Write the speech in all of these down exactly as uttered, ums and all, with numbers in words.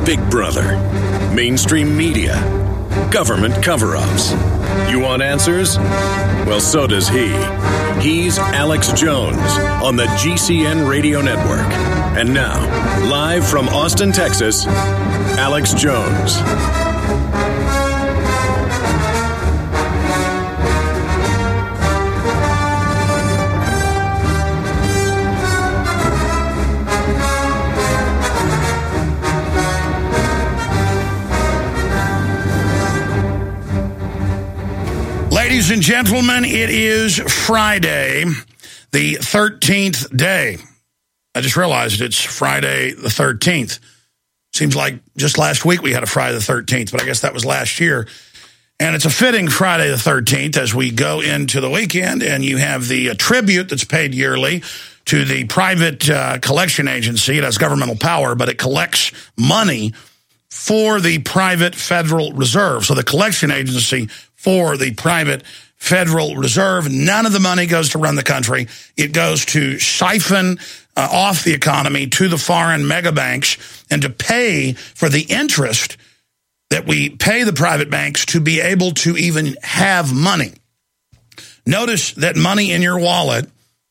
Big Brother, mainstream media, government cover-ups. You want answers? Well, so does he. He's Alex Jones on the G C N Radio Network. And now, live from Austin, Texas, Alex Jones. Ladies and gentlemen, it is Friday, the thirteenth day. I just realized it's Friday the thirteenth. Seems like just last week we had a Friday the thirteenth, but I guess that was last year. And it's a fitting Friday the thirteenth as we go into the weekend, and you have the uh, tribute that's paid yearly to the private uh, collection agency. It has governmental power, but it collects money for the private Federal Reserve. So the collection agency for the private Federal Reserve, none of the money goes to run the country. It goes to siphon uh, off the economy to the foreign mega banks and to pay for the interest that we pay the private banks to be able to even have money. Notice that money in your wallet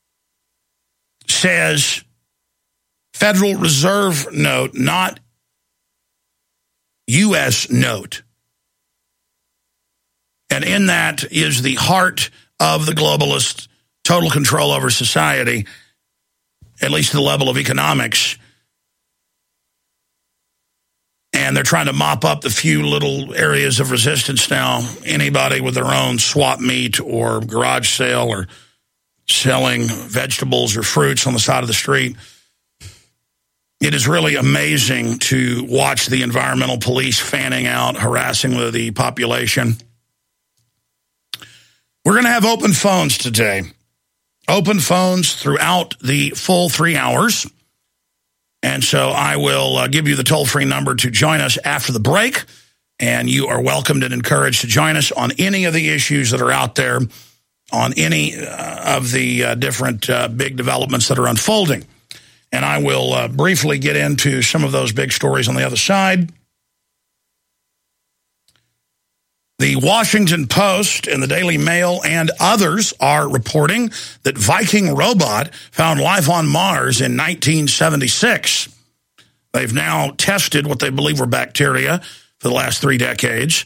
says Federal Reserve note, not U S note. And in that is the heart of the globalist total control over society, at least to the level of economics. And they're trying to mop up the few little areas of resistance now. Anybody with their own swap meet or garage sale or selling vegetables or fruits on the side of the street. It is really amazing to watch the environmental police fanning out, harassing the population. We're going to have open phones today. Open phones throughout the full three hours. And so I will uh, give you the toll-free number to join us after the break. And you are welcomed and encouraged to join us on any of the issues that are out there, on any uh, of the uh, different uh, big developments that are unfolding. And I will uh, briefly get into some of those big stories on the other side. The Washington Post and the Daily Mail and others are reporting that Viking robot found life on Mars in nineteen seventy-six. They've now tested what they believe were bacteria for the last three decades.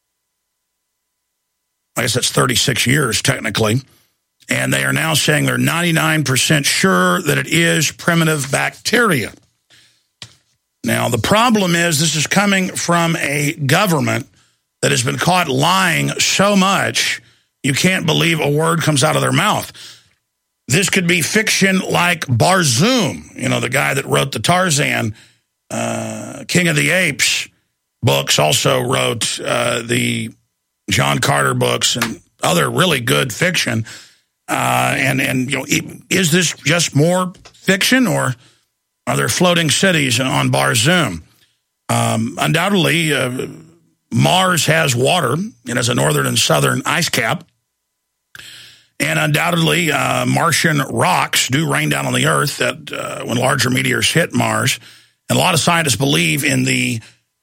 I guess that's thirty-six years, technically. And they are now saying they're ninety-nine percent sure that it is primitive bacteria. Now, the problem is this is coming from a government that has been caught lying so much, you can't believe a word comes out of their mouth. This could be fiction like Barzoom, you know, the guy that wrote the Tarzan, uh, King of the Apes books, also wrote uh, the John Carter books and other really good fiction. Uh, and, and, you know, is this just more fiction, or are there floating cities on Barzoom? Um, undoubtedly, uh, Mars has water. It has a northern and southern ice cap. And undoubtedly, uh, Martian rocks do rain down on the Earth that uh, when larger meteors hit Mars. And a lot of scientists believe in the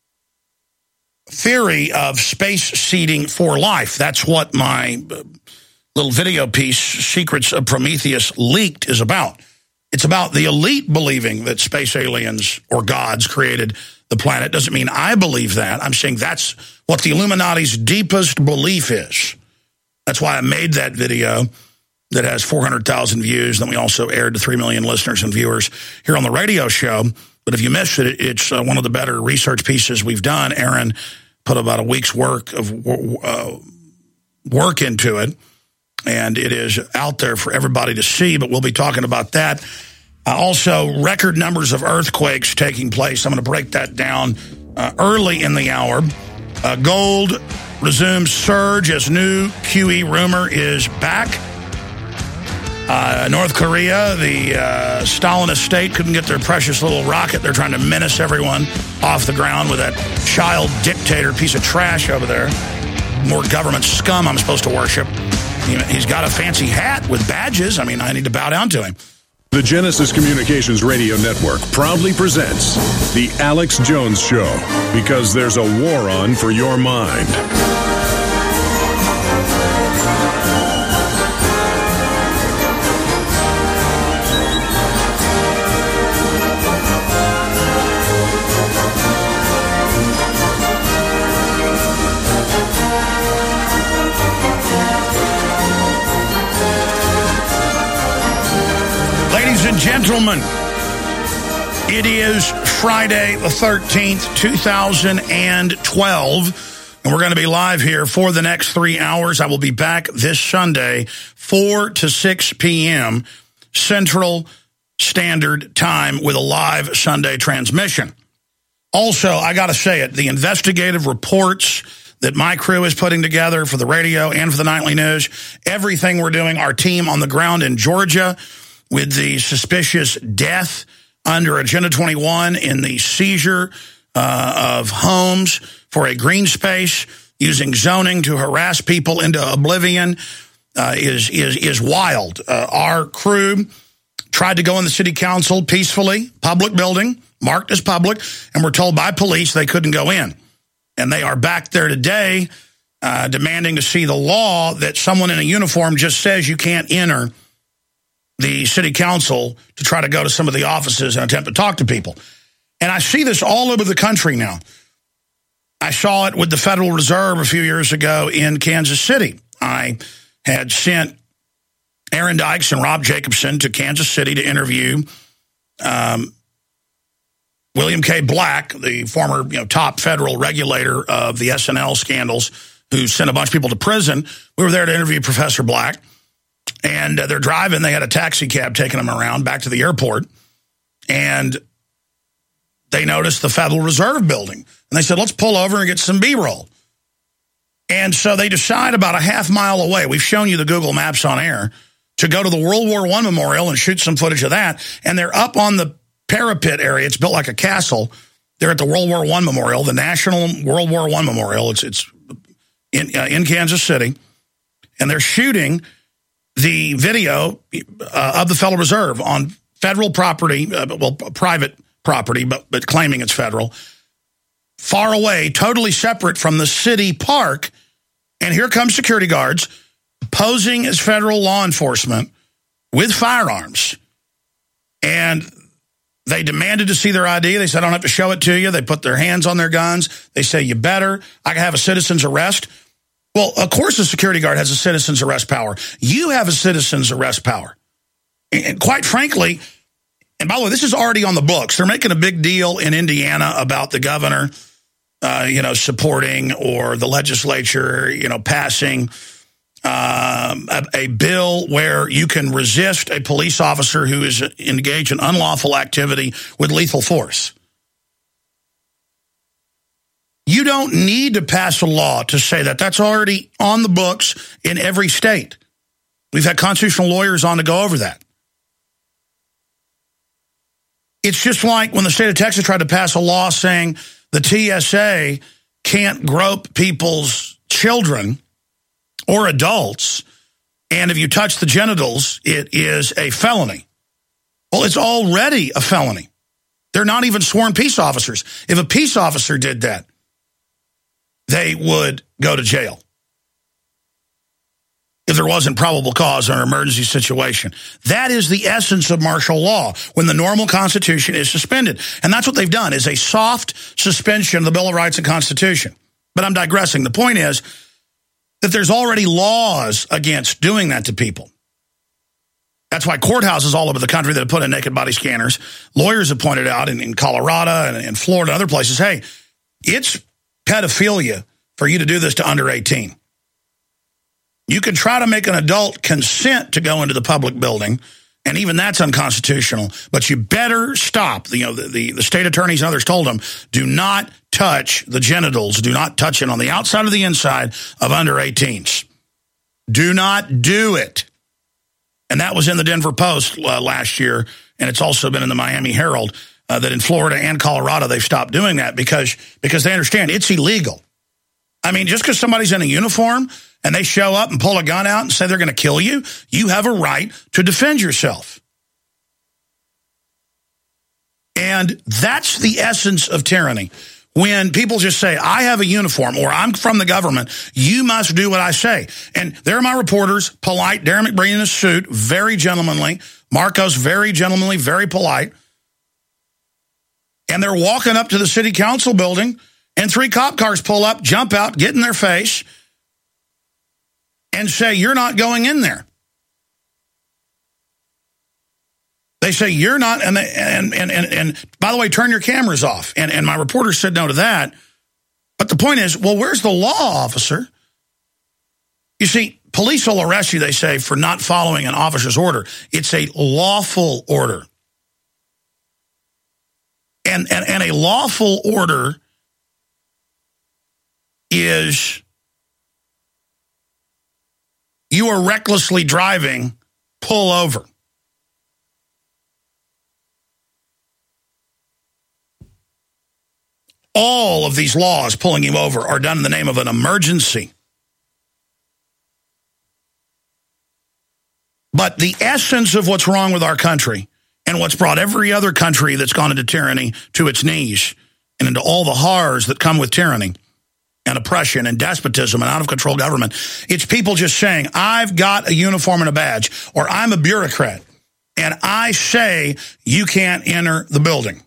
theory of space seeding for life. That's what my little video piece, Secrets of Prometheus, leaked is about. It's about the elite believing that space aliens or gods created the planet. Doesn't mean I believe that. I'm saying that's what the Illuminati's deepest belief is. That's why I made that video that has four hundred thousand views. Then we also aired to three million listeners and viewers here on the radio show. But if you missed it, it's uh, one of the better research pieces we've done. Aaron put about a week's work of uh, work into it, and it is out there for everybody to see. But we'll be talking about that. Uh, also, record numbers of earthquakes taking place. I'm going to break that down uh, early in the hour. Uh, gold resumes surge as new Q E rumor is back. Uh, North Korea, the uh, Stalinist state, couldn't get their precious little rocket. They're trying to menace everyone off the ground with that child dictator piece of trash over there. More government scum I'm supposed to worship. He's got a fancy hat with badges. I mean, I need to bow down to him. The Genesis Communications Radio Network proudly presents The Alex Jones Show, because there's a war on for your mind. Ladies and gentlemen, it is Friday the thirteenth, two thousand twelve, and we're going to be live here for the next three hours. I will be back this Sunday, four to six p.m. Central Standard Time with a live Sunday transmission. Also, I got to say it, the investigative reports that my crew is putting together for the radio and for the nightly news, everything we're doing, our team on the ground in Georgia, with the suspicious death under Agenda twenty-one in the seizure uh, of homes for a green space using zoning to harass people into oblivion uh, is, is, is wild. Uh, our crew tried to go in the city council peacefully, public building, marked as public, and were told by police they couldn't go in. And they are back there today uh, demanding to see the law that someone in a uniform just says you can't enter the city council to try to go to some of the offices and attempt to talk to people. And I see this all over the country now. I saw it with the Federal Reserve a few years ago in Kansas City. I had sent Aaron Dykes and Rob Jacobson to Kansas City to interview um, William K. Black, the former you know, top federal regulator of the S N L scandals, who sent a bunch of people to prison. We were there to interview Professor Black. And uh, they're driving. They had a taxi cab taking them around back to the airport. And they noticed the Federal Reserve building. And they said, let's pull over and get some B-roll. And so they decide about a half mile away, we've shown you the Google Maps on air, to go to the World War One Memorial and shoot some footage of that. And they're up on the parapet area. It's built like a castle. They're at the World War One Memorial, the National World War One Memorial. It's, it's in, uh, in Kansas City. And they're shooting the video uh, of the Federal Reserve on federal property, uh, well, private property, but, but claiming it's federal, far away, totally separate from the city park. And here come security guards posing as federal law enforcement with firearms. And they demanded to see their I D. They said, I don't have to show it to you. They put their hands on their guns. They say, you better. I can have a citizen's arrest. Well, of course a security guard has a citizen's arrest power. You have a citizen's arrest power. And quite frankly, and by the way, this is already on the books. They're making a big deal in Indiana about the governor, uh, you know, supporting, or the legislature, you know, passing um, a, a bill where you can resist a police officer who is engaged in unlawful activity with lethal force. You don't need to pass a law to say that. That's already on the books in every state. We've had constitutional lawyers on to go over that. It's just like when the state of Texas tried to pass a law saying the T S A can't grope people's children or adults, and if you touch the genitals, it is a felony. Well, it's already a felony. They're not even sworn peace officers. If a peace officer did that, they would go to jail if there wasn't probable cause or an emergency situation. That is the essence of martial law, when the normal Constitution is suspended. And that's what they've done, is a soft suspension of the Bill of Rights and Constitution. But I'm digressing. The point is that there's already laws against doing that to people. That's why courthouses all over the country that have put in naked body scanners, lawyers have pointed out in, in Colorado and in Florida and other places, hey, it's pedophilia for you to do this to under eighteen. You can try to make an adult consent to go into the public building, and even that's unconstitutional, but you better stop. You know, the, the, the state attorneys and others told them, do not touch the genitals, do not touch it on the outside or the inside of under eighteens. Do not do it. And that was in the Denver Post uh, last year, and it's also been in the Miami Herald. Uh, that in Florida and Colorado, they've stopped doing that because, because they understand it's illegal. I mean, just because somebody's in a uniform and they show up and pull a gun out and say they're going to kill you, you have a right to defend yourself. And that's the essence of tyranny. When people just say, I have a uniform, or I'm from the government, you must do what I say. And there are my reporters, polite, Darren McBreen in a suit, very gentlemanly, Marcos, very gentlemanly, very polite. And they're walking up to the city council building, and three cop cars pull up, jump out, get in their face, and say, you're not going in there. They say, you're not, and, they, and, and, and, and by the way, turn your cameras off. And, and my reporter said no to that. But the point is, well, where's the law, officer? You see, police will arrest you, they say, for not following an officer's order. It's a lawful order. And, and, and a lawful order is you are recklessly driving, pull over. All of these laws pulling you over are done in the name of an emergency. But the essence of what's wrong with our country and what's brought every other country that's gone into tyranny to its knees and into all the horrors that come with tyranny and oppression and despotism and out-of-control government, it's people just saying, I've got a uniform and a badge, or I'm a bureaucrat, and I say you can't enter the building.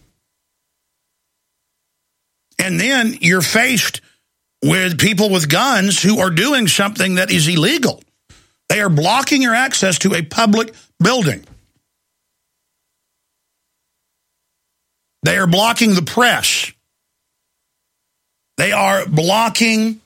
And then you're faced with people with guns who are doing something that is illegal. They are blocking your access to a public building. They are blocking the press. They are blocking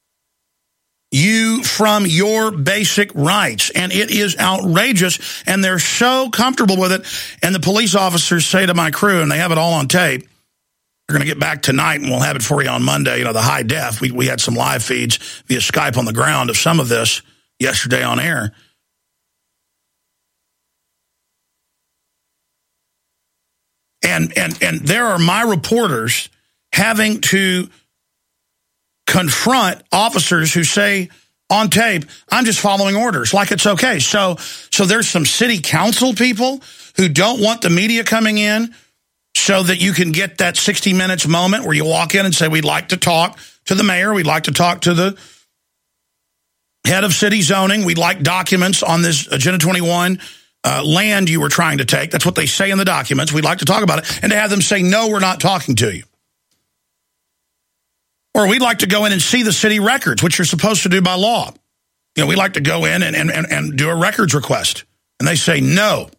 you from your basic rights. And it is outrageous. And they're so comfortable with it. And the police officers say to my crew, and they have it all on tape, we're going to get back tonight, and we'll have it for you on Monday. You know, the high def. We, we had some live feeds via Skype on the ground of some of this yesterday on air. And, and, and there are my reporters having to confront officers who say on tape, I'm just following orders, like it's okay. So, so there's some city council people who don't want the media coming in, so that you can get that sixty minutes moment where you walk in and say, we'd like to talk to the mayor. We'd like to talk to the head of city zoning. We'd like documents on this Agenda twenty-one uh, land you were trying to take. That's what they say in the documents. We'd like to talk about it. And to have them say, no, we're not talking to you. Or we'd like to go in and see the city records, which you're supposed to do by law. You know, we'd like to go in and, and, and, and do a records request. And they say, no.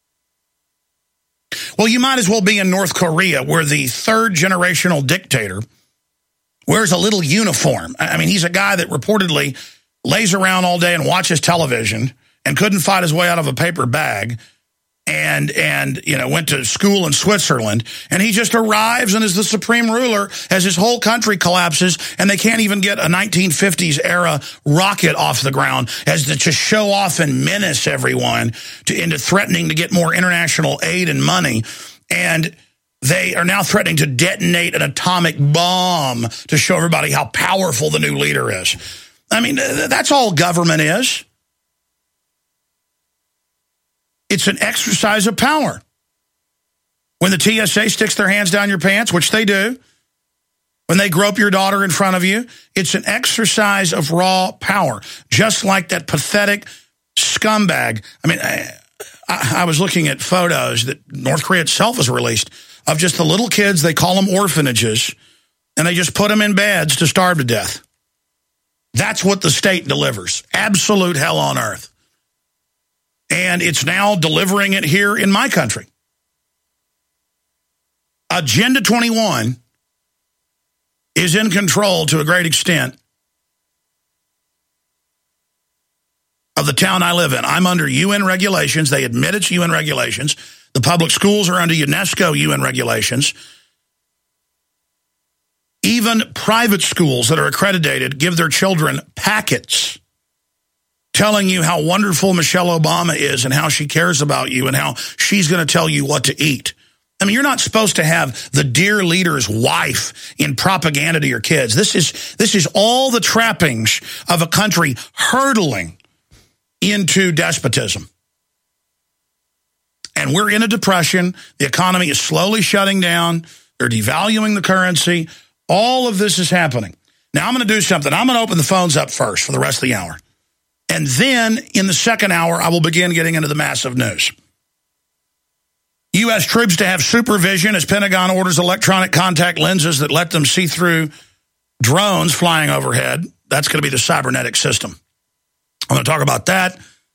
Well, you might as well be in North Korea, where the third generational dictator wears a little uniform. I mean, he's a guy that reportedly lays around all day and watches television and couldn't fight his way out of a paper bag and, and you know, went to school in Switzerland. And he just arrives and is the supreme ruler as his whole country collapses, and they can't even get a nineteen fifties era rocket off the ground as to just show off and menace everyone to, into threatening to get more international aid and money. And they are now threatening to detonate an atomic bomb to show everybody how powerful the new leader is. I mean, that's all government is. It's an exercise of power. When the T S A sticks their hands down your pants, which they do, when they grope your daughter in front of you, it's an exercise of raw power, just like that pathetic scumbag. I mean, I, I was looking at photos that North Korea itself has released of just the little kids. They call them orphanages, and they just put them in beds to starve to death. That's what the state delivers. Absolute hell on earth. And it's now delivering it here in my country. Agenda twenty-one is in control to a great extent of the town I live in. I'm under U N regulations. They admit it's U N regulations. The public schools are under UNESCO U N regulations. Even private schools that are accredited give their children packets telling you how wonderful Michelle Obama is and how she cares about you and how she's going to tell you what to eat. I mean, you're not supposed to have the dear leader's wife in propaganda to your kids. This is, this is all the trappings of a country hurtling into despotism. And we're in a depression. The economy is slowly shutting down. They're devaluing the currency. All of this is happening. Now, I'm going to do something. I'm going to open the phones up first for the rest of the hour. And then, in the second hour, I will begin getting into the massive news. U S troops to have supervision as Pentagon orders electronic contact lenses that let them see through drones flying overhead. That's going to be the cybernetic system. I'm going to talk about that.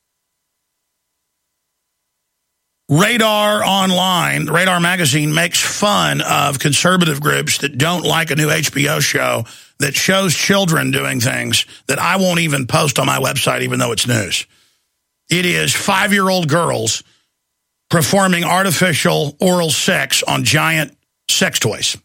Radar Online, Radar Magazine, makes fun of conservative groups that don't like a new H B O show that shows children doing things that I won't even post on my website, even though it's news. It is five-year-old girls performing artificial oral sex on giant sex toys.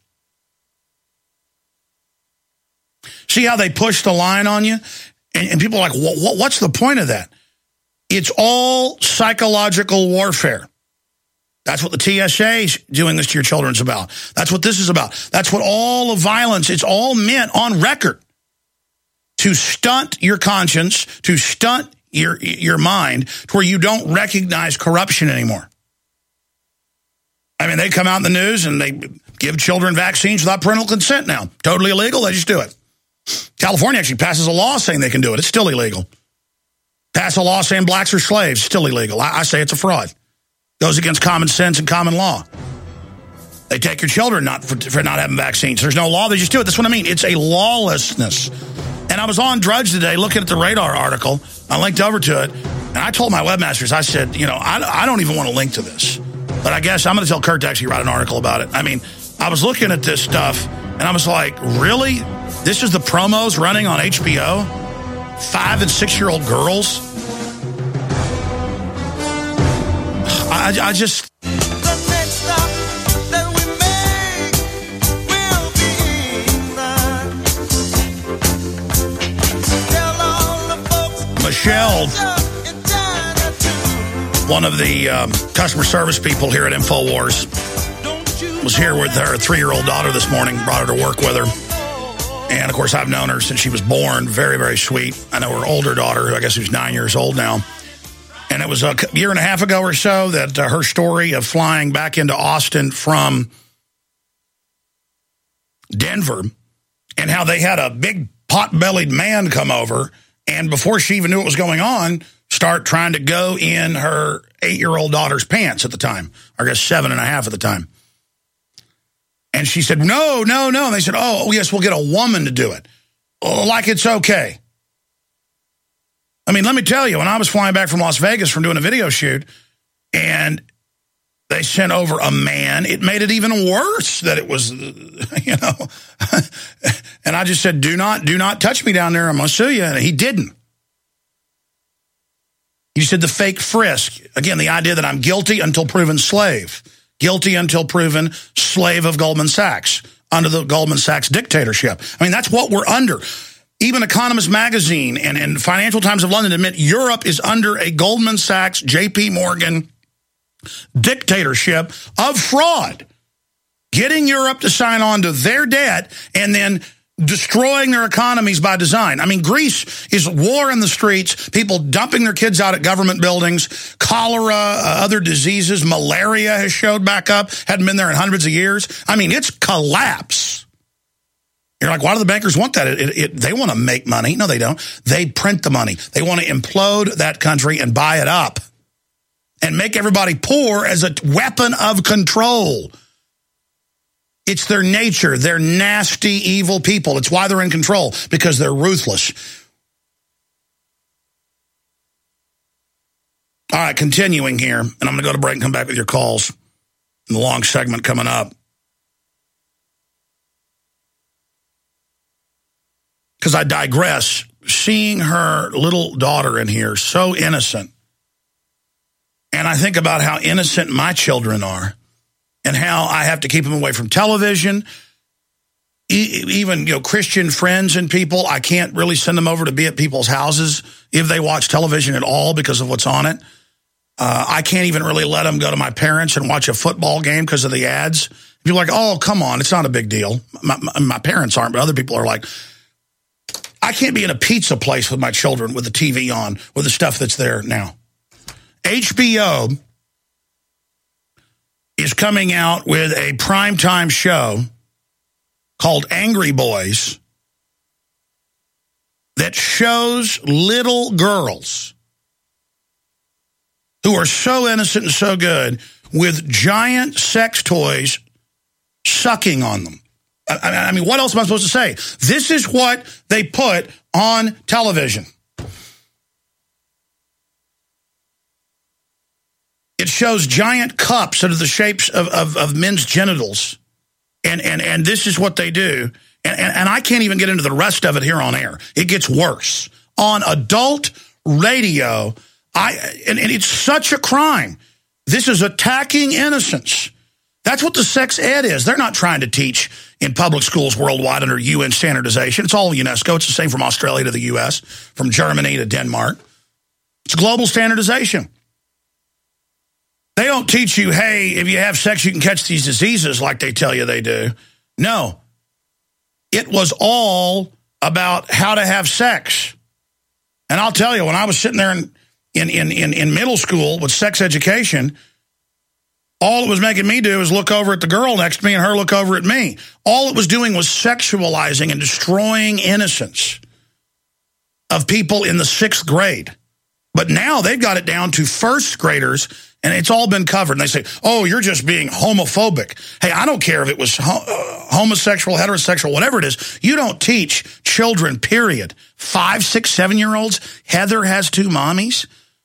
See how they push the line on you? And, and people are like, what, what's the point of that? It's all psychological warfare. That's what the T S A is doing this to your children's about. That's what this is about. That's what all of violence, it's all meant on record to stunt your conscience, to stunt your, your mind to where you don't recognize corruption anymore. I mean, they come out in the news and they give children vaccines without parental consent now. Totally illegal. They just do it. California actually passes a law saying they can do it. It's still illegal. Pass a law saying blacks are slaves. Still illegal. I, I say it's a fraud. Goes against common sense and common law. They take your children not for, for not having vaccines. There's no law. They just do it. That's what I mean. It's a lawlessness. And I was on Drudge today looking at the Radar article. I linked over to it. And I told my webmasters, I said, you know, I, I don't even want to link to this. But I guess I'm going to tell Kurt to actually write an article about it. I mean, I was looking at this stuff, and I was like, really? This is the promos running on H B O? Five- and six-year-old girls? I, I just... Michelle, one of the um, customer service people here at InfoWars, was here with her three-year-old daughter this morning, brought her to work with her. And, of course, I've known her since she was born. Very, very sweet. I know her older daughter, who I guess who's nine years old now. And it was a year and a half ago or so that uh, her story of flying back into Austin from Denver and how they had a big pot-bellied man come over and before she even knew what was going on, start trying to go in her eight-year-old daughter's pants at the time. I guess seven and a half at the time. And she said, no, no, no. And they said, oh, yes, we'll get a woman to do it. Oh, like it's okay. I mean, let me tell you, when I was flying back from Las Vegas from doing a video shoot, and they sent over a man, it made it even worse that it was, you know. And I just said, do not, do not touch me down there. I'm going to sue you. And he didn't. You said the fake frisk. Again, the idea that I'm guilty until proven slave. Guilty until proven slave of Goldman Sachs under the Goldman Sachs dictatorship. I mean, that's what we're under. Even Economist Magazine and, and Financial Times of London admit Europe is under a Goldman Sachs, J P Morgan dictatorship of fraud. Getting Europe to sign on to their debt and then destroying their economies by design. I mean, Greece is war in the streets, people dumping their kids out at government buildings, cholera, uh, other diseases, malaria has showed back up, hadn't been there in hundreds of years. I mean, it's collapse. You're like, why do the bankers want that? It, it, it, they want to make money. No, they don't. They print the money. They want to implode that country and buy it up and make everybody poor as a weapon of control. It's their nature. They're nasty, evil people. It's why they're in control, because they're ruthless. All right, continuing here, and I'm going to go to break and come back with your calls in the long segment coming up. Because I digress, seeing her little daughter in here, so innocent, and I think about how innocent my children are, and how I have to keep them away from television. E- even, you know, Christian friends and people, I can't really send them over to be at people's houses if they watch television at all because of what's on it. Uh, I can't even really let them go to my parents and watch a football game because of the ads. People are like, oh, come on, it's not a big deal. My, my, my parents aren't, but other people are like, I can't be in a pizza place with my children with the T V on, with the stuff that's there now. H B O coming out with a primetime show called Angry Boys that shows little girls who are so innocent and so good with giant sex toys sucking on them. I, I mean, what else am I supposed to say? This is what they put on television. It shows giant cups that are the shapes of, of, of men's genitals. And, and, and this is what they do. And, and, and I can't even get into the rest of it here on air. It gets worse. On adult radio, I and, and it's such a crime. This is attacking innocence. That's what the sex ed is. They're not trying to teach in public schools worldwide under U N standardization. It's all UNESCO. It's the same from Australia to the U S, from Germany to Denmark. It's global standardization. They don't teach you, hey, if you have sex, you can catch these diseases like they tell you they do. No. It was all about how to have sex. And I'll tell you, when I was sitting there in, in, in, in, in middle school with sex education, all it was making me do is look over at the girl next to me and her look over at me. All it was doing was sexualizing and destroying innocence of people in the sixth grade. But now they've got it down to first graders, and it's all been covered. And they say, oh, you're just being homophobic. Hey, I don't care if it was ho uh, homosexual, heterosexual, whatever it is. You don't teach children, period. Five, six, seven-year-olds. Heather has two mommies.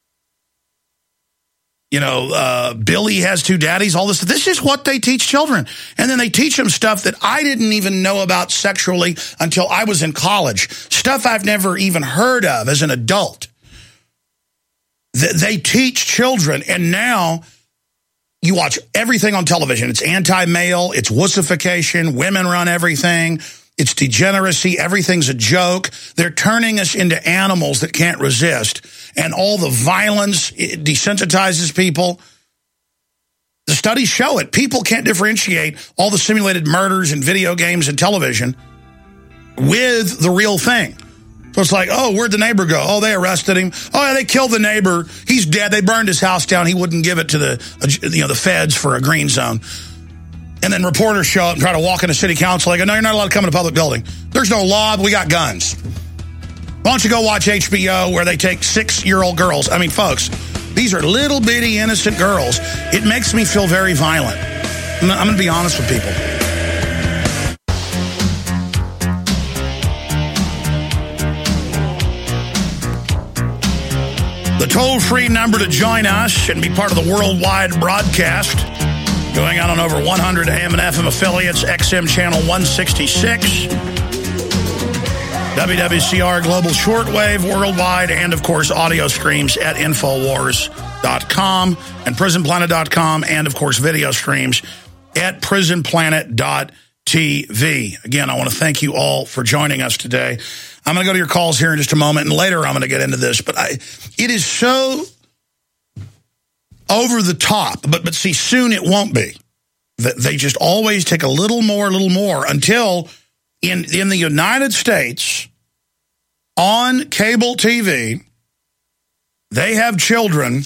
You know, uh, Billy has two daddies, all this. This is what they teach children. And then they teach them stuff that I didn't even know about sexually until I was in college. Stuff I've never even heard of as an adult. They teach children, and now you watch everything on television. It's anti-male, it's wussification, women run everything, it's degeneracy, everything's a joke. They're turning us into animals that can't resist, and all the violence, it desensitizes people. The studies show it. People can't differentiate all the simulated murders and video games and television with the real thing. So it's like, oh, where'd the neighbor go? Oh, they arrested him. Oh, yeah, they killed the neighbor. He's dead. They burned his house down. He wouldn't give it to the, you know, the feds for a green zone. And then reporters show up and try to walk into city council. They go, no, you're not allowed to come in a public building. There's no law, but we got guns. Why don't you go watch H B O where they take six-year-old girls? I mean, folks, these are little bitty innocent girls. It makes me feel very violent. I'm going to be honest with people. The toll-free number to join us and be part of the worldwide broadcast, going out on over one hundred A M and F M affiliates, X M channel one sixty-six, W W C R Global Shortwave worldwide, and, of course, audio streams at Infowars dot com and Prison Planet dot com, and, of course, video streams at Prison Planet dot T V. Again, I want to thank you all for joining us today. I'm going to go to your calls here in just a moment, and later I'm going to get into this. But I, it is so over the top. But, but see, soon it won't be. They just always take a little more, a little more, until in, in the United States, on cable T V, they have children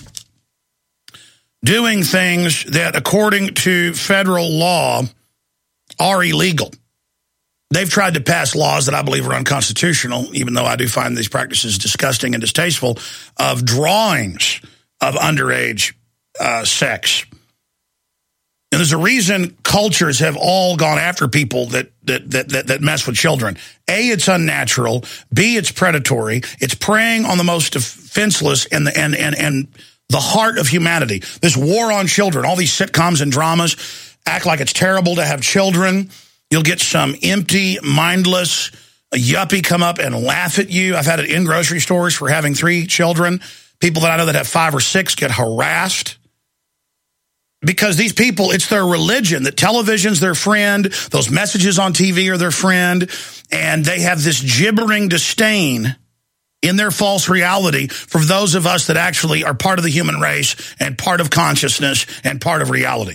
doing things that, according to federal law, are illegal. They've tried to pass laws that I believe are unconstitutional, even though I do find these practices disgusting and distasteful, of drawings of underage uh, sex. And there's a reason cultures have all gone after people that, that, that, that, that mess with children. A, it's unnatural. B, it's predatory. It's preying on the most defenseless and the, and, and, and the heart of humanity. This war on children, all these sitcoms and dramas act like it's terrible to have children. You'll get some empty, mindless yuppie come up and laugh at you. I've had it in grocery stores for having three children. People that I know that have five or six get harassed. Because these people, it's their religion, that television's their friend, those messages on T V are their friend, and they have this gibbering disdain in their false reality for those of us that actually are part of the human race and part of consciousness and part of reality.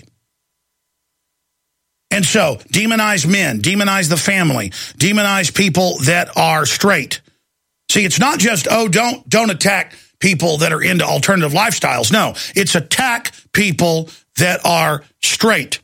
And so, demonize men, demonize the family, demonize people that are straight. See, it's not just, oh, don't don't attack people that are into alternative lifestyles. No, it's attack people that are straight.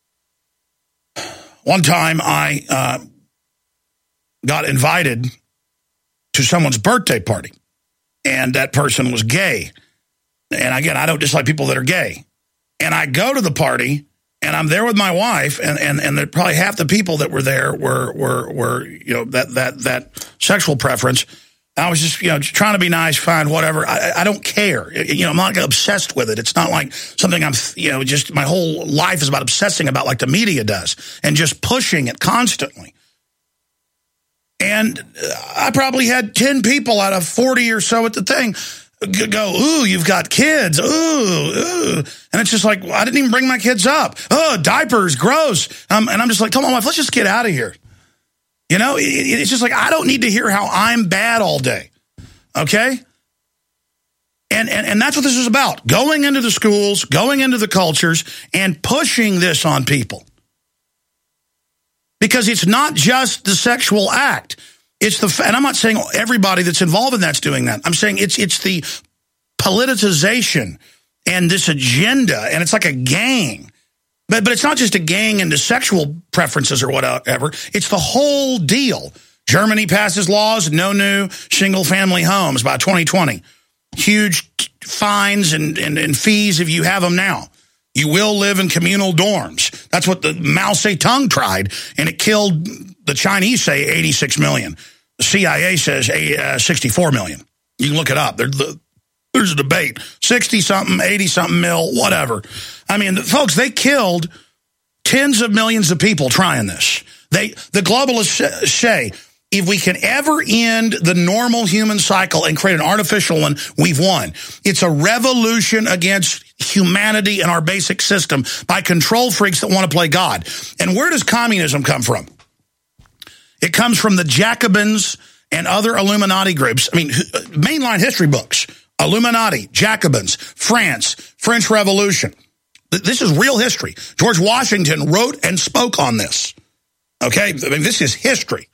One time I uh, got invited to someone's birthday party, and that person was gay. And again, I don't dislike people that are gay. And I go to the party, and I'm there with my wife, and and and probably half the people that were there were were were you know that that that sexual preference. I was just you know trying to be nice, fine, whatever. I, I don't care. You know, I'm not obsessed with it. It's not like something I'm you know just my whole life is about obsessing about like the media does and just pushing it constantly. And I probably had ten people out of forty or so at the thing go, ooh, you've got kids, ooh, ooh. And it's just like, well, I didn't even bring my kids up. Oh, diapers, gross. Um, and I'm just like, come on, wife, let's just get out of here. You know, it, it's just like, I don't need to hear how I'm bad all day, okay? And, and, and that's what this is about, going into the schools, going into the cultures, and pushing this on people. Because it's not just the sexual act. It's the, and I'm not saying everybody that's involved in that's doing that. I'm saying it's it's the politicization and this agenda, and it's like a gang. But but it's not just a gang into sexual preferences or whatever. It's the whole deal. Germany passes laws, no new single-family homes by twenty twenty. Huge fines and, and, and fees if you have them now. You will live in communal dorms. That's what the Mao Zedong tried, and it killed, the Chinese say, eighty-six million. The C I A says uh, sixty-four million. You can look it up. There, the, there's a debate. sixty-something, eighty-something mil, whatever. I mean, the, folks, they killed tens of millions of people trying this. They, the globalists say, if we can ever end the normal human cycle and create an artificial one, we've won. It's a revolution against humanity and our basic system by control freaks that want to play God. And where does communism come from? It comes from the Jacobins and other Illuminati groups. I mean, mainline history books, Illuminati, Jacobins, France, French Revolution. This is real history. George Washington wrote and spoke on this. Okay? I mean, this is history.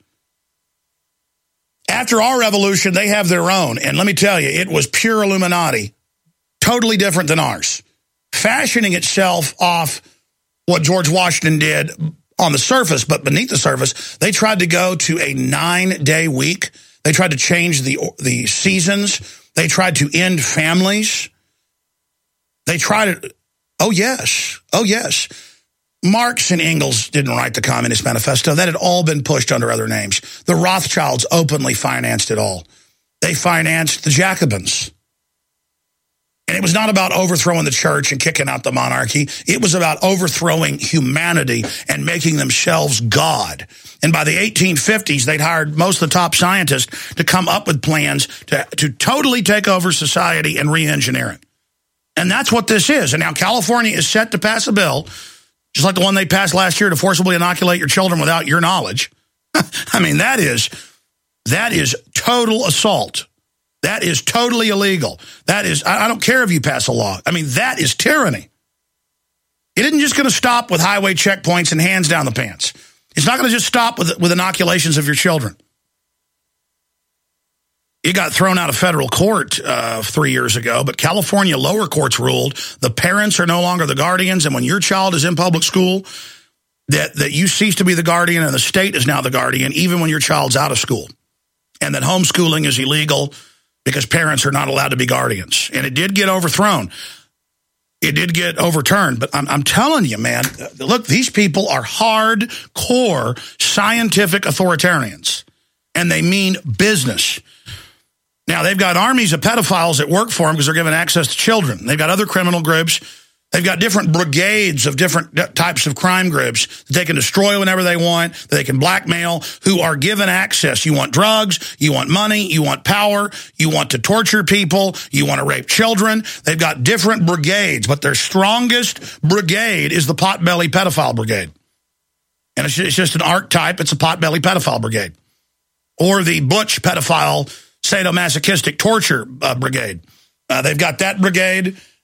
After our revolution, they have their own. And let me tell you, it was pure Illuminati. Totally different than ours. Fashioning itself off what George Washington did on the surface, but beneath the surface, they tried to go to a nine-day week. They tried to change the, the seasons. They tried to end families. They tried to, oh yes, oh yes. Marx and Engels didn't write the Communist Manifesto. That had all been pushed under other names. The Rothschilds openly financed it all. They financed the Jacobins. And it was not about overthrowing the church and kicking out the monarchy. It was about overthrowing humanity and making themselves God. And by the eighteen fifties, they'd hired most of the top scientists to come up with plans to, to totally take over society and re-engineer it. And that's what this is. And now California is set to pass a bill, just like the one they passed last year, to forcibly inoculate your children without your knowledge. I mean, that is, that is total assault. That is totally illegal. That is, I don't care if you pass a law. I mean, that is tyranny. It isn't just going to stop with highway checkpoints and hands down the pants. It's not going to just stop with, with inoculations of your children. It got thrown out of federal court uh, three years ago, but California lower courts ruled the parents are no longer the guardians, and when your child is in public school, that, that you cease to be the guardian and the state is now the guardian, even when your child's out of school. And that homeschooling is illegal because parents are not allowed to be guardians. And it did get overthrown. It did get overturned. But I'm, I'm telling you, man, look, these people are hardcore scientific authoritarians. And they mean business. Now, they've got armies of pedophiles that work for them because they're given access to children. They've got other criminal groups. They've got different brigades of different types of crime groups that they can destroy whenever they want, that they can blackmail, who are given access. You want drugs, you want money, you want power, you want to torture people, you want to rape children. They've got different brigades, but their strongest brigade is the potbelly pedophile brigade. And it's just an archetype. It's a potbelly pedophile brigade. Or the butch pedophile sadomasochistic torture uh, brigade. Uh, they've got that brigade.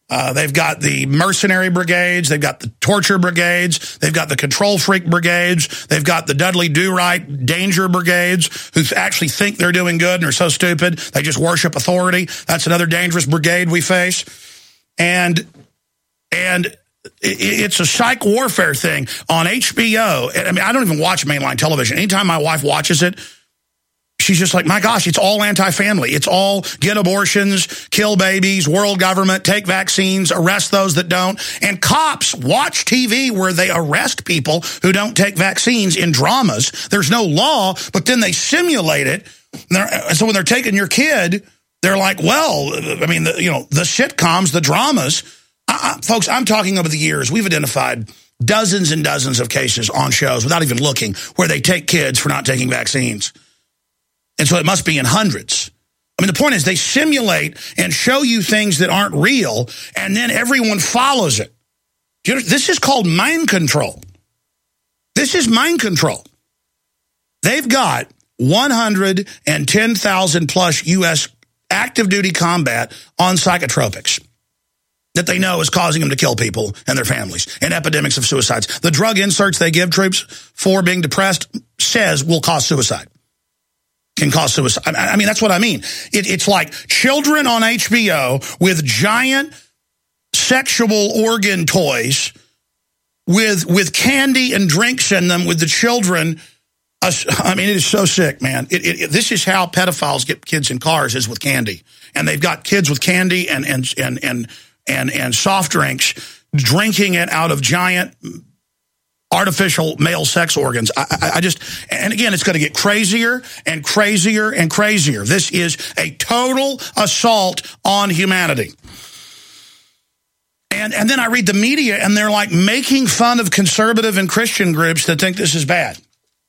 Uh, they've got the mercenary brigades. They've got the torture brigades. They've got the control freak brigades. They've got the Dudley Do-Right danger brigades who actually think they're doing good and are so stupid they just worship authority. That's another dangerous brigade we face. And and it's a psych warfare thing on H B O. I mean, I don't even watch mainline television. Anytime my wife watches it, she's just like, my gosh, it's all anti-family. It's all get abortions, kill babies, world government, take vaccines, arrest those that don't. And cops watch T V where they arrest people who don't take vaccines in dramas. There's no law, but then they simulate it. So when they're taking your kid, they're like, well, I mean, the, you know, the sitcoms, the dramas. I, I, folks, I'm talking over the years. We've identified dozens and dozens of cases on shows without even looking where they take kids for not taking vaccines. And so it must be in hundreds. I mean, the point is they simulate and show you things that aren't real, and then everyone follows it. You know, this is called mind control. This is mind control. They've got one hundred ten thousand plus U S active duty combat on psychotropics that they know is causing them to kill people and their families, and epidemics of suicides. The drug inserts they give troops for being depressed says will cause suicide. Can cause suicide. I mean, that's what I mean. It, it's like children on H B O with giant sexual organ toys with with candy and drinks in them with the children. I mean, it is so sick, man. It, it, it, this is how pedophiles get kids in cars, is with candy. And they've got kids with candy and and and and and, and soft drinks, drinking it out of giant artificial male sex organs. I, I, I just, and again, it's going to get crazier and crazier and crazier. This is a total assault on humanity. And and then I read the media, and they're like making fun of conservative and Christian groups that think this is bad.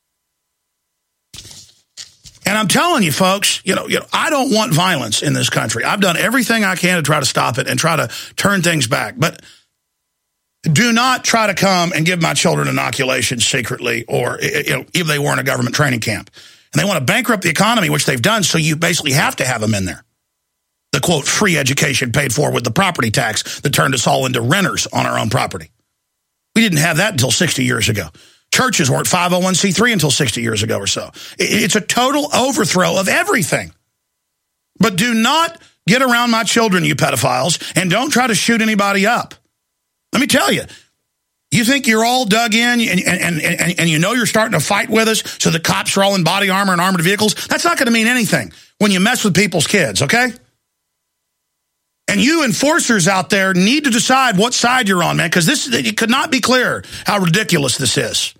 And I'm telling you, folks, you know, you know, I don't want violence in this country. I've done everything I can to try to stop it and try to turn things back. But do not try to come and give my children inoculations secretly, or, you know, if they were in a government training camp. And they want to bankrupt the economy, which they've done, so you basically have to have them in there. The, quote, free education paid for with the property tax that turned us all into renters on our own property. We didn't have that until sixty years ago. Churches weren't five oh one c three until sixty years ago or so. It's a total overthrow of everything. But do not get around my children, you pedophiles, and don't try to shoot anybody up. Let me tell you, you think you're all dug in and, and, and, and you know you're starting to fight with us, so the cops are all in body armor and armored vehicles? That's not going to mean anything when you mess with people's kids, okay? And you enforcers out there need to decide what side you're on, man, because this it could not be clearer how ridiculous this is.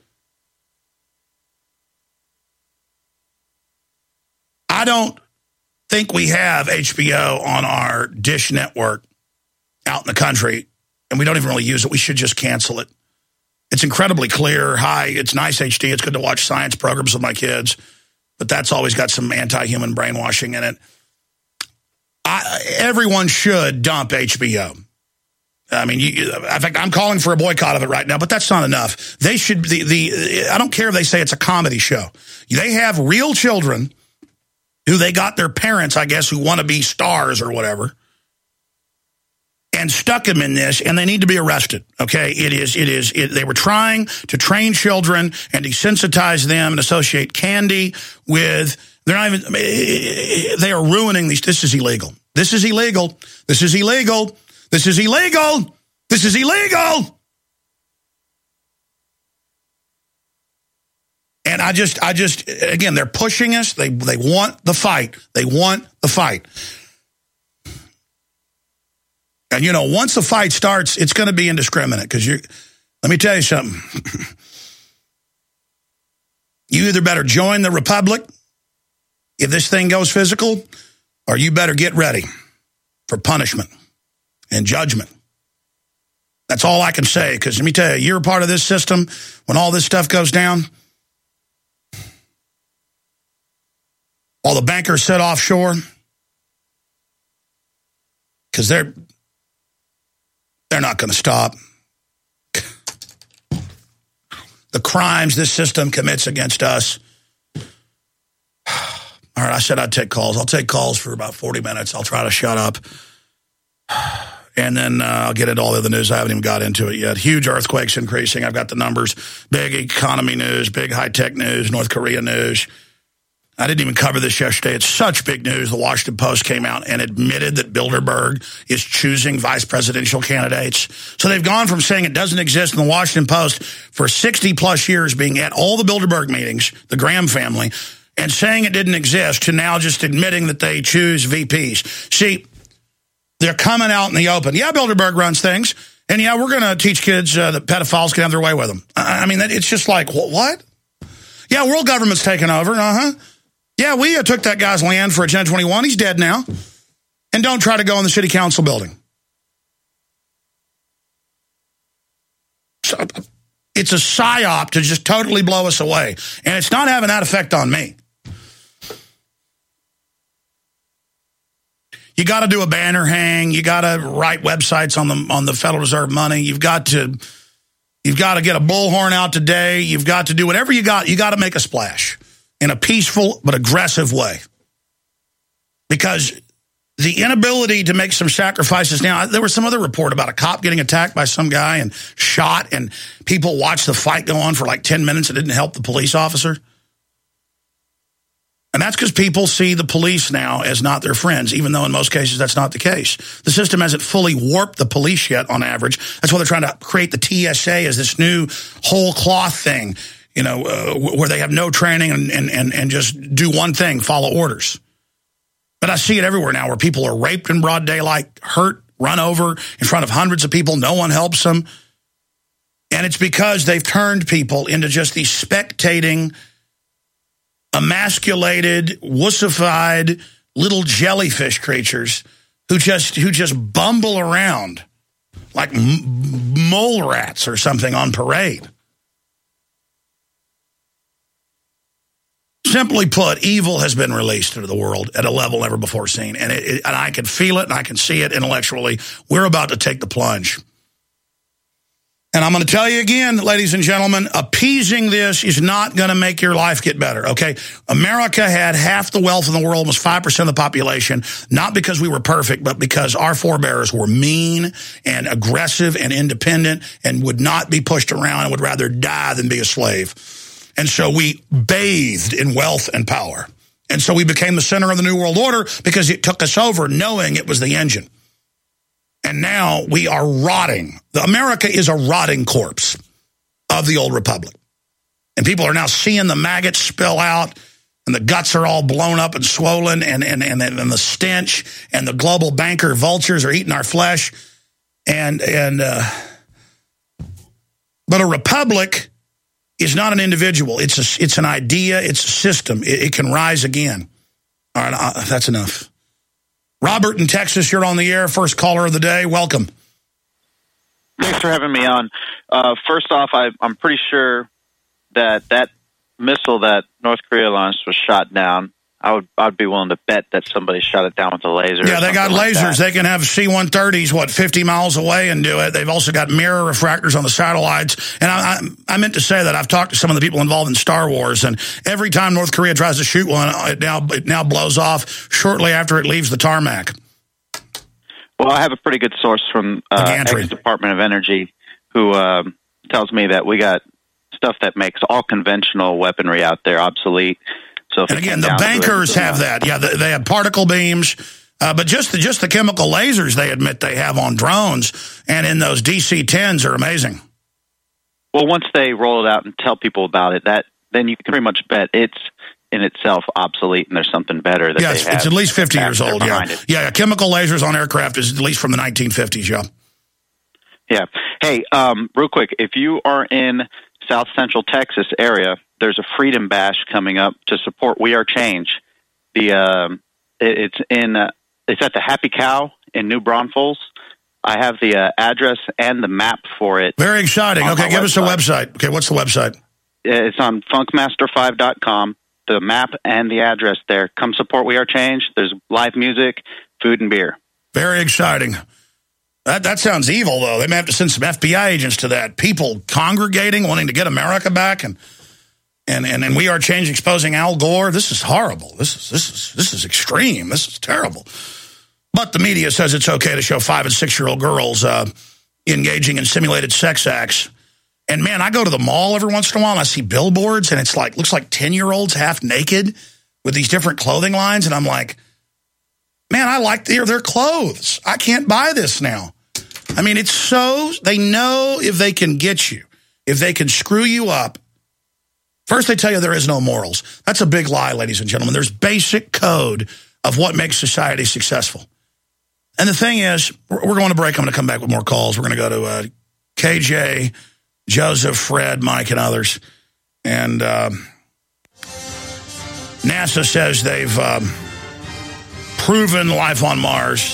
I don't think we have H B O on our Dish network out in the country, and we don't even really use it. We should just cancel it. It's incredibly clear. Hi, it's nice H D. It's good to watch science programs with my kids, but that's always got some anti-human brainwashing in it. I, everyone should dump H B O. I mean, you, in fact, I'm calling for a boycott of it right now, but that's not enough. They should, the, the, I don't care if they say it's a comedy show. They have real children who they got their parents, I guess, who want to be stars or whatever, and stuck them in this, and they need to be arrested, okay? It is, it is, it, they were trying to train children and desensitize them and associate candy with, they're not even, they are ruining these, this is illegal. This is illegal. This is illegal. This is illegal. This is illegal. And I just, I just, again, they're pushing us. They, they want the fight. They want the fight. And, you know, once the fight starts, it's going to be indiscriminate because you, let me tell you something. You either better join the Republic if this thing goes physical, or you better get ready for punishment and judgment. That's all I can say, because let me tell you, you're a part of this system. When all this stuff goes down, all the bankers sit offshore, because they're they're not going to stop. The crimes this system commits against us. All right, I said I'd take calls. I'll take calls for about forty minutes. I'll try to shut up. And then uh, I'll get into all the other news. I haven't even got into it yet. Huge earthquakes increasing. I've got the numbers. Big economy news, big high-tech news, North Korea news. I didn't even cover this yesterday. It's such big news. The Washington Post came out and admitted that Bilderberg is choosing vice presidential candidates. So they've gone from saying it doesn't exist in the Washington Post for sixty-plus years, being at all the Bilderberg meetings, the Graham family, and saying it didn't exist, to now just admitting that they choose V Ps. See, they're coming out in the open. Yeah, Bilderberg runs things. And yeah, we're going to teach kids uh, that pedophiles can have their way with them. I mean, it's just like, what? Yeah, world government's taking over. Uh-huh. Yeah, we uh, took that guy's land for Agenda twenty-one. He's dead now. And don't try to go in the city council building. So, it's a psyop to just totally blow us away. And it's not having that effect on me. You got to do a banner hang. You got to write websites on the on the Federal Reserve money. You've got to you've got to get a bullhorn out today. You've got to do whatever you got. You got to make a splash in a peaceful but aggressive way. Because the inability to make some sacrifices now, there was some other report about a cop getting attacked by some guy and shot, and people watched the fight go on for like ten minutes. It didn't help the police officer. And that's because people see the police now as not their friends, even though in most cases that's not the case. The system hasn't fully warped the police yet on average. That's why they're trying to create the T S A as this new whole cloth thing, you know, uh, where they have no training and, and, and, and just do one thing, follow orders. But I see it everywhere now where people are raped in broad daylight, hurt, run over in front of hundreds of people. No one helps them. And it's because they've turned people into just these spectating, emasculated, wussified little jellyfish creatures who just who just bumble around like m mole rats or something on parade. Simply put, evil has been released into the world at a level never before seen, and, it, it, and I can feel it and I can see it intellectually. We're about to take the plunge. And I'm going to tell you again, ladies and gentlemen, appeasing this is not going to make your life get better, okay? America had half the wealth in the world, almost five percent of the population, not because we were perfect, but because our forebears were mean and aggressive and independent and would not be pushed around and would rather die than be a slave. And so we bathed in wealth and power. And so we became the center of the New World Order because it took us over knowing it was the engine. And now we are rotting. America is a rotting corpse of the old republic. And people are now seeing the maggots spill out, and the guts are all blown up and swollen, and, and, and, and the stench, and the global banker vultures are eating our flesh. And, and uh, but a republic is not an individual. It's, a, it's an idea. It's a system. It, it can rise again. All right, uh, that's enough. Robert in Texas, you're on the air. First caller of the day. Welcome. Thanks for having me on. Uh, first off, I, I'm pretty sure that that missile that North Korea launched was shot down. I would I'd be willing to bet that somebody shot it down with a laser. Yeah, they got lasers. Like they can have C one thirties, what, fifty miles away and do it. They've also got mirror refractors on the satellites. And I, I, I meant to say that I've talked to some of the people involved in Star Wars, and every time North Korea tries to shoot one, it now, it now blows off shortly after it leaves the tarmac. Well, I have a pretty good source from uh, ex-Department of Energy who uh, tells me that we got stuff that makes all conventional weaponry out there obsolete. So and again, the bankers have that. Yeah, they have particle beams, uh, but just the, just the chemical lasers they admit they have on drones and in those D C tens are amazing. Well, once they roll it out and tell people about it, that then you can pretty much bet it's in itself obsolete and there's something better that yeah, they it's, have. it's at least fifty years old. Yeah. It. yeah, chemical lasers on aircraft is at least from the nineteen fifties, yeah. Yeah. Hey, um, real quick, if you are in South Central Texas area, there's a Freedom Bash coming up to support We Are Change. The um, it, it's in uh, it's at the Happy Cow in New Braunfels. I have the uh, address and the map for it. Very exciting. Okay, give us a website. Okay, what's the website? It's on funk master five dot com. The map and the address there. Come support We Are Change. There's live music, food, and beer. Very exciting. That that sounds evil, though. They may have to send some F B I agents to that. People congregating, wanting to get America back, and and and, and We Are Change exposing Al Gore. This is horrible. This is this is this is extreme. This is terrible. But the media says it's okay to show five- and six-year-old girls uh, engaging in simulated sex acts. And, man, I go to the mall every once in a while, and I see billboards, and it's like looks like ten-year-olds half naked with these different clothing lines. And I'm like, man, I like their, their clothes. I can't buy this now. I mean, it's so, they know if they can get you, if they can screw you up. First, they tell you there is no morals. That's a big lie, ladies and gentlemen. There's basic code of what makes society successful. And the thing is, we're going to break. I'm going to come back with more calls. We're going to go to uh, K J, Joseph, Fred, Mike, and others. And um, NASA says they've um, proven life on Mars.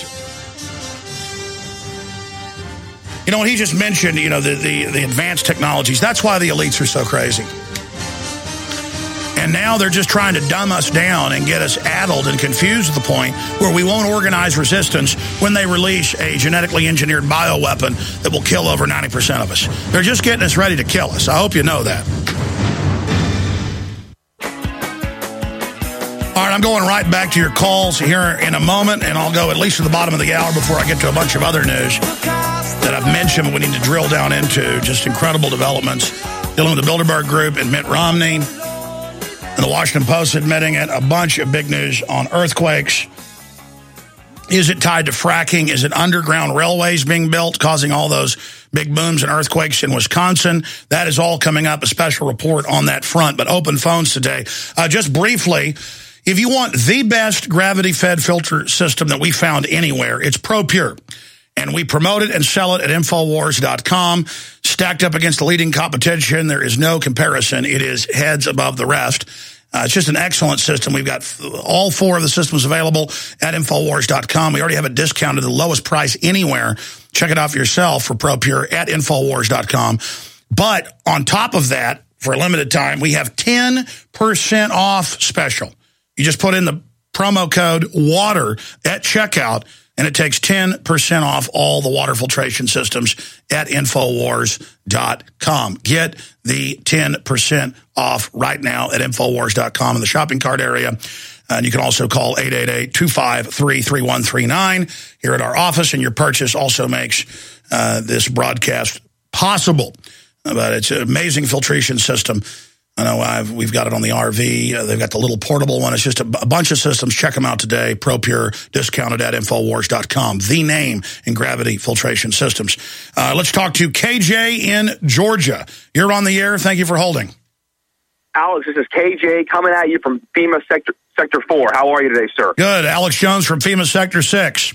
You know, when he just mentioned, you know, the, the, the advanced technologies, that's why the elites are so crazy. And now they're just trying to dumb us down and get us addled and confused to the point where we won't organize resistance when they release a genetically engineered bioweapon that will kill over ninety percent of us. They're just getting us ready to kill us. I hope you know that. All right, I'm going right back to your calls here in a moment, and I'll go at least to the bottom of the hour before I get to a bunch of other news that I've mentioned we need to drill down into. Just incredible developments dealing with the Bilderberg Group and Mitt Romney. And the Washington Post admitting it, a bunch of big news on earthquakes. Is it tied to fracking? Is it underground railways being built, causing all those big booms and earthquakes in Wisconsin? That is all coming up, a special report on that front. But open phones today. Uh, just briefly, if you want the best gravity-fed filter system that we found anywhere, it's ProPure. And we promote it and sell it at Infowars dot com. Stacked up against the leading competition, there is no comparison. It is heads above the rest. Uh, it's just an excellent system. We've got all four of the systems available at Infowars dot com. We already have it discounted at the lowest price anywhere. Check it out for yourself for ProPure at Infowars dot com. But on top of that, for a limited time, we have ten percent off special. You just put in the promo code WATER at checkout, and it takes ten percent off all the water filtration systems at Infowars dot com. Get the ten percent off right now at Infowars dot com in the shopping cart area. And you can also call eight eight eight, two five three, three one three nine here at our office. And your purchase also makes uh, this broadcast possible. But it's an amazing filtration system. I know I've, we've got it on the R V. Uh, they've got the little portable one. It's just a, a bunch of systems. Check them out today. ProPure, discounted at Infowars dot com. The name in gravity filtration systems. Uh, let's talk to K J in Georgia. You're on the air. Thank you for holding. Alex, this is K J coming at you from FEMA Sector Sector four. How are you today, sir? Good. Alex Jones from FEMA Sector six.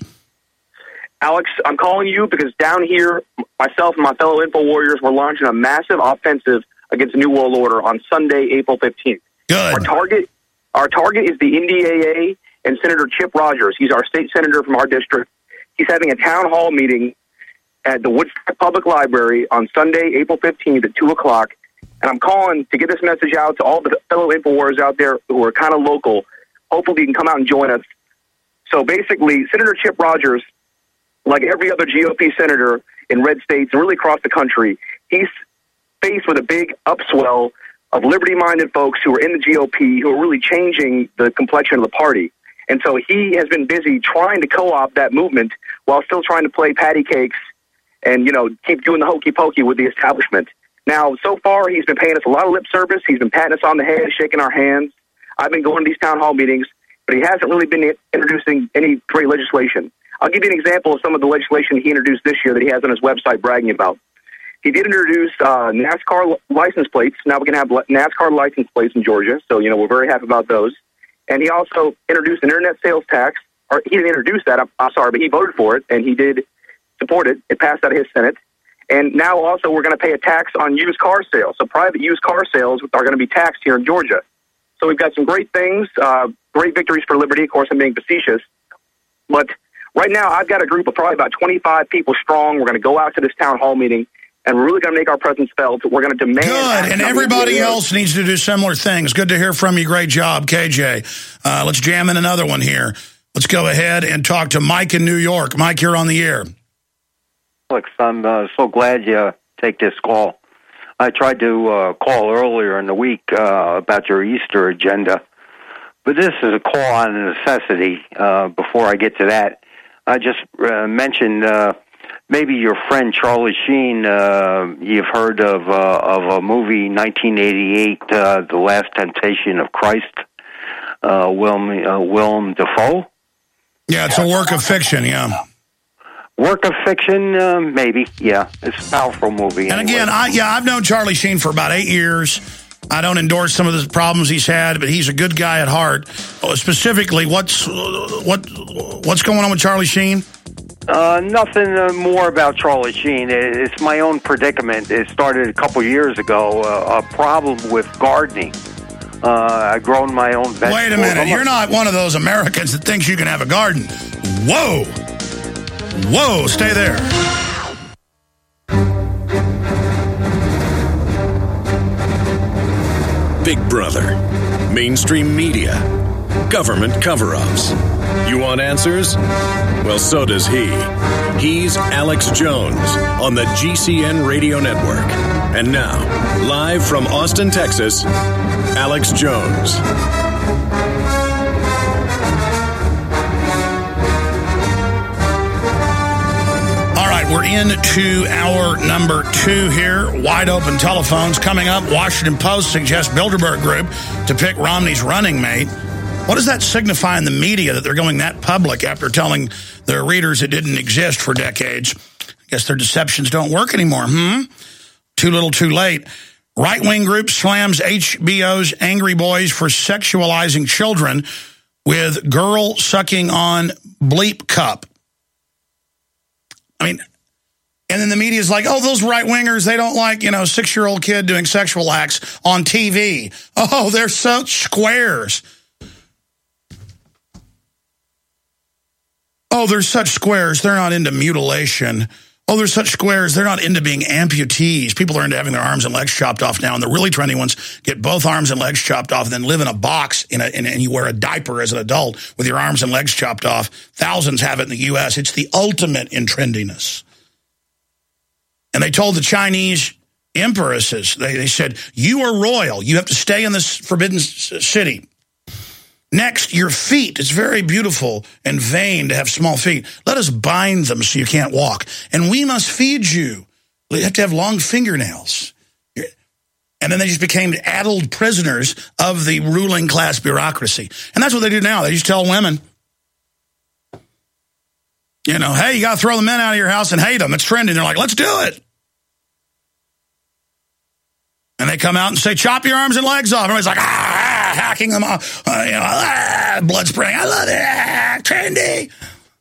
Alex, I'm calling you because down here, myself and my fellow Info Warriors, we're launching a massive offensive against the New World Order on Sunday, April fifteenth. Good. Our target, our target is the N D A A and Senator Chip Rogers. He's our state senator from our district. He's having a town hall meeting at the Woodstock Public Library on Sunday, April fifteenth at two o'clock. And I'm calling to get this message out to all the fellow InfoWars out there who are kind of local. Hopefully you can come out and join us. So basically, Senator Chip Rogers, like every other G O P senator in red states and really across the country, he's faced with a big upswell of liberty-minded folks who are in the G O P who are really changing the complexion of the party. And so he has been busy trying to co-opt that movement while still trying to play patty cakes and, you know, keep doing the hokey-pokey with the establishment. Now, so far, he's been paying us a lot of lip service. He's been patting us on the head, shaking our hands. I've been going to these town hall meetings, but he hasn't really been introducing any great legislation. I'll give you an example of some of the legislation he introduced this year that he has on his website bragging about. He did introduce uh, NASCAR license plates. Now we can have NASCAR license plates in Georgia, so, you know, we're very happy about those. And he also introduced an internet sales tax, or he didn't introduce that, I'm, I'm sorry, but he voted for it, and he did support it. It passed out of his Senate. And now also we're going to pay a tax on used car sales. So private used car sales are going to be taxed here in Georgia. So we've got some great things, uh, great victories for liberty. Of course, I'm being facetious. But right now I've got a group of probably about twenty-five people strong. We're going to go out to this town hall meeting, and we're really going to make our presence felt. We're going to demand... Good, and everybody else needs to do similar things. Good to hear from you. Great job, K J. Uh, let's jam in another one here. Let's go ahead and talk to Mike in New York. Mike, you're on the air. Alex, I'm uh, so glad you take this call. I tried to uh, call earlier in the week uh, about your Easter agenda, but this is a call on a necessity. Uh, before I get to that, I just uh, mentioned uh, maybe your friend Charlie Sheen. Uh, you've heard of uh, of a movie nineteen eighty-eight, uh, The Last Temptation of Christ. Uh, Willem uh, Willem Dafoe. Yeah, it's a work of fiction. Yeah. Work of fiction, uh, maybe. Yeah, it's a powerful movie. And anyway. again, I yeah, I've known Charlie Sheen for about eight years. I don't endorse some of the problems he's had, but he's a good guy at heart. Uh, specifically, what's what what's going on with Charlie Sheen? Uh, nothing uh, more about Charlie Sheen. It, it's my own predicament. It started a couple years ago. Uh, a problem with gardening. Uh, I've grown my own vegetables. Wait a minute, you're not one of those Americans that thinks you can have a garden. Whoa. Whoa, stay there. Big Brother, mainstream media, government cover-ups. You want answers? Well, so does he. He's Alex Jones on the G C N Radio Network. And now, live from Austin, Texas, Alex Jones. We're into hour number two here. Wide open telephones coming up. Washington Post suggests Bilderberg Group to pick Romney's running mate. What does that signify in the media that they're going that public after telling their readers it didn't exist for decades? I guess their deceptions don't work anymore, hmm? Too little, too late. Right-wing group slams H B O's Angry Boys for sexualizing children with girl sucking on bleep cup. I mean... And then the media's like, oh, those right-wingers, they don't like, you know, six-year-old kid doing sexual acts on T V. Oh, they're such squares. Oh, they're such squares. They're not into mutilation. Oh, they're such squares. They're not into being amputees. People are into having their arms and legs chopped off now. And the really trendy ones get both arms and legs chopped off and then live in a box in a, in a, and you wear a diaper as an adult with your arms and legs chopped off. Thousands have it in the U S It's the ultimate in trendiness. And they told the Chinese empresses, they, they said, you are royal. You have to stay in this forbidden city. Next, your feet. It's very beautiful and vain to have small feet. Let us bind them so you can't walk. And we must feed you. You have to have long fingernails. And then they just became addled prisoners of the ruling class bureaucracy. And that's what they do now. They just tell women, you know, hey, you got to throw the men out of your house and hate them. It's trending. They're like, let's do it. And they come out and say, chop your arms and legs off. Everybody's like, ah, hacking them off. Uh, you know, ah, blood spraying. I love it. Ah, trendy.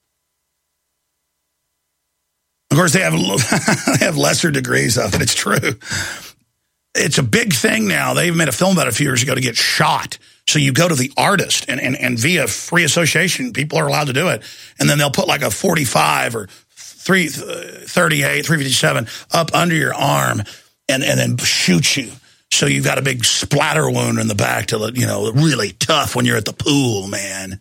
Of course, they have, they have lesser degrees of it. It's true. It's a big thing now. They even made a film about it a few years ago to get shot. So you go to the artist, and, and, and via free association, people are allowed to do it. And then they'll put like a forty-five or three thirty-eight, three fifty-seven up under your arm and, and then shoot you. So you've got a big splatter wound in the back to, you know, really tough when you're at the pool, man.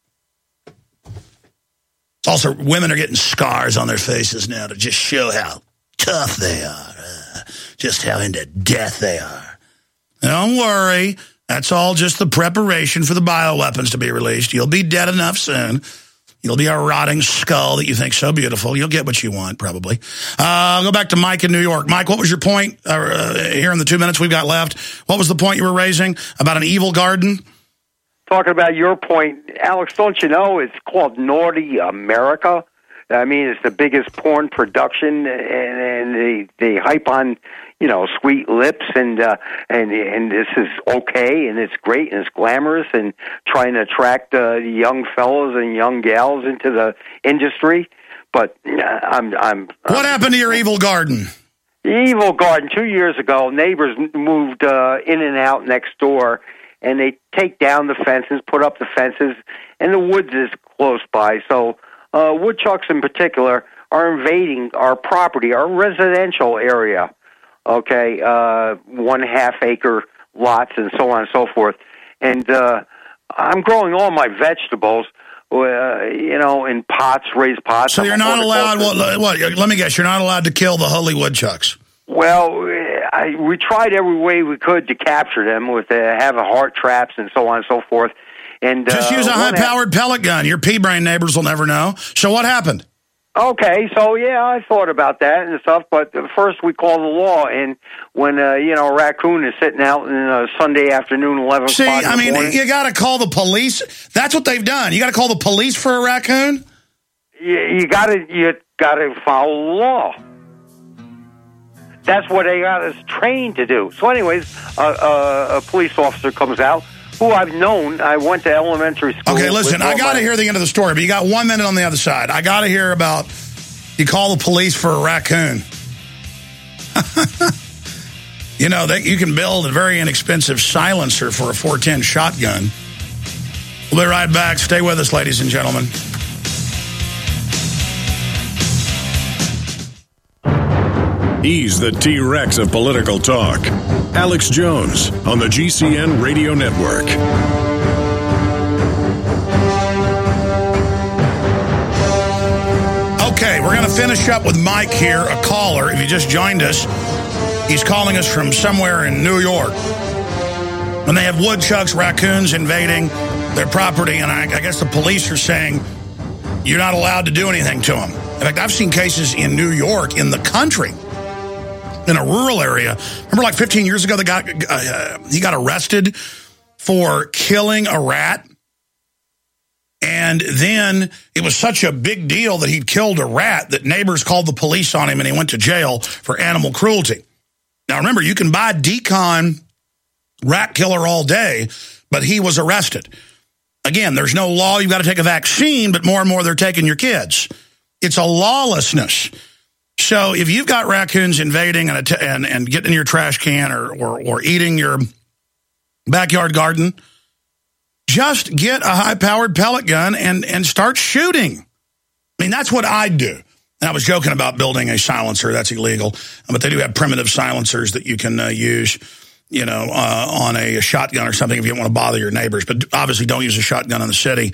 It's also, women are getting scars on their faces now to just show how tough they are, uh, just how into death they are. Don't worry. That's all just the preparation for the bioweapons to be released. You'll be dead enough soon. You'll be a rotting skull that you think so beautiful. You'll get what you want, probably. Uh, I'll go back to Mike in New York. Mike, what was your point uh, uh, here in the two minutes we've got left? What was the point you were raising about an evil garden? Talking about your point, Alex, don't you know it's called Naughty America? I mean, it's the biggest porn production, and, and they they hype on, you know, sweet lips, and uh, and and this is okay, and it's great, and it's glamorous, and trying to attract uh, young fellows and young gals into the industry. But uh, I'm I'm. What um, happened to your evil garden? Evil garden. Two years ago, neighbors moved uh, in and out next door, and they take down the fences, put up the fences, and the woods is close by, so. Uh, woodchucks in particular are invading our property, our residential area, okay, uh, one half acre lots and so on and so forth. And uh, I'm growing all my vegetables, uh, you know, in pots, raised pots. So you're not allowed, what, what, let me guess, you're not allowed to kill the holy woodchucks. Well, I, we tried every way we could to capture them with uh, having heart traps and so on and so forth. And just uh, use a high-powered pellet gun. Your pea-brain neighbors will never know. So what happened? Okay, so yeah, I thought about that and stuff, but first we call the law, and when uh, you know a raccoon is sitting out on a Sunday afternoon, eleven See, o'clock in I the mean, morning, you got to call the police. That's what they've done. You got to call the police for a raccoon. you, you got to you got to follow the law. That's what they got us trained to do. So, anyways, uh, uh, a police officer comes out, who I've known. I went to elementary school. Okay, listen, I got to my... hear the end of the story, but you got one minute on the other side. I got to hear about you call the police for a raccoon. You know, they, you can build a very inexpensive silencer for a four ten shotgun. We'll be right back. Stay with us, ladies and gentlemen. He's the T-Rex of political talk. Alex Jones on the G C N Radio Network. Okay, we're going to finish up with Mike here, a caller. If you just joined us, he's calling us from somewhere in New York. When they have woodchucks, raccoons invading their property, and I, I guess the police are saying you're not allowed to do anything to them. In fact, I've seen cases in New York, in the country, in a rural area. Remember like fifteen years ago, the guy, uh, he got arrested for killing a rat? And then it was such a big deal that he'd killed a rat that neighbors called the police on him and he went to jail for animal cruelty. Now, remember, you can buy Decon rat killer all day, but he was arrested. Again, there's no law. You've got to take a vaccine, but more and more they're taking your kids. It's a lawlessness. So if you've got raccoons invading and and, and getting in your trash can or, or, or eating your backyard garden, just get a high-powered pellet gun and, and start shooting. I mean, that's what I'd do. And I was joking about building a silencer. That's illegal. But they do have primitive silencers that you can uh, use, you know, uh, on a shotgun or something if you don't want to bother your neighbors. But obviously don't use a shotgun in the city.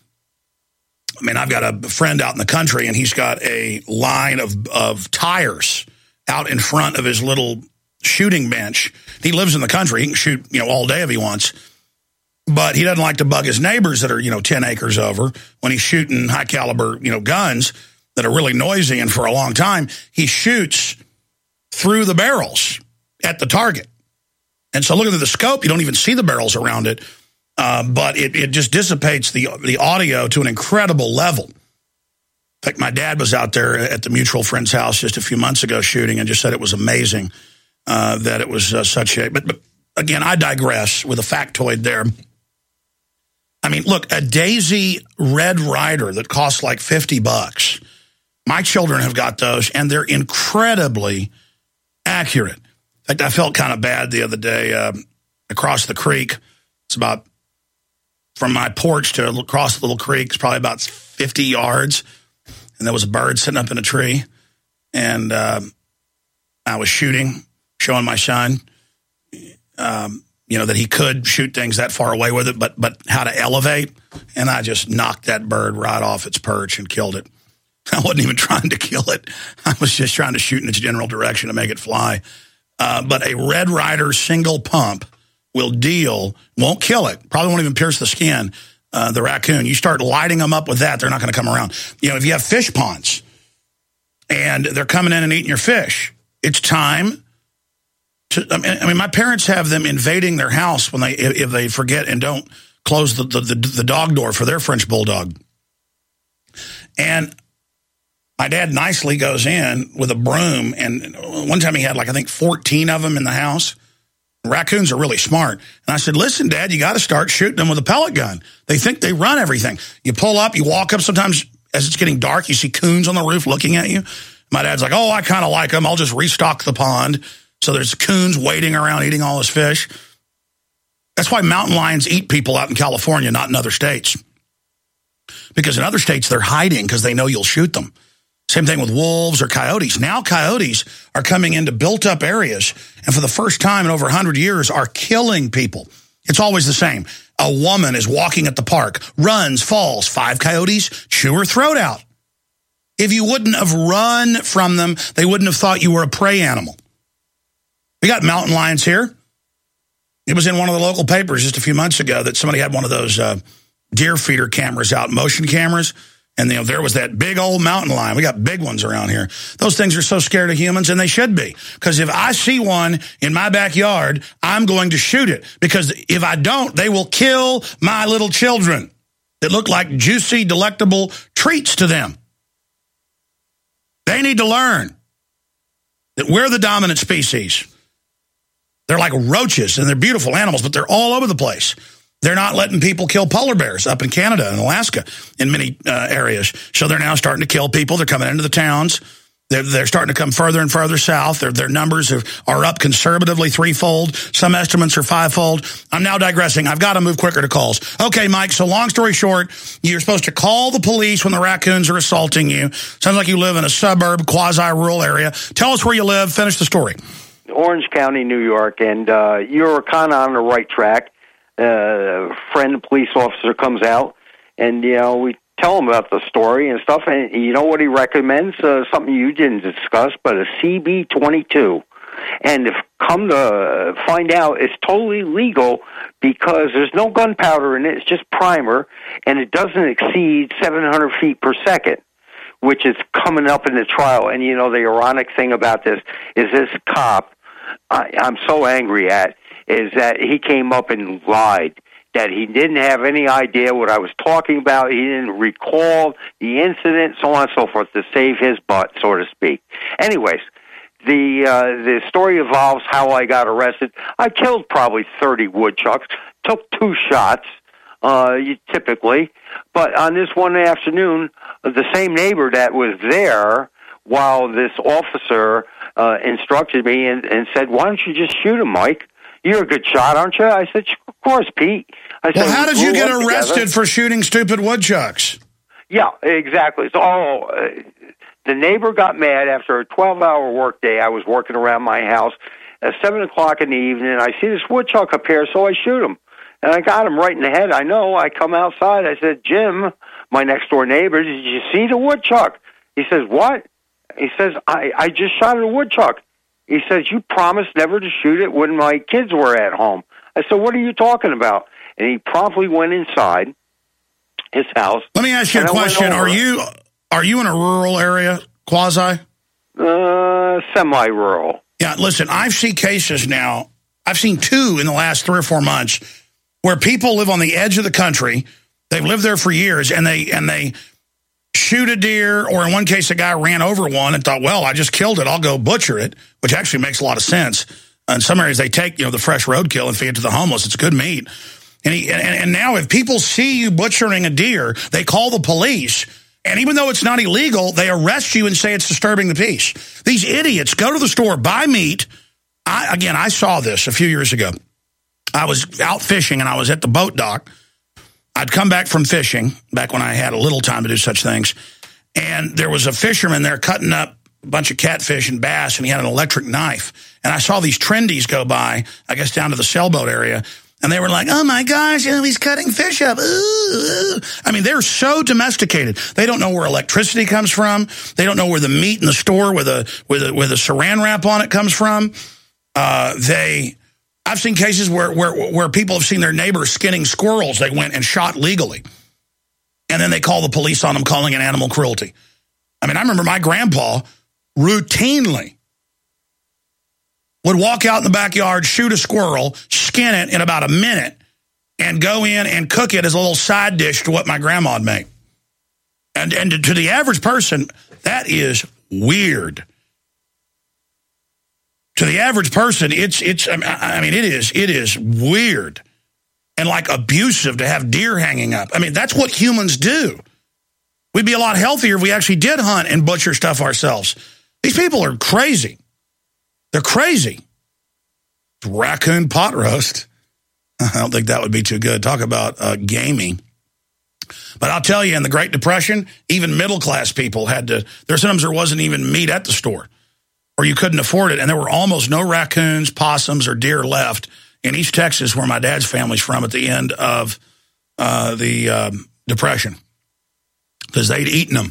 I mean, I've got a friend out in the country, and he's got a line of, of tires out in front of his little shooting bench. He lives in the country. He can shoot, you know, all day if he wants. But he doesn't like to bug his neighbors that are, you know, ten acres over when he's shooting high caliber, you know, guns that are really noisy. And for a long time, he shoots through the barrels at the target. And so looking at the scope, you don't even see the barrels around it. Uh, but it, it just dissipates the, the audio to an incredible level. In fact, my dad was out there at the mutual friend's house just a few months ago shooting and just said it was amazing uh, that it was uh, such a... But, but again, I digress with a factoid there. I mean, look, a Daisy Red Ryder that costs like fifty bucks. My children have got those, and they're incredibly accurate. In fact, I felt kind of bad the other day um, across the creek. It's about, from my porch to across the little creek, it's probably about fifty yards. And there was a bird sitting up in a tree. And um, I was shooting, showing my son, um, you know, that he could shoot things that far away with it, but but how to elevate. And I just knocked that bird right off its perch and killed it. I wasn't even trying to kill it. I was just trying to shoot in its general direction to make it fly. Uh, but a Red Ryder single pump will deal, won't kill it, probably won't even pierce the skin, uh, the raccoon. You start lighting them up with that, they're not going to come around. You know, if you have fish ponds and they're coming in and eating your fish, it's time to, I mean, I mean, my parents have them invading their house when they, if they forget and don't close the, the, the, the dog door for their French bulldog. And my dad nicely goes in with a broom, and one time he had like, I think fourteen of them in the house. Raccoons are really smart. And I said, listen, Dad, you got to start shooting them with a pellet gun. They think they run everything. You pull up, you walk up. Sometimes as it's getting dark, you see coons on the roof looking at you. My dad's like, oh, I kind of like them. I'll just restock the pond. So there's coons waiting around eating all his fish. That's why mountain lions eat people out in California, not in other states. Because in other states, they're hiding because they know you'll shoot them. Same thing with wolves or coyotes. Now coyotes are coming into built-up areas, and for the first time in over one hundred years are killing people. It's always the same. A woman is walking at the park, runs, falls. Five coyotes chew her throat out. If you wouldn't have run from them, they wouldn't have thought you were a prey animal. We got mountain lions here. It was in one of the local papers just a few months ago that somebody had one of those uh, deer feeder cameras out, motion cameras, and you know, there was that big old mountain lion. We got big ones around here. Those things are so scared of humans, and they should be. Because if I see one in my backyard, I'm going to shoot it. Because if I don't, they will kill my little children that look like juicy, delectable treats to them. They need to learn that we're the dominant species. They're like roaches, and they're beautiful animals, but they're all over the place. They're not letting people kill polar bears up in Canada and Alaska in many uh, areas. So they're now starting to kill people. They're coming into the towns. They're, they're starting to come further and further south. Their, their numbers are, are up conservatively threefold. Some estimates are fivefold. I'm now digressing. I've got to move quicker to calls. Okay, Mike, so long story short, you're supposed to call the police when the raccoons are assaulting you. Sounds like you live in a suburb, quasi-rural area. Tell us where you live. Finish the story. Orange County, New York, and uh, you're kind of on the right track. Uh, a friend, a police officer, comes out, and, you know, we tell him about the story and stuff, and you know what he recommends? Uh, something you didn't discuss, but a C B twenty-two. And if come to find out, it's totally legal because there's no gunpowder in it. It's just primer, and it doesn't exceed seven hundred feet per second, which is coming up in the trial. And, you know, the ironic thing about this is this cop, I, I'm so angry at, is that he came up and lied, that he didn't have any idea what I was talking about. He didn't recall the incident, so on and so forth, to save his butt, so to speak. Anyways, the uh, the story evolves how I got arrested. I killed probably thirty woodchucks, took two shots, uh, typically. But on this one afternoon, the same neighbor that was there while this officer uh, instructed me and, and said, "Why don't you just shoot him, Mike? You're a good shot, aren't you?" I said, "Of course, Pete." I said, well, how did you get arrested together. for shooting stupid woodchucks? Yeah, exactly. So, oh, uh, the neighbor got mad after a twelve-hour workday. I was working around my house at seven o'clock in the evening. I see this woodchuck up here, so I shoot him. And I got him right in the head. I know. I come outside. I said, "Jim, my next-door neighbor, did you see the woodchuck?" He says, "What?" He says, I, I just shot at a woodchuck. He says, "You promised never to shoot it when my kids were at home." I said, "What are you talking about?" And he promptly went inside his house. Let me ask you a question. Are you are you in a rural area, quasi? Uh, semi-rural. Yeah, listen, I've seen cases now. I've seen two in the last three or four months where people live on the edge of the country. They've lived there for years, and they and they shoot a deer, or in one case, a guy ran over one and thought, well, I just killed it. I'll go butcher it, which actually makes a lot of sense. In some areas, they take, you know, the fresh roadkill and feed it to the homeless. It's good meat. And, he, and, and now if people see you butchering a deer, they call the police. And even though it's not illegal, they arrest you and say it's disturbing the peace. These idiots go to the store, buy meat. I, again, I saw this a few years ago. I was out fishing, and I was at the boat dock. I'd come back from fishing, back when I had a little time to do such things. And there was a fisherman there cutting up a bunch of catfish and bass, and he had an electric knife. And I saw these trendies go by, I guess down to the sailboat area, and they were like, "Oh my gosh, you know, he's cutting fish up." Ooh, ooh. I mean, they're so domesticated. They don't know where electricity comes from. They don't know where the meat in the store with a with a with a saran wrap on it comes from. Uh, they, I've seen cases where where where people have seen their neighbors skinning squirrels. They went and shot legally, and then they call the police on them, calling it animal cruelty. I mean, I remember my grandpa routinely would walk out in the backyard, shoot a squirrel, skin it in about a minute, and go in and cook it as a little side dish to what my grandma had made. And, and to the average person, that is weird. To the average person, it's, it's, I mean, it is, it is weird and like abusive to have deer hanging up. I mean, that's what humans do. We'd be a lot healthier if we actually did hunt and butcher stuff ourselves. These people are crazy. They're crazy. Raccoon pot roast. I don't think that would be too good. Talk about uh, gaming. But I'll tell you, in the Great Depression, even middle-class people had to, there sometimes there wasn't even meat at the store, or you couldn't afford it, and there were almost no raccoons, possums, or deer left in East Texas, where my dad's family's from, at the end of uh, the um, Depression, because they'd eaten them.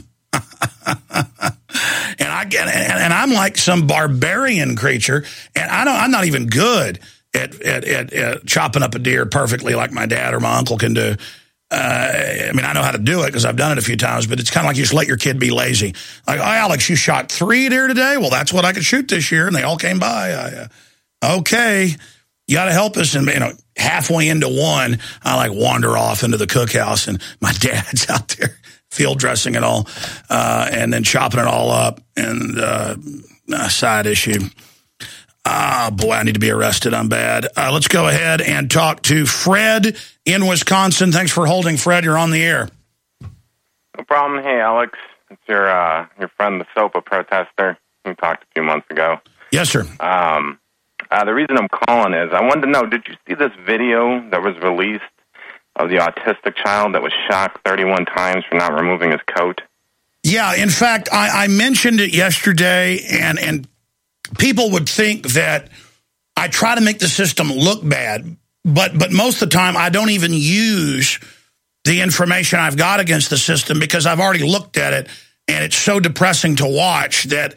and I and, and I'm like some barbarian creature, and I don't. I'm not even good at, at, at, at chopping up a deer perfectly like my dad or my uncle can do. Uh, I mean, I know how to do it because I've done it a few times, but it's kind of like you just let your kid be lazy. Like, oh, Alex, you shot three deer today? Well, that's what I could shoot this year, and they all came by. I, uh, okay, you got to help us. And, you know, halfway into one, I, like, wander off into the cookhouse, and my dad's out there field dressing it all, uh, and then chopping it all up, and uh, a side issue. Ah, boy, I need to be arrested. I'm bad. Uh, let's go ahead and talk to Fred in Wisconsin. Thanks for holding, Fred. You're on the air. No problem. Hey, Alex. It's your uh, your friend, the SOPA protester. We talked a few months ago. Yes, sir. Um, uh, the reason I'm calling is I wanted to know, did you see this video that was released of the autistic child that was shocked thirty-one times for not removing his coat? Yeah, in fact, I, I mentioned it yesterday, and and people would think that I try to make the system look bad, but but most of the time I don't even use the information I've got against the system because I've already looked at it, and it's so depressing to watch that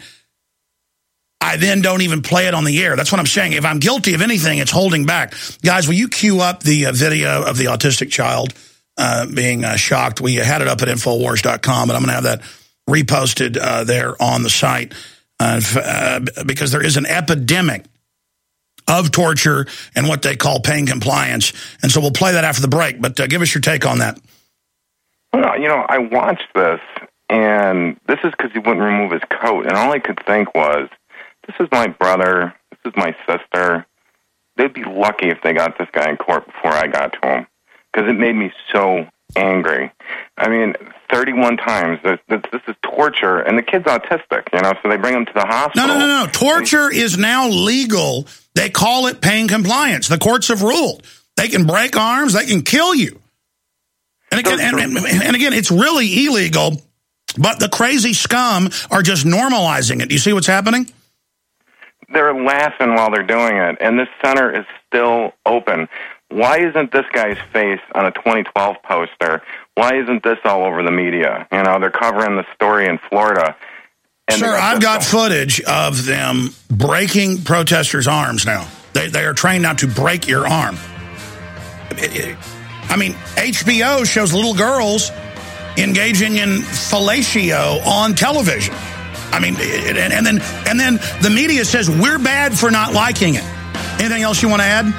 I then don't even play it on the air. That's what I'm saying. If I'm guilty of anything, it's holding back. Guys, will you cue up the uh, video of the autistic child uh, being uh, shocked? We had it up at Infowars dot com, but I'm going to have that reposted uh, there on the site. Uh, uh, because there is an epidemic of torture and what they call pain compliance. And so we'll play that after the break, but uh, give us your take on that. Well, you know, I watched this, and this is because he wouldn't remove his coat, and all I could think was, this is my brother, this is my sister. They'd be lucky if they got this guy in court before I got to him, because it made me so angry. I mean, thirty-one times. This, this, this is torture, and the kid's autistic, you know, so they bring him to the hospital. No, no, no, no. Torture is now legal. They call it pain compliance. The courts have ruled. They can break arms. They can kill you. And again, and, and, and again, it's really illegal, but the crazy scum are just normalizing it. Do you see what's happening? They're laughing while they're doing it, and this center is still open. Why isn't this guy's face on a twenty twelve poster? Why isn't this all over the media? You know, they're covering the story in Florida. Sir, I've got footage of them breaking protesters' arms now. They, they are trained now to break your arm. It, it, I mean, H B O shows little girls engaging in fellatio on television. I mean, it, and, and then and then the media says we're bad for not liking it. Anything else you want to add?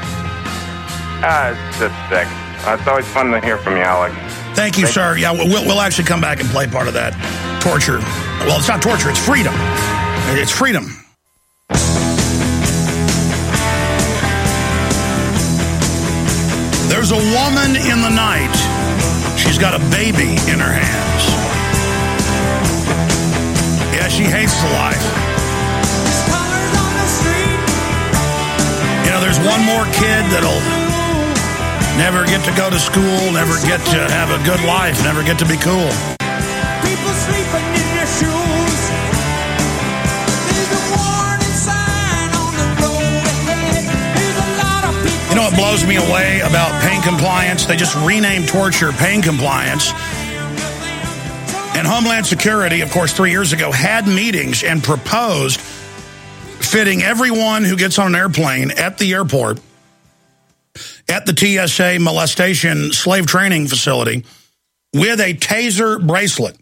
Uh, it's just sick. Uh, it's always fun to hear from you, Alex. Thank you, Thank sir. You. Yeah, we'll, we'll actually come back and play part of that torture. Well, it's not torture. It's freedom. It's freedom. There's a woman in the night. She's got a baby in her hands. Yeah, she hates the life. You know, there's one more kid that'll never get to go to school, never get to have a good life, never get to be cool. People sleeping in their shoes. There's a warning sign on the road ahead. There's a lot of people. You know what blows me away about pain compliance? They just renamed torture pain compliance. And Homeland Security, of course, three years ago, had meetings and proposed fitting everyone who gets on an airplane at the airport at the T S A molestation slave training facility with a taser bracelet.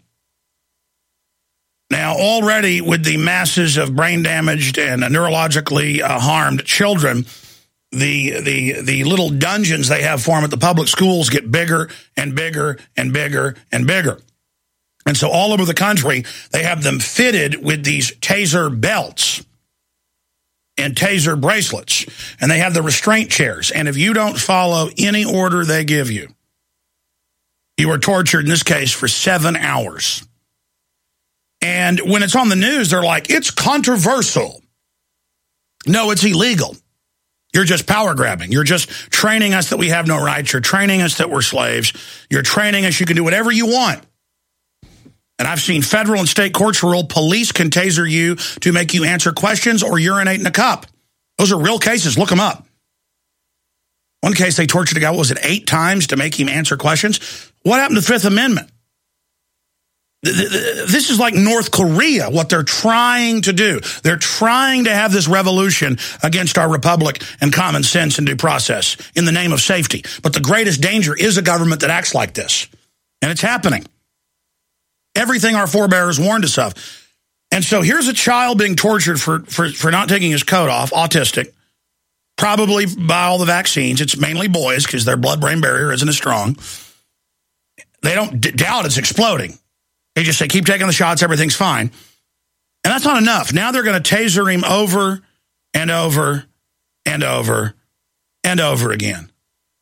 Now, already with the masses of brain damaged and neurologically uh, harmed children, the, the, the little dungeons they have for them at the public schools get bigger and bigger and bigger and bigger. And so all over the country, they have them fitted with these taser belts and taser bracelets, and they have the restraint chairs. And if you don't follow any order they give you, you are tortured, in this case, for seven hours. And when it's on the news, they're like, it's controversial. No, it's illegal. You're just power grabbing. You're just training us that we have no rights. You're training us that we're slaves. You're training us you can do whatever you want. And I've seen federal and state courts rule police can taser you to make you answer questions or urinate in a cup. Those are real cases. Look them up. One case, they tortured a guy, what was it, eight times to make him answer questions? What happened to the Fifth Amendment? This is like North Korea, what they're trying to do. They're trying to have this revolution against our republic and common sense and due process in the name of safety. But the greatest danger is a government that acts like this. And it's happening. Everything our forebears warned us of. And so here's a child being tortured for, for, for not taking his coat off, autistic, probably by all the vaccines. It's mainly boys because their blood-brain barrier isn't as strong. They don't d- doubt it's exploding. They just say, keep taking the shots, everything's fine. And that's not enough. Now they're going to taser him over and over and over and over again.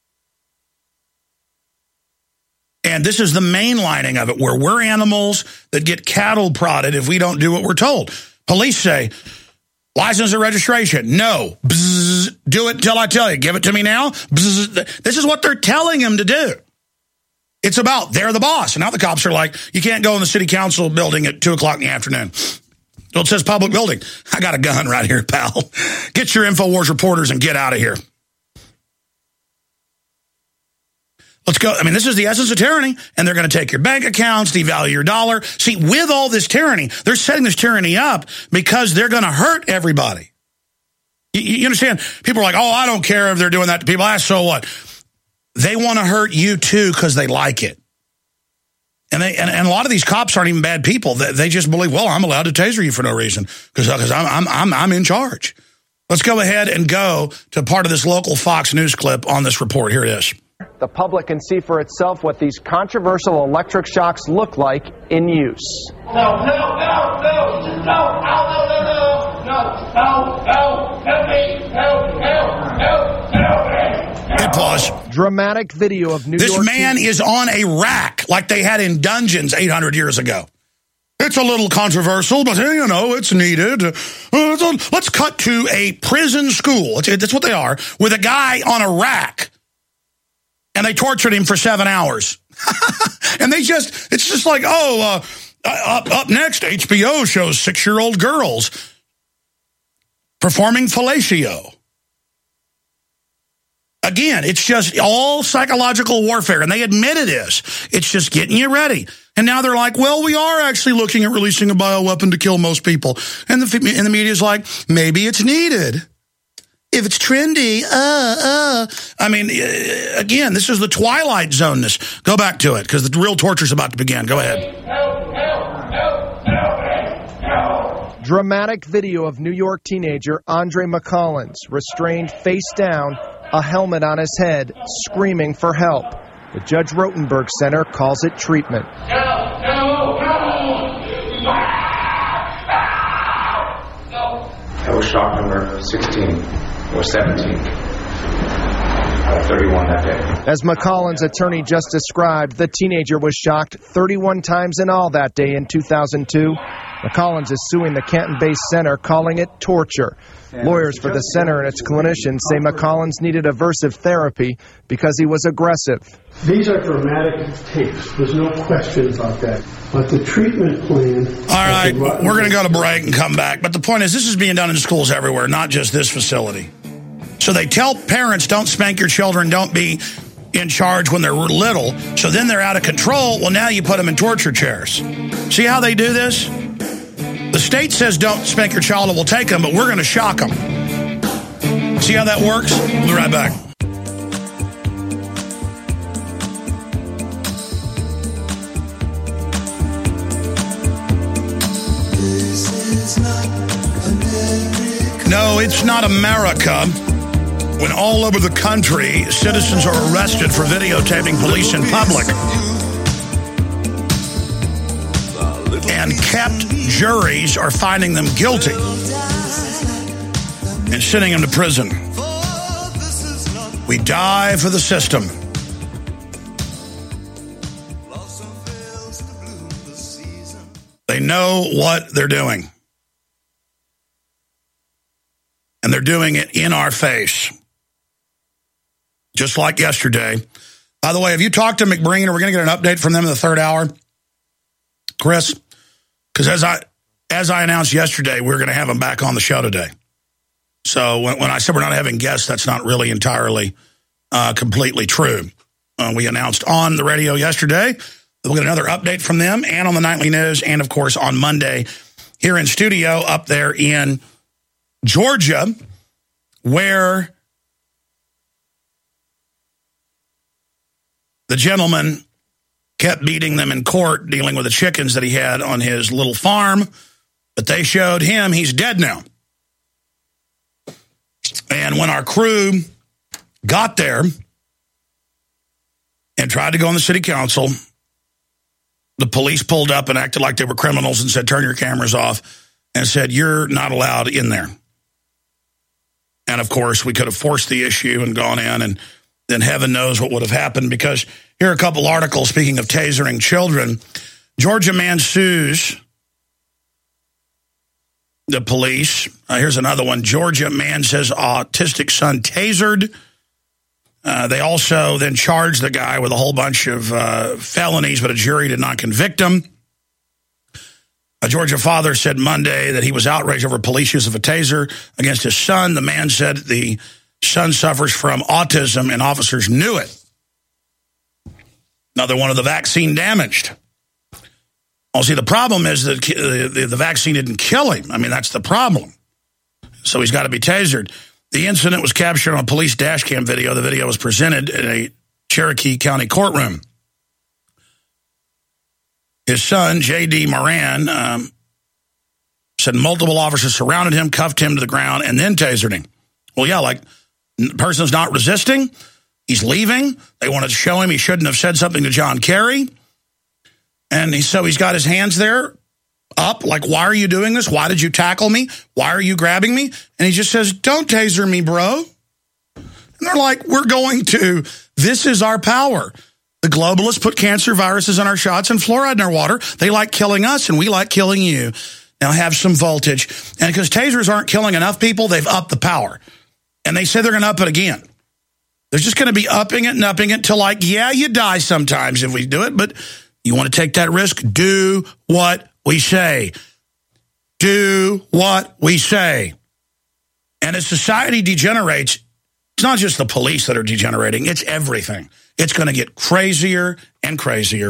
And this is the mainlining of it, where we're animals that get cattle prodded if we don't do what we're told. Police say, license or registration? No. Bzz, do it until I tell you. Give it to me now. Bzz. This is what they're telling him to do. It's about they're the boss. And now the cops are like, you can't go in the city council building at two o'clock in the afternoon. So it says public building. I got a gun right here, pal. Get your InfoWars reporters and get out of here. Let's go. I mean, this is the essence of tyranny, and they're going to take your bank accounts, devalue your dollar. See, with all this tyranny, they're setting this tyranny up because they're going to hurt everybody. You, you understand? People are like, oh, I don't care if they're doing that to people. Ah, so what? They want to hurt you, too, because they like it. And, they, and and a lot of these cops aren't even bad people. They, they just believe, well, I'm allowed to taser you for no reason because I'm, I'm, I'm, I'm in charge. Let's go ahead and go to part of this local Fox News clip on this report. Here it is. The public can see for itself what these controversial electric shocks look like in use. No, no, no, no, no, no, no, no, no, no, no, help me, help, help, help, help me. Hit pause. Dramatic video of New this York. This man is on a rack like they had in dungeons eight hundred years ago. It's a little controversial, but hey, you know, it's needed. Uh, let's cut to a prison school. That's what they are, with a guy on a rack. And they tortured him for seven hours. And they just, it's just like, oh, uh, up, up next, H B O shows six-year-old girls performing fellatio. Again, it's just all psychological warfare, and they admitted this. It's just getting you ready. And now they're like, well, we are actually looking at releasing a bioweapon to kill most people. And the, and the media's like, maybe it's needed. If it's trendy, uh, uh. I mean, again, this is the Twilight Zone-ness. Go back to it, because the real torture's about to begin. Go ahead. Help, help, help, help, help. Dramatic video of New York teenager Andre McCollins, restrained face down, a helmet on his head, screaming for help. The Judge Rotenberg Center calls it treatment. Help, help, help. That was shock number sixteen. Or seventeen. Uh, thirty-one that day. As McCollins' attorney just described, the teenager was shocked thirty-one times in all that day in two thousand two. McCollins is suing the Canton-based center, calling it torture. Lawyers for the center and its clinicians say McCollins needed aversive therapy because he was aggressive. These are dramatic tapes. There's no question about that. But the treatment plan... All right, we're going to go to break and come back. But the point is, this is being done in schools everywhere, not just this facility. So they tell parents, don't spank your children, don't be in charge when they're little. So then they're out of control. Well, now you put them in torture chairs. See how they do this? The state says don't spank your child and we'll take them, but we're going to shock them. See how that works? We'll be right back. No, it's not America. When all over the country, citizens are arrested for videotaping police in public. And kept juries are finding them guilty and sending them to prison. We die for the system. They know what they're doing. And they're doing it in our face. Just like yesterday. By the way, have you talked to McBreen? Or we're going to get an update from them in the third hour? Chris? Because as I as I announced yesterday, we're going to have them back on the show today. So when, when I said we're not having guests, that's not really entirely uh, completely true. Uh, we announced on the radio yesterday We'll get another update from them and on the Nightly News and, of course, on Monday here in studio up there in Georgia, where the gentleman kept beating them in court, dealing with the chickens that he had on his little farm. But they showed him he's dead now. And when our crew got there and tried to go on the city council, the police pulled up and acted like they were criminals and said, turn your cameras off, and said, you're not allowed in there. And, of course, we could have forced the issue and gone in, and then heaven knows what would have happened, because here are a couple articles, speaking of tasering children. Georgia man sues the police. Uh, here's another one. Georgia man says autistic son tasered. Uh, they also then charged the guy with a whole bunch of uh, felonies, but a jury did not convict him. A Georgia father said Monday that he was outraged over police use of a taser against his son. The man said the son suffers from autism and officers knew it. Another one of the vaccine damaged. Well, see, the problem is that the, the, the vaccine didn't kill him. I mean, that's the problem. So he's got to be tasered. The incident was captured on a police dash cam video. The video was presented in a Cherokee County courtroom. His son, J D Moran, um, said multiple officers surrounded him, cuffed him to the ground, and then tasered him. Well, yeah, like, the person's not resisting. He's leaving. They wanted to show him he shouldn't have said something to John Kerry. And he, so he's got his hands there up, like, why are you doing this? Why did you tackle me? Why are you grabbing me? And he just says, don't taser me, bro. And they're like, we're going to. This is our power. The globalists put cancer viruses in our shots and fluoride in our water. They like killing us, and we like killing you. Now have some voltage. And because tasers aren't killing enough people, they've upped the power. And they say they're going to up it again. They're just going to be upping it and upping it till, like, yeah, you die sometimes if we do it, but you want to take that risk? Do what we say. Do what we say. And as society degenerates, it's not just the police that are degenerating, it's everything. It's going to get crazier and crazier.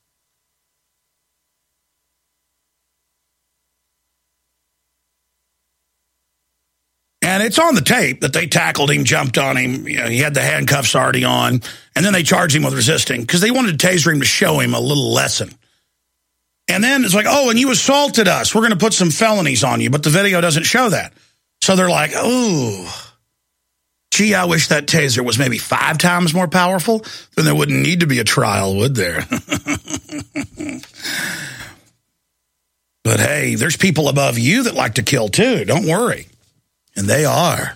And it's on the tape that they tackled him, jumped on him. You know, he had the handcuffs already on. And then they charged him with resisting because they wanted to taser him to show him a little lesson. And then it's like, oh, and you assaulted us. We're going to put some felonies on you. But the video doesn't show that. So they're like, oh, gee, I wish that taser was maybe five times more powerful. Then there wouldn't need to be a trial, would there? But hey, there's people above you that like to kill too. Don't worry. And they are.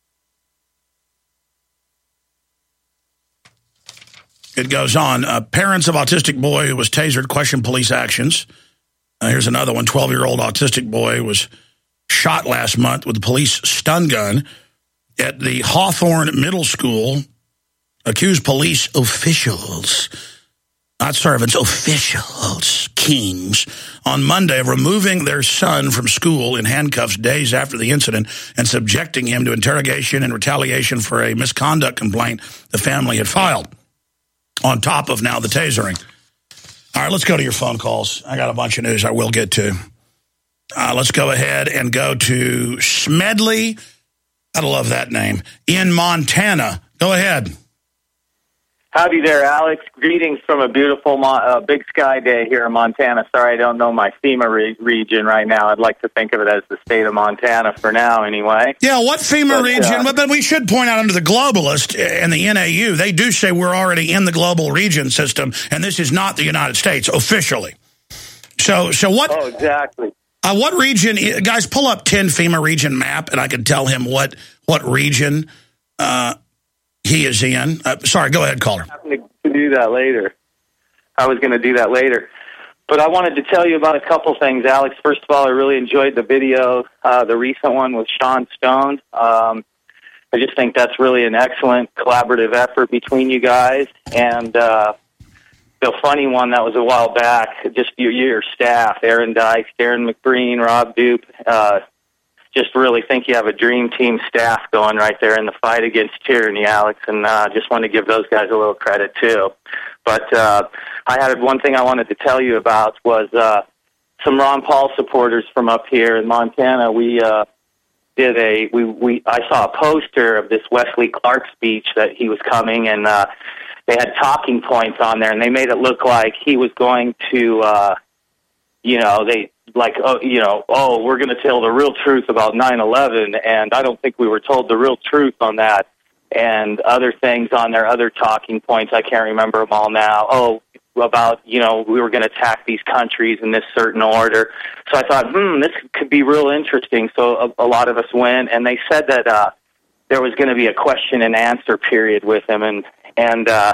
It goes on. Uh, parents of autistic boy who was tasered question police actions. Uh, here's another one. twelve-year-old autistic boy was shot last month with a police stun gun at the Hawthorne Middle School. Accused police officials, not servants, officials, kings, on Monday of removing their son from school in handcuffs days after the incident and subjecting him to interrogation in retaliation for a misconduct complaint the family had filed, on top of now the tasering. All right, let's go to your phone calls. I got a bunch of news I will get to. Uh, let's go ahead and go to Smedley. I love that name. In Montana. Go ahead. Howdy there, Alex. Greetings from a beautiful Mo- uh, Big Sky Day here in Montana. Sorry I don't know my FEMA re- region right now. I'd like to think of it as the state of Montana for now, anyway. Yeah, what FEMA but, region? Uh, but, but we should point out under the globalist and the N A U, they do say we're already in the global region system, and this is not the United States officially. So, so what? Oh, exactly. Uh, what region? Guys, pull up ten FEMA region map, and I can tell him what what region uh, he is in. Uh, sorry, go ahead, caller. I'm going to do that later. I was going to do that later. But I wanted to tell you about a couple things, Alex. First of all, I really enjoyed the video, uh, the recent one with Sean Stone. Um, I just think that's really an excellent collaborative effort between you guys. And uh, the funny one that was a while back, just your, your staff, Aaron Dykes, Darren McBreen, Rob Dupe, uh, just really think you have a dream team staff going right there in the fight against tyranny, Alex, and uh, just want to give those guys a little credit, too. But uh, I had one thing I wanted to tell you about was uh, some Ron Paul supporters from up here in Montana. We uh, did a we, we I saw a poster of this Wesley Clark speech that he was coming, and uh, they had talking points on there, and they made it look like he was going to, uh, you know, they like, oh, you know, oh, we're going to tell the real truth about nine eleven, and I don't think we were told the real truth on that, and other things on there, other talking points. I can't remember them all now. Oh, about, you know, we were going to attack these countries in this certain order. So I thought, hmm, this could be real interesting. So a, a lot of us went, and they said that uh, there was going to be a question and answer period with him, and and uh,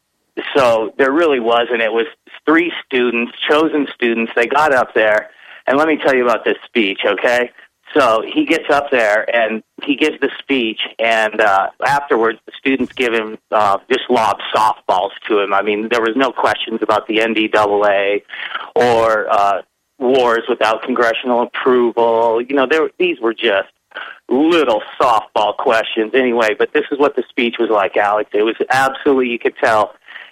so there really wasn't. It was three students, chosen students. They got up there, and let me tell you about this speech, okay? So he gets up there, and he gives the speech, and uh, afterwards the students give him, uh, just lob softballs to him. I mean, there was no questions about the N D A A or uh, wars without congressional approval. You know, there, these were just little softball questions anyway, but this is what the speech was like, Alex. It was absolutely, you could tell,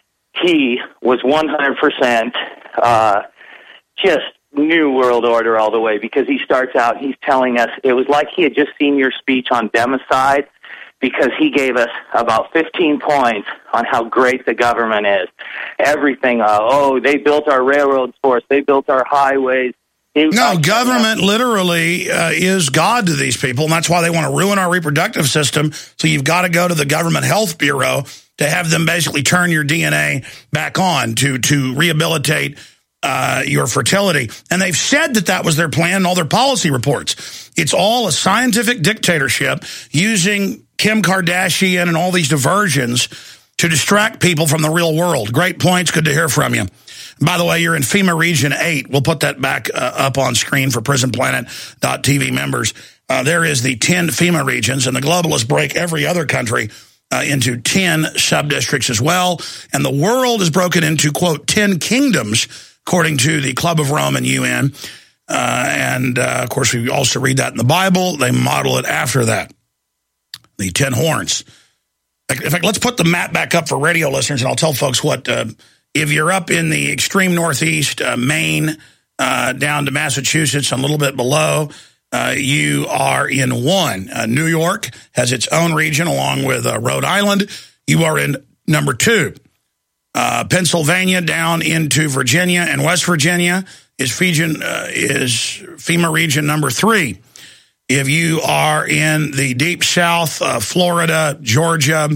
he was one hundred percent uh, just New World Order all the way, because he starts out, he's telling us, it was like he had just seen your speech on Democide, because he gave us about fifteen points on how great the government is. Everything, uh, oh, they built our railroads for us, they built our highways. No, government literally uh, is God to these people, and that's why they want to ruin our reproductive system. So you've got to go to the Government Health Bureau to have them basically turn your D N A back on to, to rehabilitate uh, your fertility. And they've said that that was their plan in all their policy reports. It's all a scientific dictatorship using Kim Kardashian and all these diversions to distract people from the real world. Great points. Good to hear from you. By the way, you're in FEMA Region eight. We'll put that back uh, up on screen for prison planet dot T V members. Uh, there is the ten FEMA regions, and the globalists break every other country uh, into ten sub-districts as well. And the world is broken into, quote, ten kingdoms, according to the Club of Rome and U N. Uh, and, uh, of course, we also read that in the Bible. They model it after that. The ten horns. In fact, let's put the map back up for radio listeners, and I'll tell folks what... Uh, If you're up in the extreme northeast, uh, Maine, uh, down to Massachusetts, and a little bit below, uh, you are in one. Uh, New York has its own region along with uh, Rhode Island. You are in number two. Uh, Pennsylvania down into Virginia and West Virginia is, Fijian, uh, is FEMA region number three. If you are in the deep south, uh, Florida, Georgia,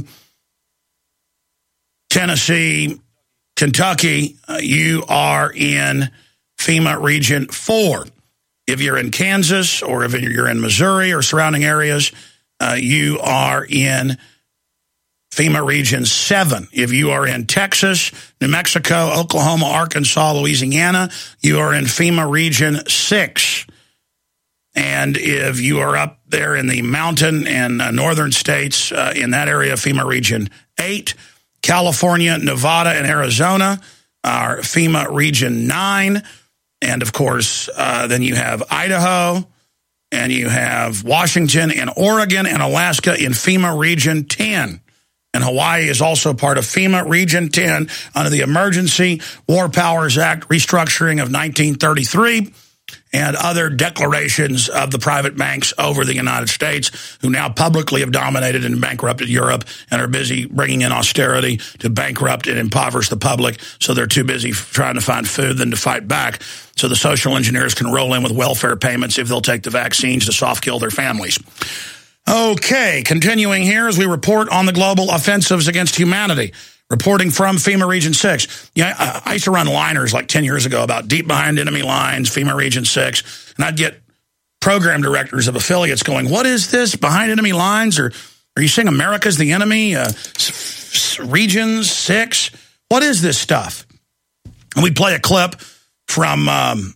Tennessee, Kentucky, uh, you are in FEMA Region four. If you're in Kansas or if you're in Missouri or surrounding areas, uh, you are in FEMA Region seven. If you are in Texas, New Mexico, Oklahoma, Arkansas, Louisiana, you are in FEMA Region six. And if you are up there in the mountain and uh, northern states, uh, in that area, FEMA Region eight. California, Nevada, and Arizona are FEMA Region nine. And, of course, uh, then you have Idaho, and you have Washington and Oregon and Alaska in FEMA Region ten. And Hawaii is also part of FEMA Region ten under the Emergency War Powers Act restructuring of nineteen thirty-three. And other declarations of the private banks over the United States, who now publicly have dominated and bankrupted Europe and are busy bringing in austerity to bankrupt and impoverish the public, so they're too busy trying to find food than to fight back, so the social engineers can roll in with welfare payments if they'll take the vaccines to soft-kill their families. Okay, continuing here as we report on the global offensives against humanity. Reporting from FEMA Region six. Yeah, I, I used to run liners like ten years ago about deep behind enemy lines, FEMA Region six, and I'd get program directors of affiliates going, what is this, behind enemy lines? Or are you saying America's the enemy? Uh, Region six? What is this stuff? And we'd play a clip from um,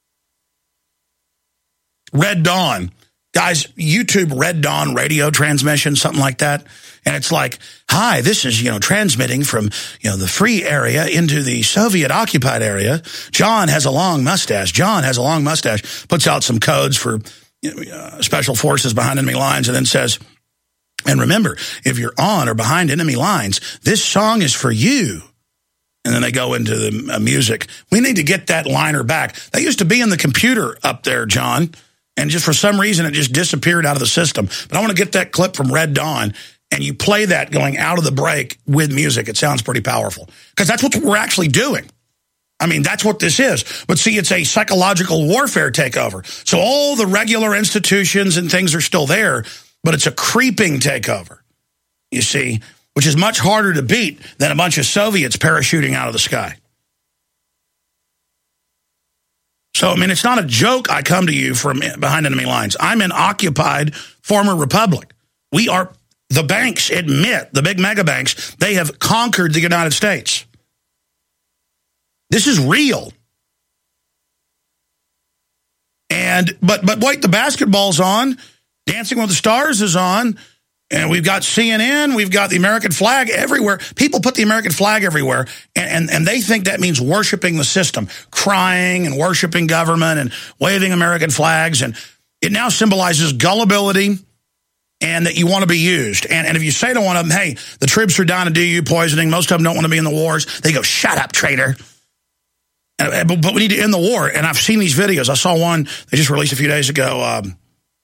Red Dawn. Guys, YouTube Red Dawn radio transmission, something like that. And it's like, hi, this is, you know, transmitting from, you know, the free area into the Soviet-occupied area. John has a long mustache. John has a long mustache. Puts out some codes for, you know, uh, special forces behind enemy lines, and then says, and remember, if you're on or behind enemy lines, this song is for you. and then they go into the uh, music. We need to get that liner back. That used to be in the computer up there, John, and just for some reason it just disappeared out of the system. But I want to get that clip from Red Dawn, and you play that going out of the break with music. It sounds pretty powerful, because that's what we're actually doing. I mean, that's what this is. But see, it's a psychological warfare takeover. So all the regular institutions and things are still there, but it's a creeping takeover, you see, which is much harder to beat than a bunch of Soviets parachuting out of the sky. So, I mean, it's not a joke I come to you from behind enemy lines. I'm an occupied former republic. We are, the banks admit, the big mega banks, they have conquered the United States. This is real. And, but, but wait, the basketball's on, Dancing with the Stars is on, and we've got C N N, we've got the American flag everywhere. People put the American flag everywhere, and, and, and they think that means worshiping the system, crying and worshiping government and waving American flags. And it now symbolizes gullibility and that you want to be used. And, and if you say to one of them, hey, the troops are dying of D U poisoning, most of them don't want to be in the wars, they go, shut up, traitor. And, but, but we need to end the war. And I've seen these videos. I saw one they just released a few days ago. Um,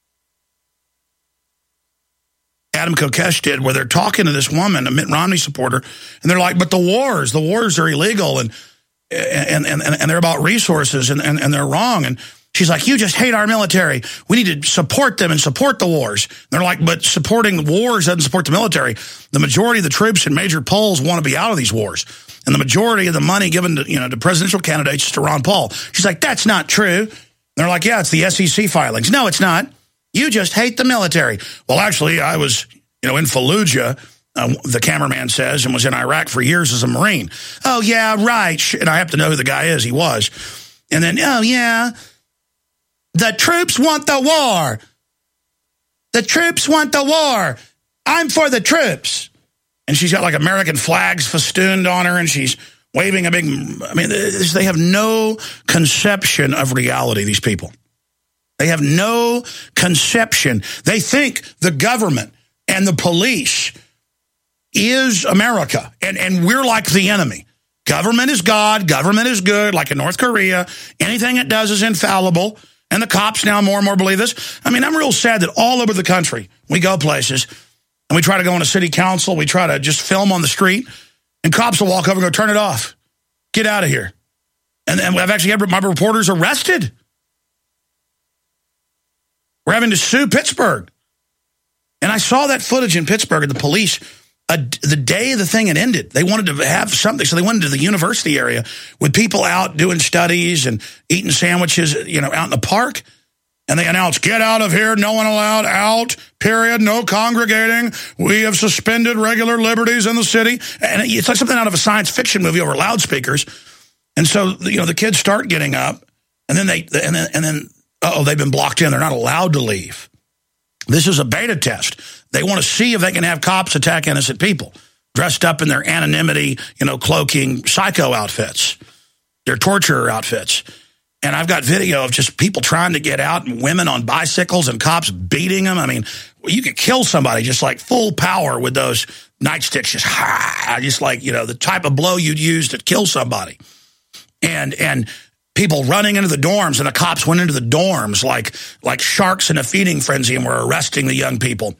Adam Kokesh did, where they're talking to this woman, a Mitt Romney supporter, and they're like, but the wars, the wars are illegal, and and and, and they're about resources, and, and, and they're wrong. And she's like, you just hate our military. We need to support them and support the wars. And they're like, but supporting the wars doesn't support the military. The majority of the troops in major polls want to be out of these wars. And the majority of the money given to, you know, to presidential candidates is to Ron Paul. She's like, that's not true. And they're like, yeah, it's the S E C filings. No, it's not. You just hate the military. Well, actually, I was, you know, in Fallujah, uh, the cameraman says, and was in Iraq for years as a Marine. Oh, yeah, right. And I have to know who the guy is. He was. And then, oh, yeah, the troops want the war. The troops want the war. I'm for the troops. And she's got like American flags festooned on her, and she's waving a big, I mean, they have no conception of reality, these people. They have no conception. They think the government and the police is America, and, and we're like the enemy. Government is God. Government is good, like in North Korea. Anything it does is infallible, and the cops now more and more believe this. I mean, I'm real sad that all over the country, we go places, and we try to go into city council, we try to just film on the street, and cops will walk over and go, turn it off. Get out of here. And, and I've actually had my reporters arrested. We're having to sue Pittsburgh. And I saw that footage in Pittsburgh of the police uh, the day the thing had ended. They wanted to have something, so they went into the university area with people out doing studies and eating sandwiches, you know, out in the park. And they announced, get out of here, no one allowed out, period, no congregating. We have suspended regular liberties in the city. And it's like something out of a science fiction movie over loudspeakers. And so, you know, the kids start getting up, and then they, and then, and then, uh-oh, they've been blocked in. They're not allowed to leave. This is a beta test. They want to see if they can have cops attack innocent people dressed up in their anonymity, you know, cloaking psycho outfits, their torture outfits. And I've got video of just people trying to get out, and women on bicycles and cops beating them. I mean, you could kill somebody just like full power with those nightsticks, just, just like, you know, the type of blow you'd use to kill somebody. And, and, people running into the dorms, and the cops went into the dorms like like sharks in a feeding frenzy and were arresting the young people.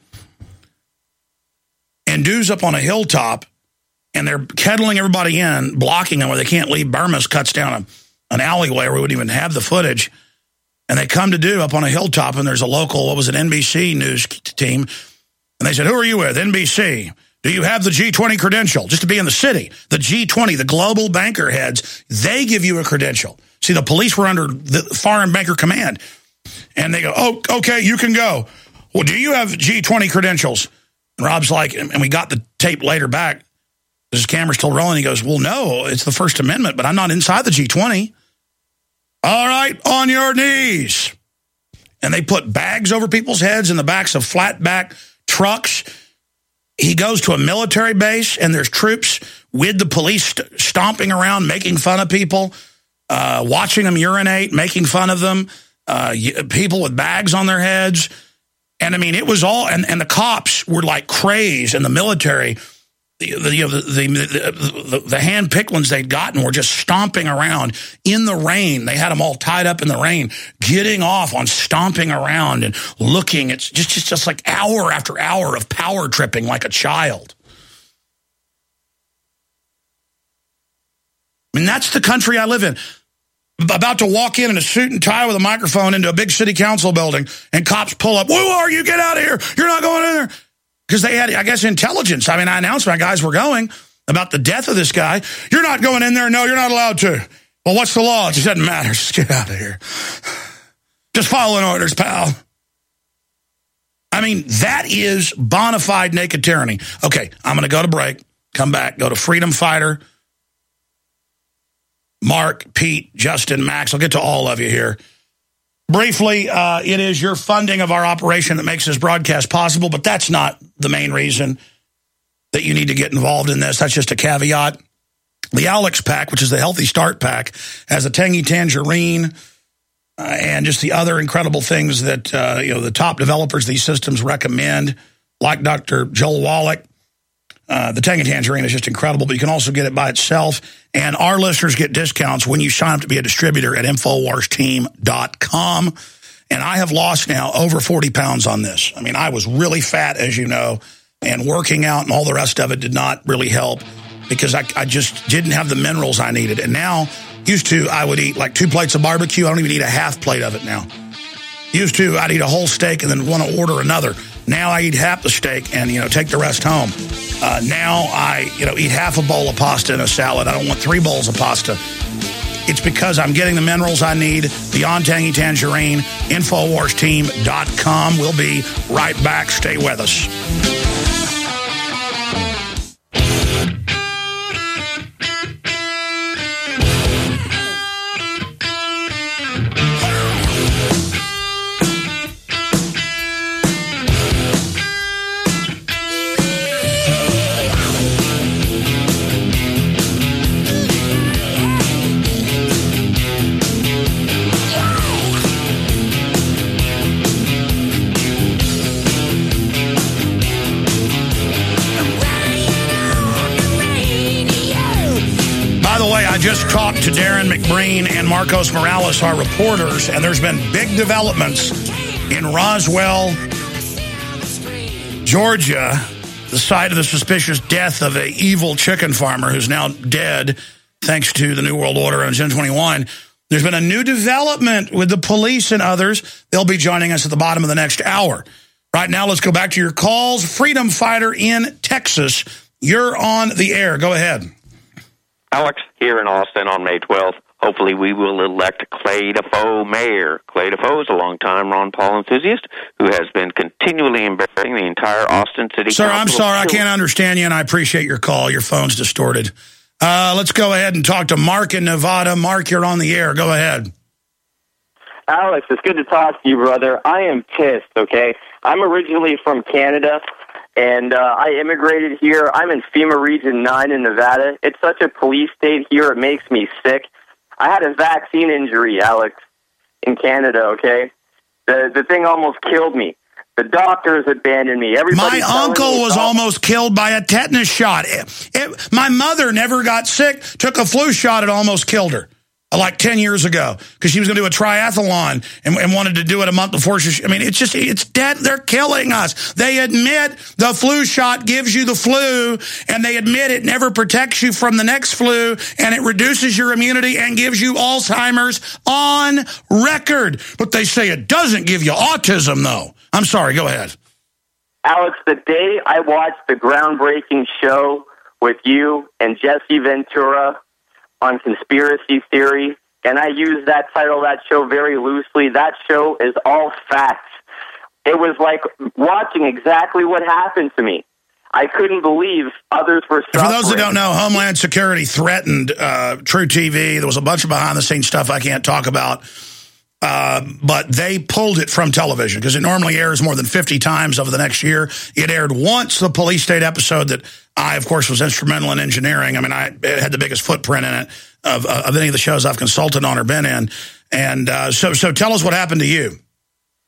And dudes up on a hilltop, and they're kettling everybody in, blocking them where they can't leave. Burma's cuts down a, an alleyway where we wouldn't even have the footage. And they come to do up on a hilltop, and there's a local, what was it, N B C news team. And they said, who are you with? N B C. Do you have the G twenty credential? Just to be in the city. The G twenty, the global banker heads, they give you a credential. See, the police were under the foreign banker command. And they go, oh, okay, you can go. Well, do you have G twenty credentials? And Rob's like, and we got the tape later back. His camera's still rolling. He goes, well, no, it's the First Amendment, but I'm not inside the G twenty. All right, on your knees. And they put bags over people's heads in the backs of flatback trucks. He goes to a military base, and there's troops with the police st stomping around, making fun of people, uh, watching them urinate, making fun of them, uh, people with bags on their heads. And, I mean, it was all, and, and the cops were like crazed, and the military, The, the, you know, the, the, the, the hand-picked ones they'd gotten were just stomping around in the rain. They had them all tied up in the rain, getting off on stomping around and looking. It's just, just, just like hour after hour of power tripping like a child. I mean, that's the country I live in. About to walk in in a suit and tie with a microphone into a big city council building, and cops pull up. Who are you? Get out of here. You're not going in there. Because they had, I guess, intelligence. I mean, I announced my guys were going about the death of this guy. You're not going in there. No, you're not allowed to. Well, what's the law? It just doesn't matter. Just get out of here. Just following orders, pal. I mean, that is bona fide naked tyranny. Okay, I'm going to go to break, come back, go to Freedom Fighter, Mark, Pete, Justin, Max. I'll get to all of you here. Briefly, uh, it is your funding of our operation that makes this broadcast possible, but that's not the main reason that you need to get involved in this. That's just a caveat. The Alex Pack, which is the Healthy Start Pack, has a tangy tangerine uh, and just the other incredible things that uh, you know the top developers of these systems recommend, like Doctor Joel Wallach. Uh, the tangy tangerine is just incredible, but you can also get it by itself. And our listeners get discounts when you sign up to be a distributor at Infowars Team dot com. And I have lost now over forty pounds on this. I mean, I was really fat, as you know, and working out and all the rest of it did not really help because I, I just didn't have the minerals I needed. And now, used to, I would eat like two plates of barbecue. I don't even eat a half plate of it now. Used to, I'd eat a whole steak and then want to order another. Now I eat half the steak and, you know, take the rest home. Uh, now I, you know, eat half a bowl of pasta and a salad. I don't want three bowls of pasta. It's because I'm getting the minerals I need. Beyond Tangy Tangerine, Infowars Team dot com. We'll be right back. Stay with us. Just talked to Darren McBreen and Marcos Morales, our reporters, and there's been big developments in Roswell, Georgia, the site of the suspicious death of an evil chicken farmer who's now dead thanks to the New World Order on Agenda twenty-one. There's been a new development with the police and others. They'll be joining us at the bottom of the next hour. Right now, let's go back to your calls. Freedom Fighter in Texas, you're on the air. Go ahead. Alex, here in Austin on May twelfth, hopefully we will elect Clay Defoe mayor. Clay Defoe is a longtime Ron Paul enthusiast who has been continually embarrassing the entire Austin City Sir, Council. I'm sorry, I can't understand you, and I appreciate your call. Your phone's distorted. Uh, let's go ahead and talk to Mark in Nevada. Mark, you're on the air. Go ahead. Alex, it's good to talk to you, brother. I am pissed, okay? I'm originally from Canada. And uh, I immigrated here. I'm in FEMA Region nine in Nevada. It's such a police state here, it makes me sick. I had a vaccine injury, Alex, in Canada, okay? The the thing almost killed me. The doctors abandoned me. Everybody. My uncle was almost killed by a tetanus shot. It, it, my mother never got sick, took a flu shot, it almost killed her. Like ten years ago, because she was going to do a triathlon and, and wanted to do it a month before she, I mean, it's just, it's dead. They're killing us. They admit the flu shot gives you the flu, and they admit it never protects you from the next flu, and it reduces your immunity and gives you Alzheimer's on record. But they say it doesn't give you autism, though. I'm sorry, go ahead. Alex, the day I watched the groundbreaking show with you and Jesse Ventura on conspiracy theory, and I use that title of that show very loosely. That show is all facts. It was like watching exactly what happened to me. I couldn't believe others were suffering. For those that don't know, Homeland Security threatened uh, True T V. There was a bunch of behind-the-scenes stuff I can't talk about, uh, but they pulled it from television because it normally airs more than fifty times over the next year. It aired once, the police state episode that I, of course, was instrumental in engineering. I mean, I it had the biggest footprint in it of, uh, of any of the shows I've consulted on or been in. And uh, so, so tell us what happened to you.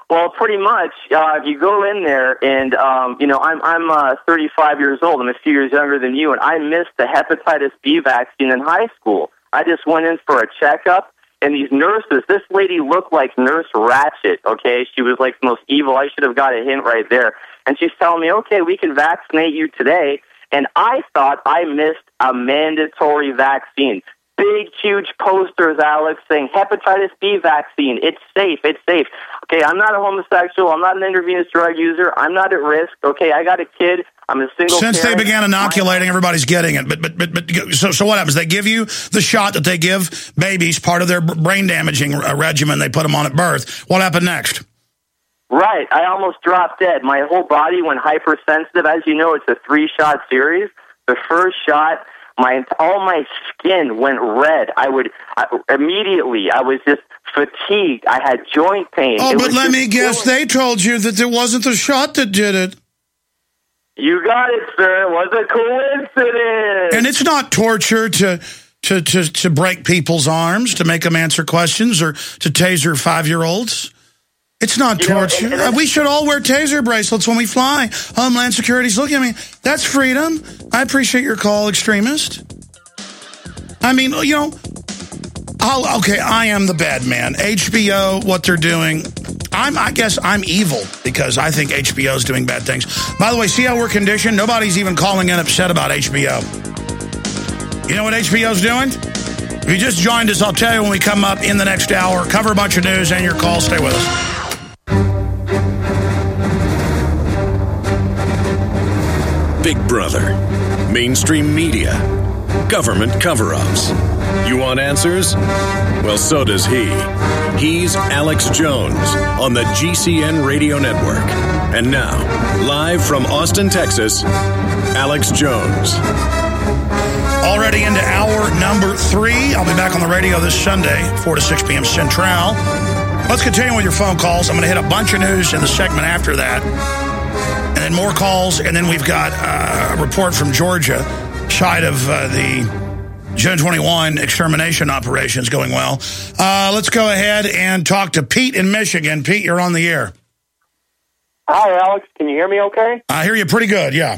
Well, pretty much. Uh, you go in there, and um, you know, I'm I'm uh, thirty-five years old. I'm a few years younger than you, and I missed the hepatitis B vaccine in high school. I just went in for a checkup, and these nurses. This lady looked like Nurse Ratched. Okay, she was like the most evil. I should have got a hint right there. And she's telling me, okay, we can vaccinate you today. And I thought I missed a mandatory vaccine. Big, huge posters, Alex, saying hepatitis B vaccine. It's safe. It's safe. Okay, I'm not a homosexual. I'm not an intravenous drug user. I'm not at risk. Okay, I got a kid. I'm a single Since parent. they began inoculating, everybody's getting it. But but but but so so what happens? They give you the shot that they give babies, part of their brain damaging regimen. They put them on at birth. What happened next? Right. I almost dropped dead. My whole body went hypersensitive. As you know, it's a three-shot series. The first shot, my all my skin went red. I would I, immediately. I was just fatigued. I had joint pain. Oh, it but let me guess. They told you that it wasn't the shot that did it. You got it, sir. It was a coincidence. And it's not torture to to to to break people's arms, to make them answer questions, or to taser five-year-olds. It's not You know, torture. and- and- we should all wear taser bracelets when we fly. Homeland Security's looking at me. That's freedom. I appreciate your call, extremist. I mean, you know, I'll, okay, I am the bad man. H B O, what they're doing, I'm, I guess I'm evil because I think H B O is doing bad things. By the way, see how we're conditioned? Nobody's even calling in upset about H B O. You know what H B O's doing? If you just joined us, I'll tell you when we come up in the next hour. Cover a bunch of news and your call. Stay with us. Big Brother, mainstream media, government cover-ups. You want answers? Well, so does he. He's Alex Jones on the G C N Radio Network. And now, live from Austin, Texas, Alex Jones. Already into hour number three. I'll be back on the radio this Sunday, four to six p.m. Central. Let's continue with your phone calls. I'm going to hit a bunch of news in the segment after that. And then more calls, and then we've got uh, a report from Georgia, side of uh, the June twenty-first extermination operations going well. Uh, let's go ahead and talk to Pete in Michigan. Pete, you're on the air. Hi, Alex. Can you hear me okay? I hear you pretty good, yeah.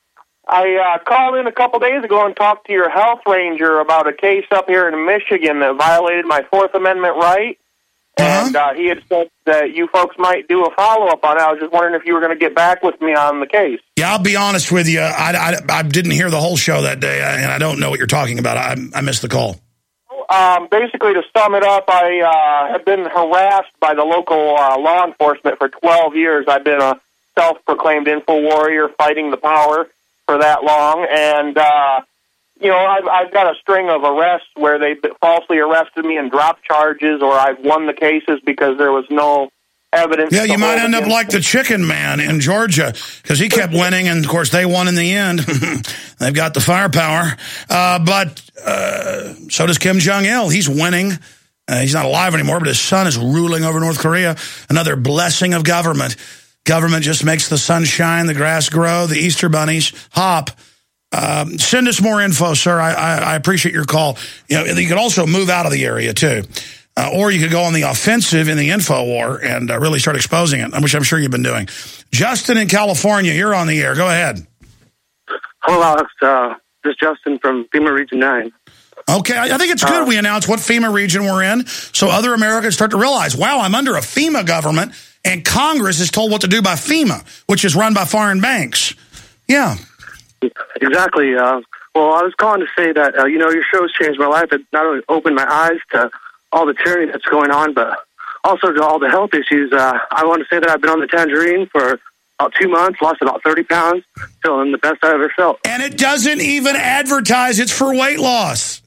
I uh, called in a couple days ago and talked to your health ranger about a case up here in Michigan that violated my Fourth Amendment right. Uh-huh. And uh, he had said that you folks might do a follow-up on it. I was just wondering if you were going to get back with me on the case. Yeah, I'll be honest with you. I, I, I didn't hear the whole show that day, and I don't know what you're talking about. I, I missed the call. Um, basically, to sum it up, I uh, have been harassed by the local uh, law enforcement for twelve years. I've been a self-proclaimed info warrior fighting the power for that long, and uh, you know, I've, I've got a string of arrests where they falsely arrested me and dropped charges, or I've won the cases because there was no evidence. Yeah, you might end up against like the chicken man in Georgia, because he kept winning, and, of course, they won in the end. They've got the firepower. Uh, but uh, so does Kim Jong-il. He's winning. Uh, he's not alive anymore, but his son is ruling over North Korea. Another blessing of government. Government just makes the sun shine, the grass grow, the Easter bunnies hop. Um, send us more info, sir. I, I, I appreciate your call. You know, you could also move out of the area, too. Uh, or you could go on the offensive in the info war and uh, really start exposing it, which I'm sure you've been doing. Justin in California, you're on the air. Go ahead. Hello, Alex. Uh, this is Justin from FEMA Region nine. Okay, I, I think it's good uh, we announce what FEMA region we're in so other Americans start to realize, wow, I'm under a FEMA government, and Congress is told what to do by FEMA, which is run by foreign banks. Yeah. Exactly. Uh, well, I was calling to say that, uh, you know, your show's changed my life. It not only opened my eyes to all the tyranny that's going on, but also to all the health issues. Uh, I want to say that I've been on the Tangerine for about two months, lost about thirty pounds, feeling the best I ever felt. And it doesn't even advertise it's for weight loss.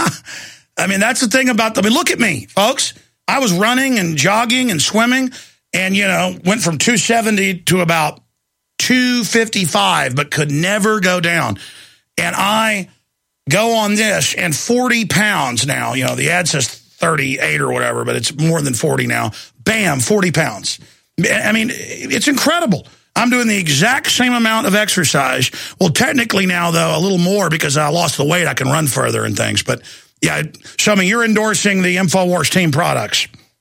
I mean, that's the thing about the, I mean, look at me, folks. I was running and jogging and swimming and, you know, went from two seventy to about two fifty-five, but could never go down. And I go on this, and forty pounds now, you know, the ad says thirty-eight or whatever, but it's more than forty now. Bam, forty pounds. I mean, it's incredible. I'm doing the exact same amount of exercise. Well, technically now, though, a little more because I lost the weight. I can run further and things. But, yeah, so, I mean, you're endorsing the InfoWars team products.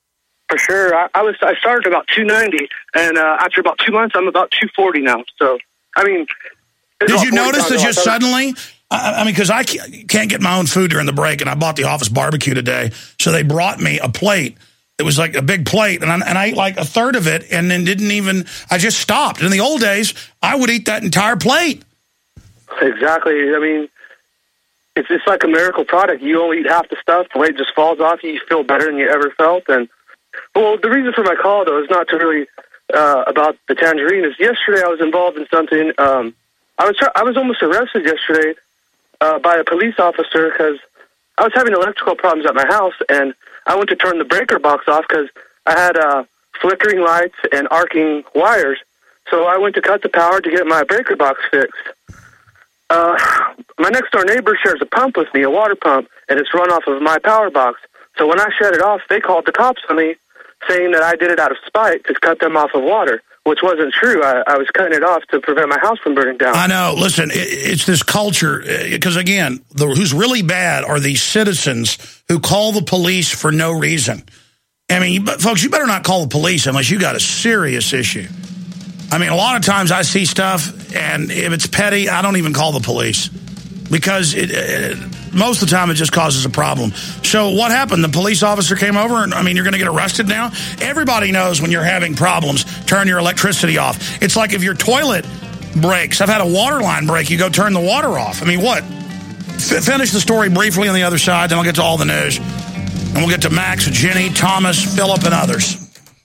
For sure. I, I was I started about two ninety, and uh, after about two months, I'm about two forty now. So, I mean... Did you notice that just suddenly... I, I mean, because I can't get my own food during the break, and I bought the office barbecue today, so they brought me a plate. It was like a big plate, and I, and I ate like a third of it, and then didn't even... I just stopped. In the old days, I would eat that entire plate. Exactly. I mean... It's it's like a miracle product. You only eat half the stuff, the weight just falls off you, you feel better than you ever felt. And well, the reason for my call, though, is not to really uh, about the tangerine. Is yesterday I was involved in something. Um, I was I was almost arrested yesterday uh, by a police officer because I was having electrical problems at my house, and I went to turn the breaker box off because I had uh, flickering lights and arcing wires. So I went to cut the power to get my breaker box fixed. Uh, my next door neighbor shares a pump with me, a water pump, and it's run off of my power box. So when I shut it off, they called the cops on me, saying that I did it out of spite to cut them off of water, which wasn't true. I, I was cutting it off to prevent my house from burning down. I know. Listen, it, it's this culture, because again, the, who's really bad are these citizens who call the police for no reason. I mean, you, folks, you better not call the police unless you got a serious issue. I mean, a lot of times I see stuff, and if it's petty, I don't even call the police. Because it, it, most of the time it just causes a problem. So what happened? The police officer came over, and I mean, you're going to get arrested now? Everybody knows when you're having problems, turn your electricity off. It's like if your toilet breaks. I've had a water line break. You go turn the water off. I mean, what? F- finish the story briefly on the other side, then I'll get to all the news. And we'll get to Max, Jenny, Thomas, Philip, and others.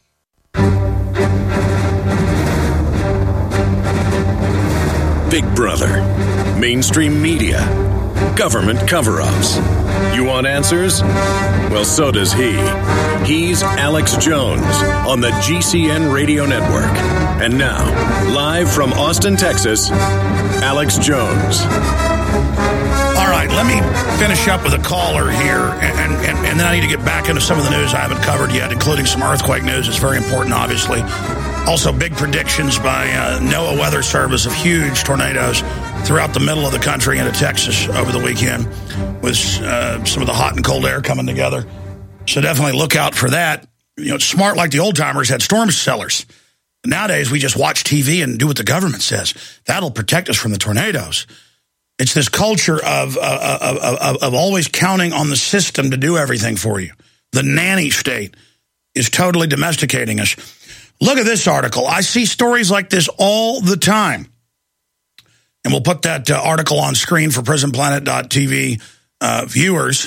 Big Brother, mainstream media, government cover-ups. You want answers? Well, so does he. He's Alex Jones on the G C N Radio Network. And now, live from Austin, Texas, Alex Jones. All right, let me finish up with a caller here, and, and, and then I need to get back into some of the news I haven't covered yet, including some earthquake news. It's very important, obviously. Also, big predictions by uh, NOAA Weather Service of huge tornadoes throughout the middle of the country into Texas over the weekend, with uh, some of the hot and cold air coming together. So definitely look out for that. You know, it's smart like the old timers had storm cellars. Nowadays, we just watch T V and do what the government says. That'll protect us from the tornadoes. It's this culture of, uh, of, of, of always counting on the system to do everything for you. The nanny state is totally domesticating us. Look at this article. I see stories like this all the time. And we'll put that uh, article on screen for prison planet dot t v uh, viewers.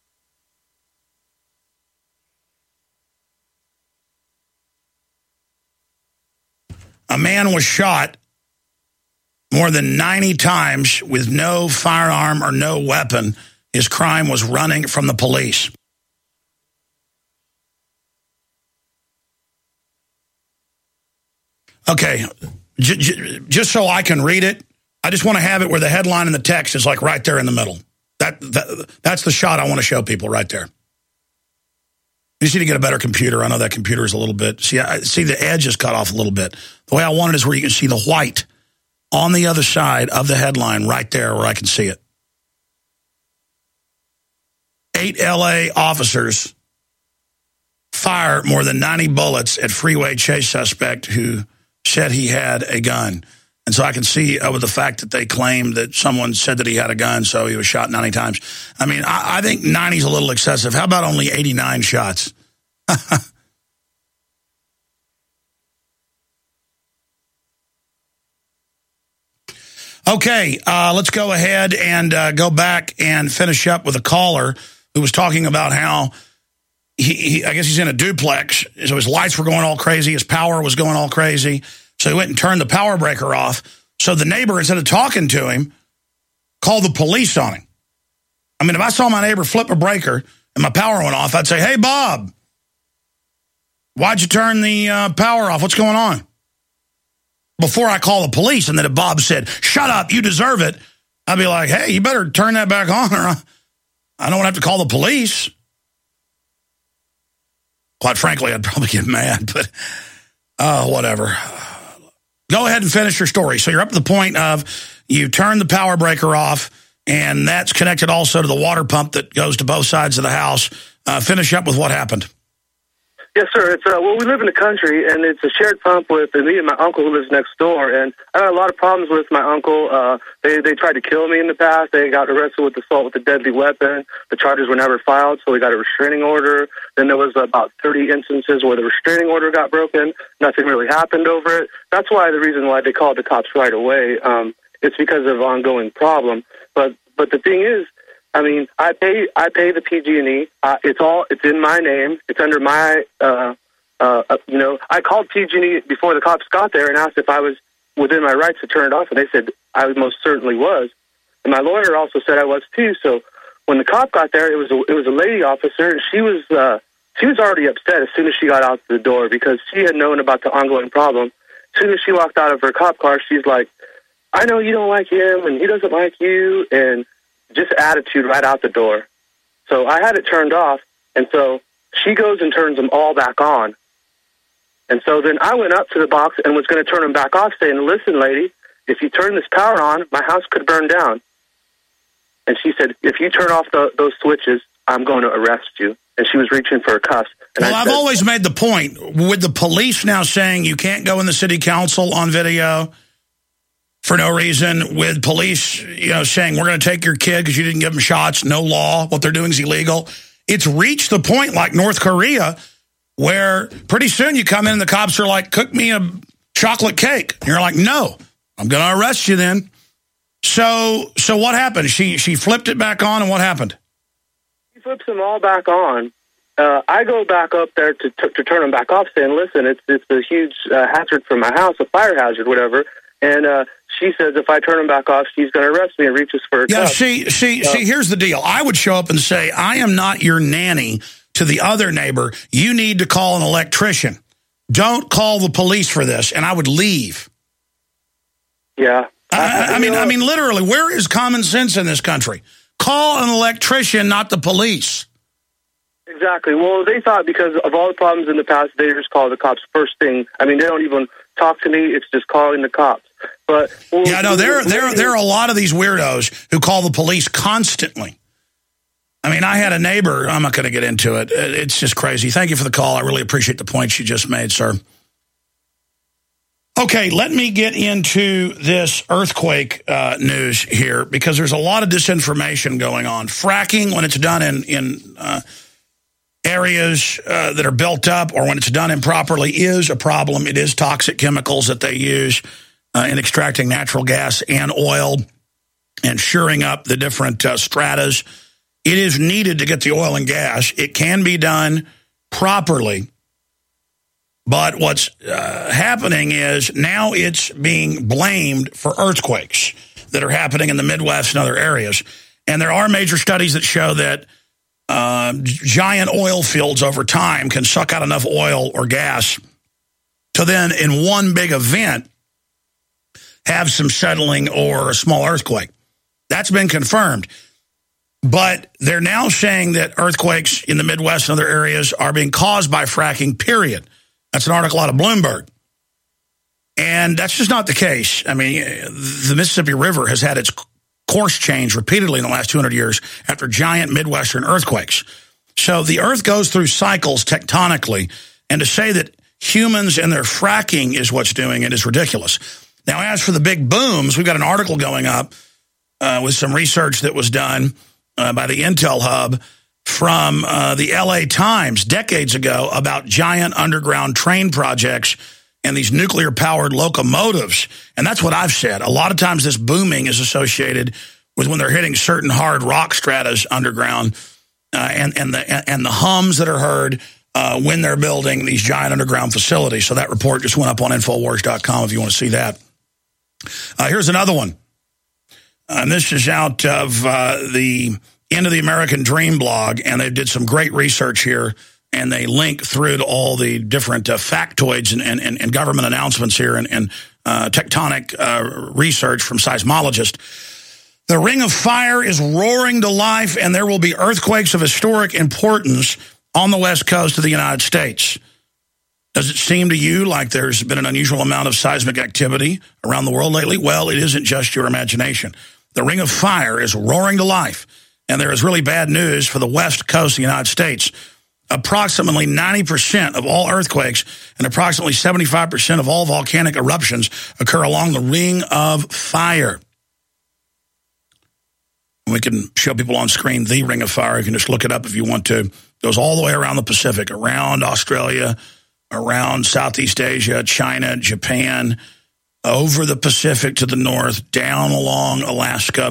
A man was shot more than ninety times with no firearm or no weapon. His crime was running from the police. Okay, j- j- just so I can read it, I just want to have it where the headline and the text is like right there in the middle. That, that That's the shot I want to show people right there. You just need to get a better computer. I know that computer is a little bit... See, I, see the edge is cut off a little bit. The way I want it is where you can see the white on the other side of the headline right there where I can see it. Eight L A officers fire more than ninety bullets at freeway chase suspect who said he had a gun. And so I can see uh, with the fact that they claimed that someone said that he had a gun, so he was shot ninety times. I mean, I, I think ninety is a little excessive. How about only eighty-nine shots? Okay, uh, let's go ahead and uh, go back and finish up with a caller who was talking about how He, he, I guess he's in a duplex, so his lights were going all crazy, his power was going all crazy, so he went and turned the power breaker off. So the neighbor, instead of talking to him, called the police on him. I mean, if I saw my neighbor flip a breaker and my power went off, I'd say, hey, Bob, why'd you turn the uh, power off? What's going on? Before I call the police, and then if Bob said, shut up, you deserve it, I'd be like, hey, you better turn that back on, or I don't want to have to call the police. Quite frankly, I'd probably get mad, but uh, whatever. Go ahead and finish your story. So you're up to the point of you turn the power breaker off, and that's connected also to the water pump that goes to both sides of the house. Uh, finish up with what happened. Yes, sir. It's uh, well, we live in the country, and it's a shared pump with me and my uncle who lives next door. And I had a lot of problems with my uncle. Uh, they they tried to kill me in the past. They got arrested with assault with a deadly weapon. The charges were never filed, so we got a restraining order. Then there was about thirty instances where the restraining order got broken. Nothing really happened over it. That's why the reason why they called the cops right away. Um, it's because of ongoing problem. But but the thing is, I mean, I pay I pay the P G and E. Uh, it's all it's in my name. It's under my uh, uh, uh, you know. I called P G and E before the cops got there and asked if I was within my rights to turn it off, and they said I most certainly was. And my lawyer also said I was too. So when the cop got there, it was a, it was a lady officer, and she was uh, she was already upset as soon as she got out the door because she had known about the ongoing problem. As soon as she walked out of her cop car, she's like, "I know you don't like him, and he doesn't like you," and just attitude right out the door. So I had it turned off, and so she goes and turns them all back on. And so then I went up to the box and was going to turn them back off, saying, "Listen, lady, if you turn this power on, my house could burn down." And she said, "If you turn off the, those switches, I'm going to arrest you." And she was reaching for a cuss. And well, I I've said, always made the point, with the police now saying you can't go in the city council on video for no reason, with police, you know, saying we're going to take your kid because you didn't give them shots, no law, what they're doing is illegal. It's reached the point like North Korea where pretty soon you come in and the cops are like, "Cook me a chocolate cake." And you're like, "No, I'm going to arrest you then." So so what happened? She she flipped it back on, and what happened? She flips them all back on. Uh, I go back up there to, to to turn them back off, saying, "Listen, it's it's a huge uh, hazard for my house, a fire hazard, whatever." And uh, she says if I turn them back off, she's going to arrest me and reaches for a Yeah, cup. see, see, Uh, see, here's the deal. I would show up and say, "I am not your nanny," to the other neighbor. "You need to call an electrician. Don't call the police for this," and I would leave. Yeah. I, I mean, I mean, literally, where is common sense in this country? Call an electrician, not the police. Exactly. Well, they thought because of all the problems in the past, they just call the cops first thing. I mean, they don't even talk to me. It's just calling the cops. But well, yeah, no, there, there, there are a lot of these weirdos who call the police constantly. I mean, I had a neighbor. I'm not going to get into it. It's just crazy. Thank you for the call. I really appreciate the points you just made, sir. Okay, let me get into this earthquake uh, news here because there's a lot of disinformation going on. Fracking, when it's done in, in uh, areas uh, that are built up or when it's done improperly, is a problem. It is toxic chemicals that they use uh, in extracting natural gas and oil and shoring up the different uh, stratas. It is needed to get the oil and gas. It can be done properly. But what's uh, happening is now it's being blamed for earthquakes that are happening in the Midwest and other areas. And there are major studies that show that uh, giant oil fields over time can suck out enough oil or gas to then, in one big event, have some settling or a small earthquake. That's been confirmed. But they're now saying that earthquakes in the Midwest and other areas are being caused by fracking, period. That's an article out of Bloomberg. And that's just not the case. I mean, the Mississippi River has had its course changed repeatedly in the last two hundred years after giant Midwestern earthquakes. So the earth goes through cycles tectonically, and to say that humans and their fracking is what's doing it is ridiculous. Now, as for the big booms, we've got an article going up uh, with some research that was done uh, by the Intel Hub from uh, the L A Times decades ago about giant underground train projects and these nuclear-powered locomotives. And that's what I've said. A lot of times this booming is associated with when they're hitting certain hard rock stratas underground uh, and, and, the, and the hums that are heard uh, when they're building these giant underground facilities. So that report just went up on Infowars dot com if you want to see that. Uh, here's another one. And this is out of uh, the End of the American Dream blog, and they did some great research here, and they link through to all the different uh, factoids and, and, and government announcements here and, and uh, tectonic uh, research from seismologists. The Ring of Fire is roaring to life, and there will be earthquakes of historic importance on the west coast of the United States. Does it seem to you like there's been an unusual amount of seismic activity around the world lately? Well, it isn't just your imagination. The Ring of Fire is roaring to life. And there is really bad news for the west coast of the United States. approximately ninety percent of all earthquakes and approximately seventy-five percent of all volcanic eruptions occur along the Ring of Fire. We can show people on screen the Ring of Fire. You can just look it up if you want to. It goes all the way around the Pacific, around Australia, around Southeast Asia, China, Japan, over the Pacific to the north, down along Alaska,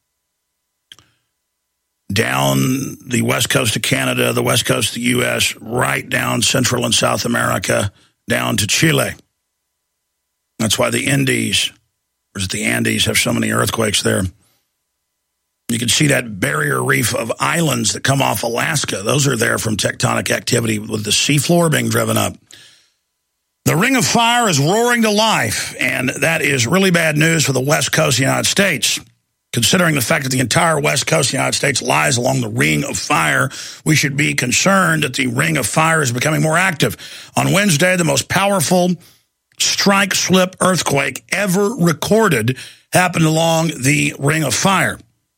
down the west coast of Canada, the west coast of the U S, right down Central and South America, down to Chile. That's why the Andes, or is it the Andes, have so many earthquakes there. You can see that barrier reef of islands that come off Alaska. Those are there from tectonic activity with the seafloor being driven up. The Ring of Fire is roaring to life, and that is really bad news for the west coast of the United States. Considering the fact that the entire west coast of the United States lies along the Ring of Fire, we should be concerned that the Ring of Fire is becoming more active. On Wednesday, the most powerful strike-slip earthquake ever recorded happened along the Ring of Fire.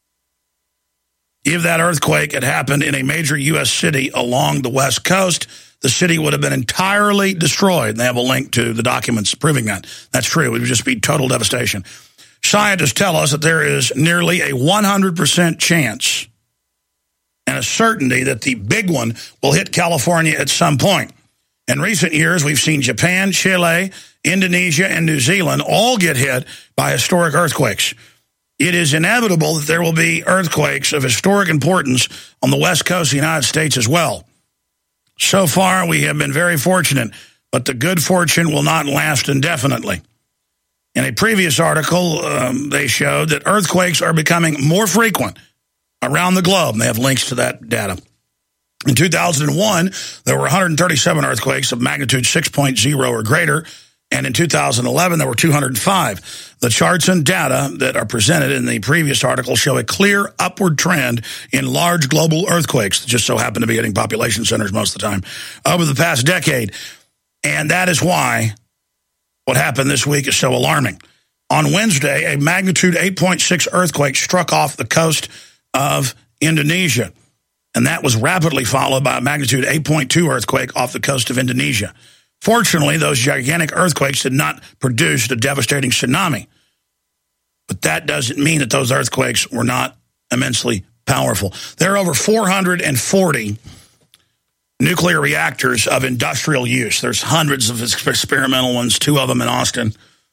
If that earthquake had happened in a major U S city along the west coast, the city would have been entirely destroyed. And they have a link to the documents proving that. That's true. It would just be total devastation. Scientists tell us that there is nearly a one hundred percent chance and a certainty that the big one will hit California at some point. In recent years, we've seen Japan, Chile, Indonesia, and New Zealand all get hit by historic earthquakes. It is inevitable that there will be earthquakes of historic importance on the west coast of the United States as well. So far, we have been very fortunate, but the good fortune will not last indefinitely. In a previous article, um, they showed that earthquakes are becoming more frequent around the globe, and they have links to that data. In two thousand one, there were one hundred thirty-seven earthquakes of magnitude six point oh or greater, and in two thousand eleven, there were two hundred five. The charts and data that are presented in the previous article show a clear upward trend in large global earthquakes that just so happen to be hitting population centers most of the time over the past decade. And that is why what happened this week is so alarming. On Wednesday, a magnitude eight point six earthquake struck off the coast of Indonesia, and that was rapidly followed by a magnitude eight point two earthquake off the coast of Indonesia. Fortunately, those gigantic earthquakes did not produce a devastating tsunami. But that doesn't mean that those earthquakes were not immensely powerful. There are over four hundred forty nuclear reactors of industrial use. There's hundreds of experimental ones, two of them in Austin.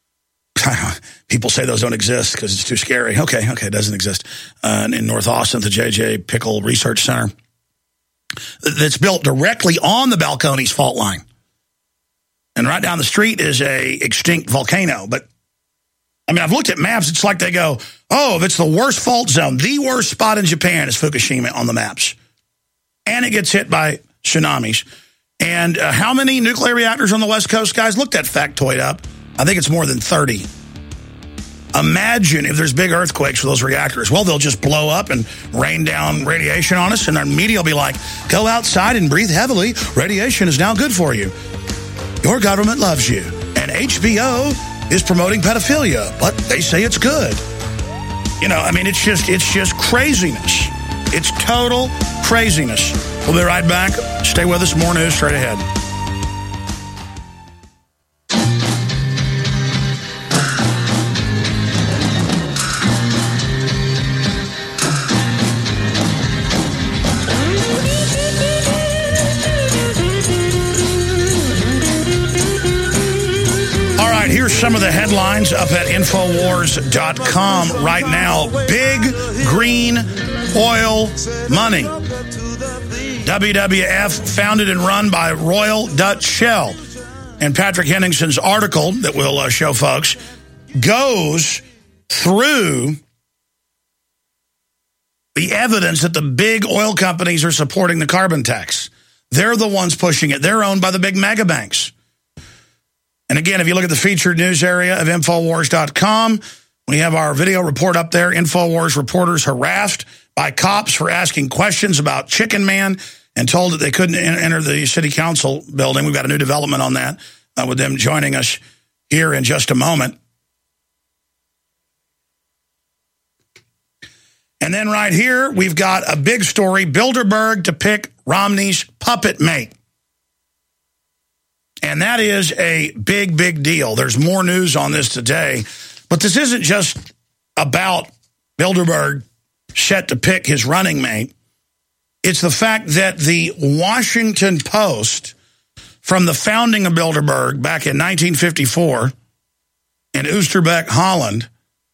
People say those don't exist because it's too scary. Okay, okay, it doesn't exist. Uh, in North Austin, the J J Pickle Research Center, that's built directly on the Balcones fault line. And right down the street is a extinct volcano. But, I mean, I've looked at maps. It's like they go, oh, if it's the worst fault zone, the worst spot in Japan is Fukushima on the maps. And it gets hit by tsunamis. And uh, how many nuclear reactors on the West Coast, guys? Look that factoid up. I think it's more than thirty. Imagine if there's big earthquakes for those reactors. Well, they'll just blow up and rain down radiation on us, and our media will be like, go outside and breathe heavily. Radiation is now good for you. Your government loves you. And H B O is promoting pedophilia, but they say it's good. You know, I mean, it's just it's just craziness. It's total craziness. We'll be right back. Stay with us. More news straight ahead. Here's some of the headlines up at Infowars dot com right now. Big green oil money. W W F, founded and run by Royal Dutch Shell. And Patrick Henningsen's article that we'll uh, show folks goes through the evidence that the big oil companies are supporting the carbon tax. They're the ones pushing it. They're owned by the big mega banks. And again, if you look at the featured news area of Infowars dot com, we have our video report up there. Infowars reporters harassed by cops for asking questions about Chicken Man and told that they couldn't enter the city council building. We've got a new development on that uh, with them joining us here in just a moment. And then right here, we've got a big story, Bilderberg to pick Romney's puppet mate. And that is a big, big deal. There's more news on this today. But this isn't just about Bilderberg set to pick his running mate. It's the fact that the Washington Post, from the founding of Bilderberg back in nineteen fifty-four in Oosterbeek, Holland,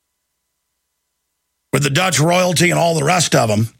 with the Dutch royalty and all the rest of them,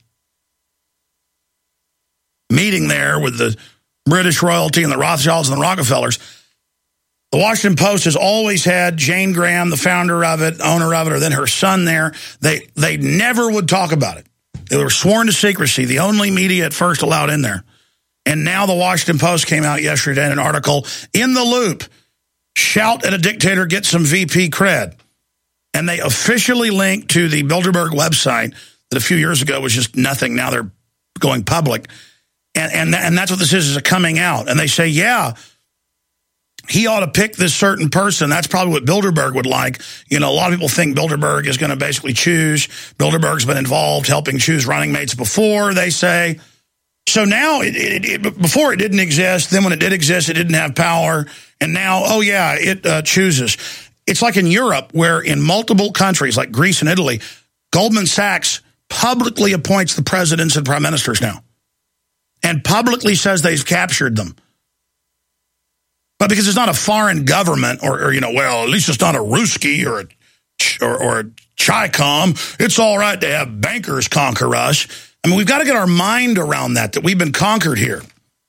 meeting there with the British royalty and the Rothschilds and the Rockefellers, the Washington Post has always had Jane Graham, the founder of it, owner of it, or then her son there. They, they never would talk about it. They were sworn to secrecy, the only media at first allowed in there. And now the Washington Post came out yesterday in an article, In the Loop, shout at a dictator, get some V P cred. And they officially linked to the Bilderberg website that a few years ago was just nothing. Now they're going public. And, and, and that's what this is, is a coming out. And they say, yeah, he ought to pick this certain person. That's probably what Bilderberg would like. You know, a lot of people think Bilderberg is going to basically choose. Bilderberg's been involved helping choose running mates before, they say. So now, it, it, it, before it didn't exist, then when it did exist, it didn't have power. And now, oh yeah, it uh, chooses. It's like in Europe, where in multiple countries, like Greece and Italy, Goldman Sachs publicly appoints the presidents and prime ministers now. And publicly says they've captured them. But because it's not a foreign government, or, or you know, well, at least it's not a Ruski or a, or, or a Chi-Com, it's all right to have bankers conquer us. I mean, we've got to get our mind around that, that we've been conquered here.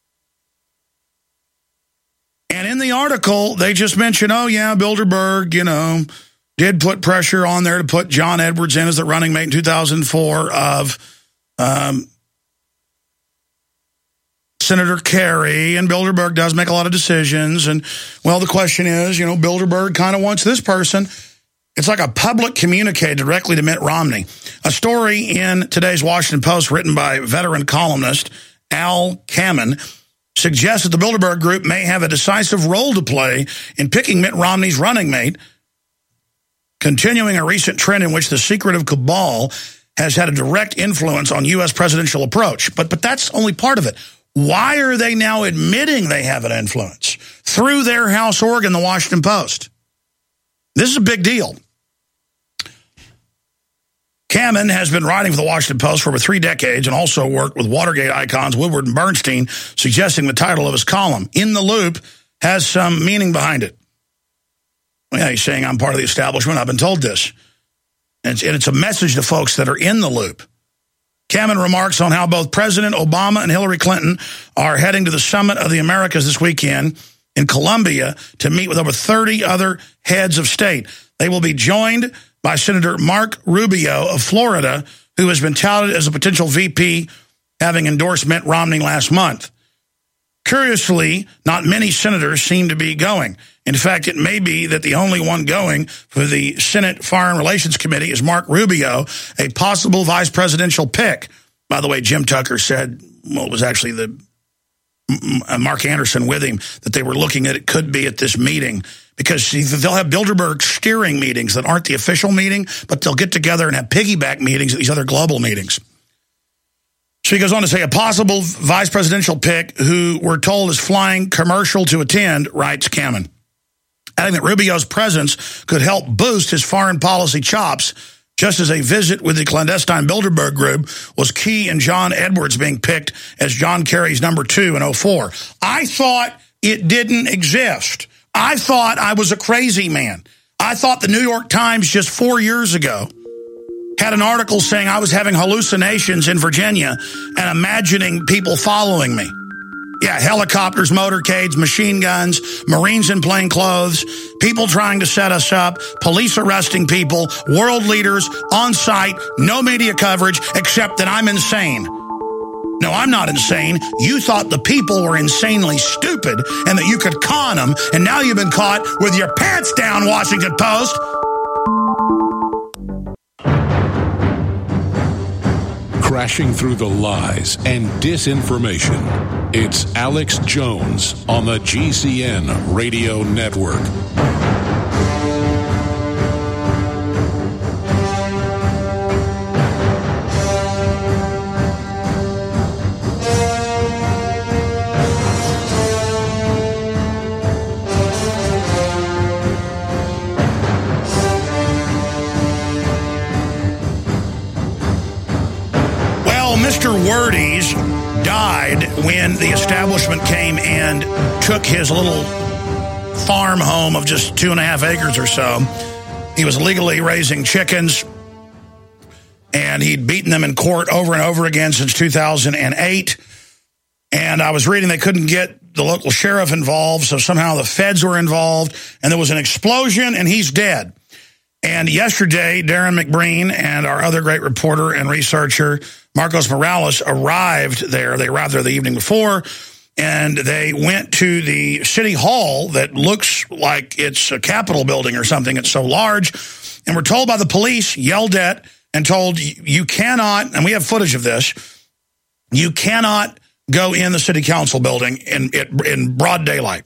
And in the article, they just mention, oh, yeah, Bilderberg, you know, did put pressure on there to put John Edwards in as the running mate in two thousand four of um, Senator Kerry, and Bilderberg does make a lot of decisions. And, well, the question is, you know, Bilderberg kind of wants this person. It's like a public communique directly to Mitt Romney. A story in today's Washington Post written by veteran columnist Al Kamen suggests that the Bilderberg Group may have a decisive role to play in picking Mitt Romney's running mate, continuing a recent trend in which the secretive cabal has had a direct influence on U S presidential approach. But, but that's only part of it. Why are they now admitting they have an influence? Through their house organ, the Washington Post. This is a big deal. Kamen has been writing for the Washington Post for over three decades and also worked with Watergate icons Woodward and Bernstein, suggesting the title of his column, In the Loop, has some meaning behind it. Well, yeah, he's saying I'm part of the establishment. I've been told this. And it's, and it's a message to folks that are in the loop. Kamen remarks on how both President Obama and Hillary Clinton are heading to the Summit of the Americas this weekend in Colombia to meet with over thirty other heads of state. They will be joined by Senator Mark Rubio of Florida, who has been touted as a potential V P, having endorsed Mitt Romney last month. Curiously, not many senators seem to be going. In fact, it may be that the only one going for the Senate Foreign Relations Committee is Mark Rubio, a possible vice presidential pick. By the way, Jim Tucker said, well, it was actually the Mark Anderson with him, that they were looking at it could be at this meeting, because they'll have Bilderberg steering meetings that aren't the official meeting, but they'll get together and have piggyback meetings at these other global meetings. So he goes on to say, a possible vice presidential pick who we're told is flying commercial to attend, writes Kamen, adding that Rubio's presence could help boost his foreign policy chops, just as a visit with the clandestine Bilderberg Group was key in John Edwards being picked as John Kerry's number two in oh four. I thought it didn't exist. I thought I was a crazy man. I thought the New York Times just four years ago had an article saying I was having hallucinations in Virginia and imagining people following me. Yeah, helicopters, motorcades, machine guns, Marines in plain clothes, people trying to set us up, police arresting people, world leaders on site, no media coverage, except that I'm insane. No, I'm not insane. You thought the people were insanely stupid and that you could con them, and now you've been caught with your pants down, Washington Post. Crashing through the lies and disinformation, it's Alex Jones on the G C N Radio Network. Mister Wordies died when the establishment came and took his little farm home of just two and a half acres or so. He was legally raising chickens, and he'd beaten them in court over and over again since two thousand eight. And I was reading they couldn't get the local sheriff involved, so somehow the feds were involved, and there was an explosion, and he's dead. And yesterday, Darren McBreen and our other great reporter and researcher, Marcos Morales, arrived there. They arrived there the evening before, and they went to the city hall that looks like it's a Capitol building or something. It's so large. And we're told by the police, yelled at, and told, you cannot, and we have footage of this, you cannot go in the city council building in, in broad daylight.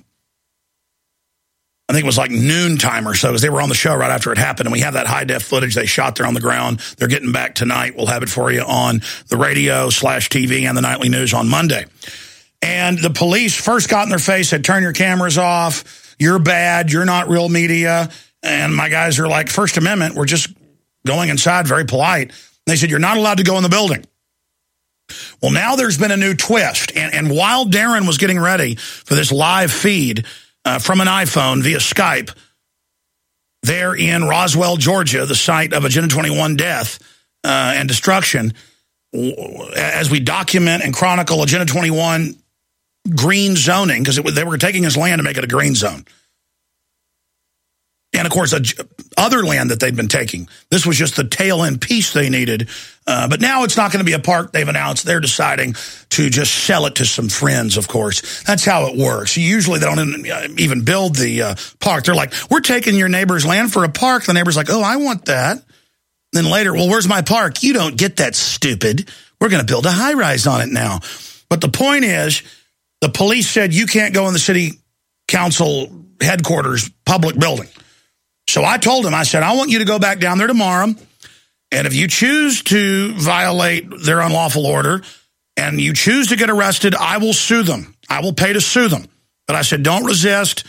I think it was like noontime or so, because they were on the show right after it happened, and we have that high-def footage they shot there on the ground. They're getting back tonight. We'll have it for you on the radio slash T V and the nightly news on Monday. And the police first got in their face, said, turn your cameras off. You're bad. You're not real media. And my guys are like, First Amendment, we're just going inside, very polite. And they said, you're not allowed to go in the building. Well, now there's been a new twist. And, and while Darren was getting ready for this live feed uh, from an iPhone via Skype, there in Roswell, Georgia, the site of Agenda twenty-one death uh, and destruction, as we document and chronicle Agenda twenty-one green zoning, because they were taking his land to make it a green zone. And, of course, a, other land that they'd been taking. This was just the tail-end piece they needed. Uh, but now it's not going to be a park, they've announced. They're deciding to just sell it to some friends, of course. That's how it works. Usually they don't even build the uh, park. They're like, we're taking your neighbor's land for a park. The neighbor's like, oh, I want that. Then later, well, where's my park? You don't get that, stupid. We're going to build a high-rise on it now. But the point is, the police said you can't go in the city council headquarters public building. So I told him, I said, I want you to go back down there tomorrow, and if you choose to violate their unlawful order and you choose to get arrested, I will sue them. I will pay to sue them. But I said, don't resist,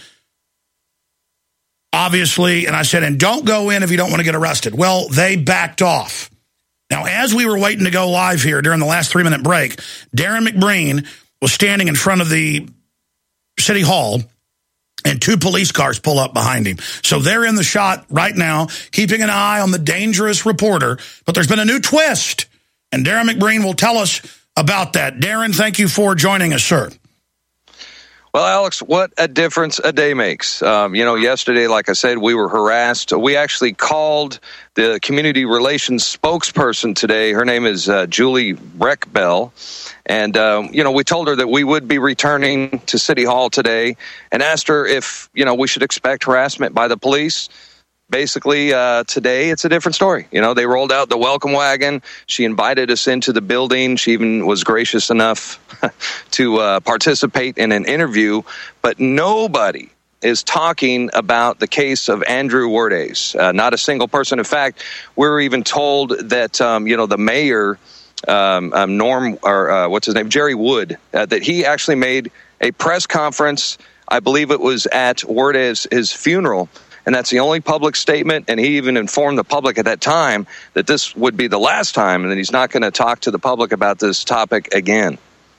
obviously, and I said, and don't go in if you don't want to get arrested. Well, they backed off. Now, as we were waiting to go live here during the last three-minute break, Darren McBreen was standing in front of the city hall, and two police cars pull up behind him. So they're in the shot right now, keeping an eye on the dangerous reporter. But there's been a new twist, and Darren McBreen will tell us about that. Darren, thank you for joining us, sir. Well, Alex, what a difference a day makes. Um, you know, yesterday, like I said, we were harassed. We actually called the community relations spokesperson today. Her name is uh, Julie Breckbell. And, um, you know, we told her that we would be returning to City Hall today and asked her if, you know, we should expect harassment by the police. Basically, uh, today, it's a different story. You know, they rolled out the welcome wagon. She invited us into the building. She even was gracious enough to uh, participate in an interview. But nobody is talking about the case of Andrew Wordies. Uh, not a single person. In fact, we were even told that, um, you know, the mayor, um, um, Norm, or uh, what's his name, Jerry Wood, uh, that he actually made a press conference. I believe it was at Wordies' his funeral. And that's the only public statement, and he even informed the public at that time that this would be the last time, and that he's not going to talk to the public about this topic again.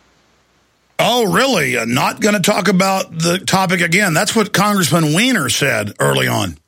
Oh, really? Uh, not going to talk about the topic again? That's what Congressman Weiner said early on.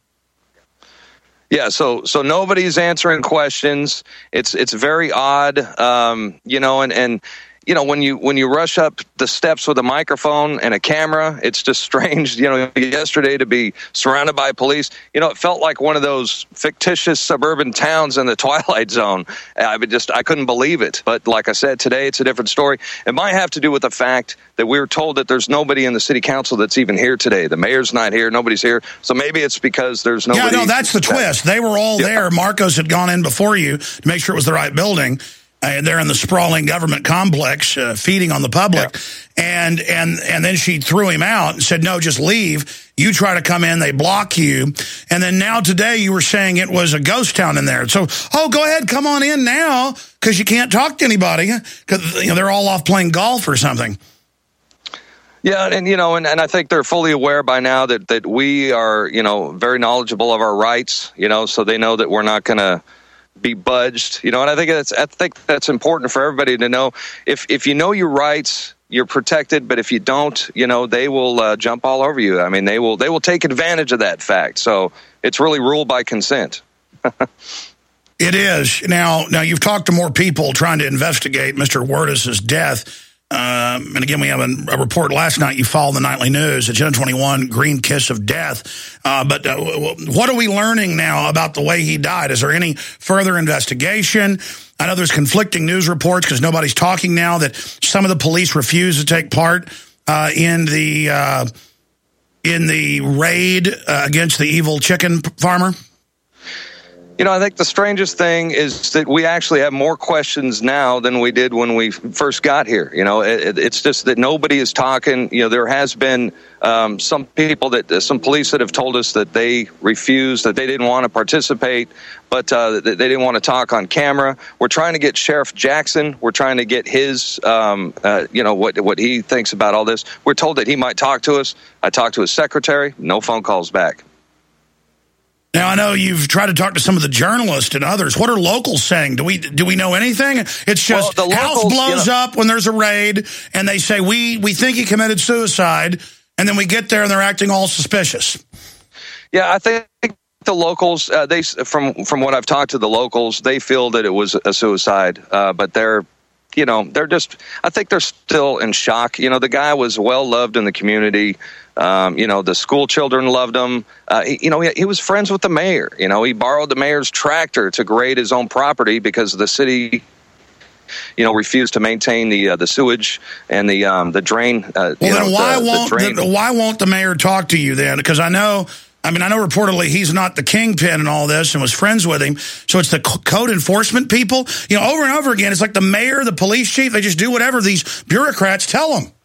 Yeah, so so nobody's answering questions. It's it's very odd, um, you know, and and. You know, when you when you rush up the steps with a microphone and a camera, it's just strange, you know, yesterday to be surrounded by police. You know, it felt like one of those fictitious suburban towns in the Twilight Zone. I would just, I couldn't believe it. But like I said, today it's a different story. It might have to do with the fact that we were told that there's nobody in the city council that's even here today. The mayor's not here. Nobody's here. So maybe it's because there's nobody. Yeah, no, that's the twist. They were all yeah. there. Marcos had gone in before you to make sure it was the right building. Uh, they're in the sprawling government complex, uh, feeding on the public, yeah. and and and then she threw him out and said, "No, just leave. You try to come in, they block you." And then now today, you were saying it was a ghost town in there. So, oh, go ahead, come on in now, because you can't talk to anybody because you know they're all off playing golf or something. Yeah, and you know, and, and I think they're fully aware by now that that we are, you know, very knowledgeable of our rights. You know, so they know that we're not going to be budged. You know, and I think that's I think that's important for everybody to know. If if you know your rights, you're protected, but if you don't, you know, they will uh, jump all over you. I mean, they will they will take advantage of that fact. So it's really ruled by consent. It is. Now, now you've talked to more people trying to investigate Mister Huertas's death. Um, and again, we have a, a report last night. You followed the nightly news, Agenda twenty-one, Green Kiss of Death. Uh, but uh, what are we learning now about the way he died? Is there any further investigation? I know there's conflicting news reports because nobody's talking now that some of the police refuse to take part uh, in the uh, in the raid uh, against the evil chicken farmer. You know, I think the strangest thing is that we actually have more questions now than we did when we first got here. You know, it, it's just that nobody is talking. You know, there has been um, some people that, uh, some police that have told us that they refused, that they didn't want to participate, but uh, they didn't want to talk on camera. We're trying to get Sheriff Jackson. We're trying to get his, um, uh, you know, what what he thinks about all this. We're told that he might talk to us. I talked to his secretary. No phone calls back. Now, I know you've tried to talk to some of the journalists and others. What are locals saying? Do we do we know anything? It's just well, the house locals, blows you know, up when there's a raid, and they say, we, we think he committed suicide, and then we get there and they're acting all suspicious. Yeah, I think the locals, uh, they from from what I've talked to the locals, they feel that it was a suicide, uh, but they're, you know, they're just, I think they're still in shock. You know, the guy was well loved in the community. Um, you know, the school children loved him. Uh, he, you know, he, he was friends with the mayor. You know, he borrowed the mayor's tractor to grade his own property because the city, you know, refused to maintain the uh, the sewage and the um, the drain. Uh, well, then know, why the, won't the drain. The, why won't the mayor talk to you then? Because I know. I mean, I know reportedly he's not the kingpin in all this and was friends with him. So it's the code enforcement people. You know, over and over again, it's like the mayor, the police chief, they just do whatever these bureaucrats tell them.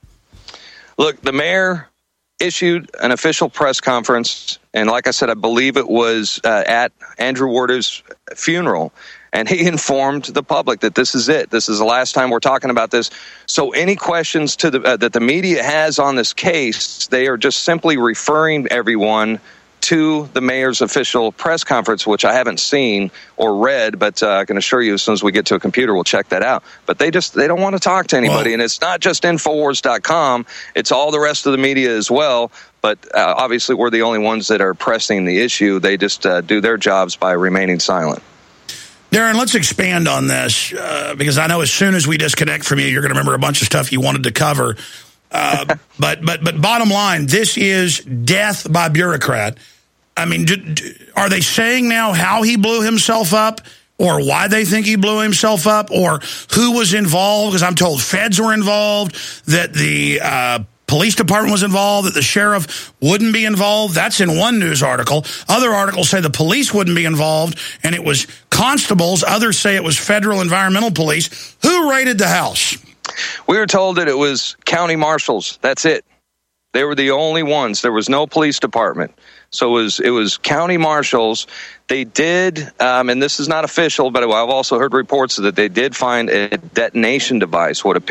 Look, the mayor issued an official press conference, and like I said, I believe it was uh, at Andrew Huerta's funeral, and he informed the public that this is it. This is the last time we're talking about this. So any questions to the, uh, that the media has on this case, they are just simply referring everyone to the mayor's official press conference, which I haven't seen or read, but uh, I can assure you as soon as we get to a computer, we'll check that out. But they just, they don't want to talk to anybody. Well, and it's not just Infowars dot com. It's all the rest of the media as well. But uh, obviously we're the only ones that are pressing the issue. They just uh, do their jobs by remaining silent. Darren, let's expand on this, uh, because I know as soon as we disconnect from you, you're going to remember a bunch of stuff you wanted to cover. Uh, but but but bottom line, this is death by bureaucrat. I mean, do, do, are they saying now how he blew himself up, or why they think he blew himself up, or who was involved? Because I'm told feds were involved, that the uh, police department was involved, that the sheriff wouldn't be involved. That's in one news article. Other articles say the police wouldn't be involved, and it was constables. Others say it was federal environmental police. Who raided the house? We were told that it was county marshals. That's it. They were the only ones. There was no police department. So it was, it was county marshals. They did, um, and this is not official, but I've also heard reports that they did find a detonation device, what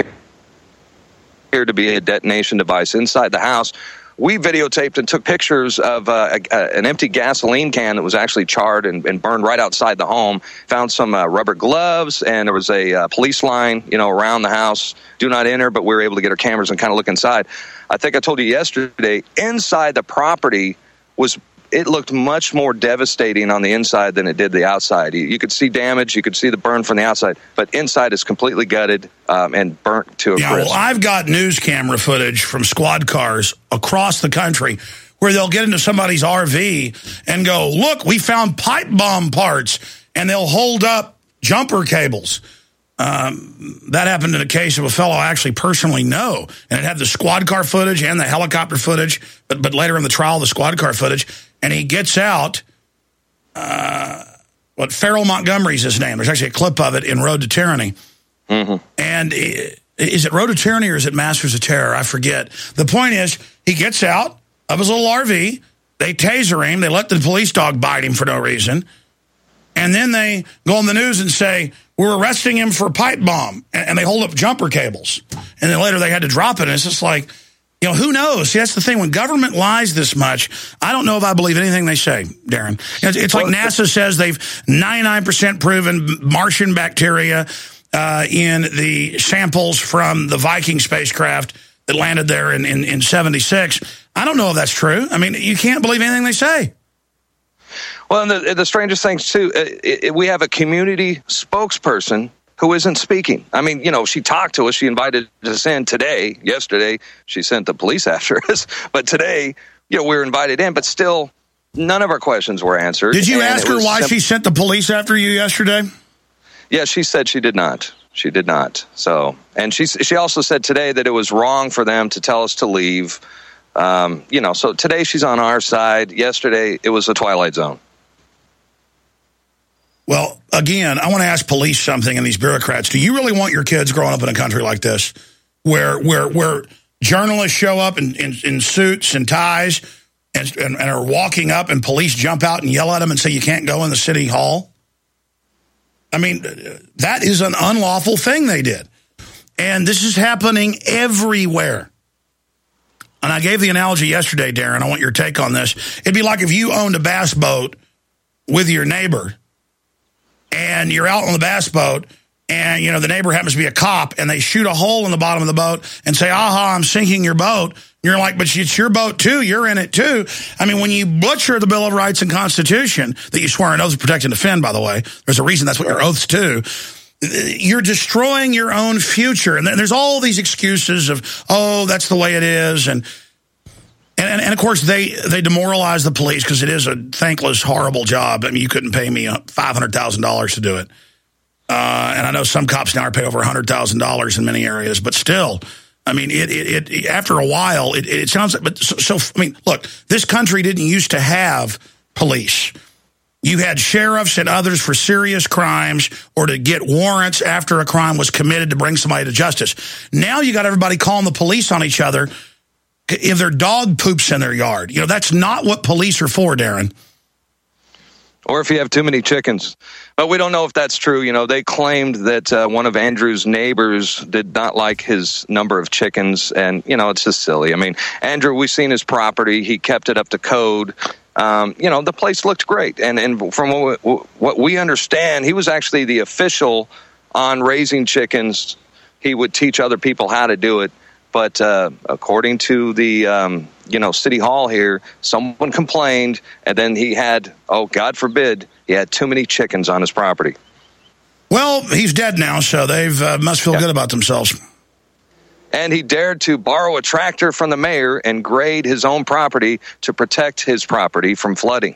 appeared to be a detonation device inside the house. We videotaped and took pictures of uh, a, a, an empty gasoline can that was actually charred and, and burned right outside the home. Found some uh, rubber gloves, and there was a uh, police line, you know, around the house. Do not enter, but we were able to get our cameras and kind of look inside. I think I told you yesterday, inside the property was, it looked much more devastating on the inside than it did the outside. You, you could see damage, you could see the burn from the outside, but inside is completely gutted um, and burnt to a yeah, crisp. Well, I've got news camera footage from squad cars across the country where they'll get into somebody's R V and go, look, we found pipe bomb parts, and they'll hold up jumper cables. Um, that happened in a case of a fellow I actually personally know, and it had the squad car footage and the helicopter footage, but but later in the trial, the squad car footage, and he gets out, uh, what, Farrell Montgomery's his name. There's actually a clip of it in Road to Tyranny. Mm-hmm. And it, is it Road to Tyranny or is it Masters of Terror? I forget. The point is, he gets out of his little R V, they taser him, they let the police dog bite him for no reason, and then they go on the news and say, we're arresting him for a pipe bomb, and they hold up jumper cables. And then later they had to drop it, and it's just like, You know, who knows? See, that's the thing. When government lies this much, I don't know if I believe anything they say, Darren. It's, it's like NASA says they've ninety-nine percent proven Martian bacteria uh, in the samples from the Viking spacecraft that landed there in, in, in seventy-six. I don't know if that's true. I mean, you can't believe anything they say. Well, and the, the strangest thing, too, it, it, we have a community spokesperson who isn't speaking. I mean, you know, she talked to us. She invited us in today. Yesterday, she sent the police after us. But today, you know, we were invited in. But still, none of our questions were answered. Did you ask her why she sent the police after you yesterday? Yeah, she said she did not. She did not. So, and she she also said today that it was wrong for them to tell us to leave. Um, you know, so today she's on our side. Yesterday, it was the Twilight Zone. Well, again, I want to ask police something and these bureaucrats. Do you really want your kids growing up in a country like this where where where journalists show up in, in, in suits and ties and, and, and are walking up and police jump out and yell at them and say you can't go in the city hall? I mean, that is an unlawful thing they did. And this is happening everywhere. And I gave the analogy yesterday, Darren. I want your take on this. It'd be like if you owned a bass boat with your neighbor and you're out on the bass boat, and, you know, the neighbor happens to be a cop, and they shoot a hole in the bottom of the boat and say, aha, I'm sinking your boat. You're like, but it's your boat, too. You're in it, too. I mean, when you butcher the Bill of Rights and Constitution, that you swear an oath to protect and defend, by the way, there's a reason that's what your oaths do, you're destroying your own future. And there's all these excuses of, oh, that's the way it is, and And, and, and, of course, they, they demoralize the police because it is a thankless, horrible job. I mean, you couldn't pay me five hundred thousand dollars to do it. Uh, and I know some cops now are paid over one hundred thousand dollars in many areas. But still, I mean, it, it, it after a while, it, it sounds like, but so, so, I mean, look, this country didn't used to have police. You had sheriffs and others for serious crimes or to get warrants after a crime was committed to bring somebody to justice. Now you got everybody calling the police on each other if their dog poops in their yard. You know, that's not what police are for, Darren. Or if you have too many chickens. But we don't know if that's true. You know, they claimed that uh, one of Andrew's neighbors did not like his number of chickens. And, you know, it's just silly. I mean, Andrew, we've seen his property. He kept it up to code. Um, you know, the place looked great. And, and from what we, what we understand, he was actually the official on raising chickens. He would teach other people how to do it. But uh, according to the, um, you know, City Hall here, someone complained, and then he had, oh, God forbid, he had too many chickens on his property. Well, he's dead now, so they've uh, must feel yeah. good about themselves. And he dared to borrow a tractor from the mayor and grade his own property to protect his property from flooding.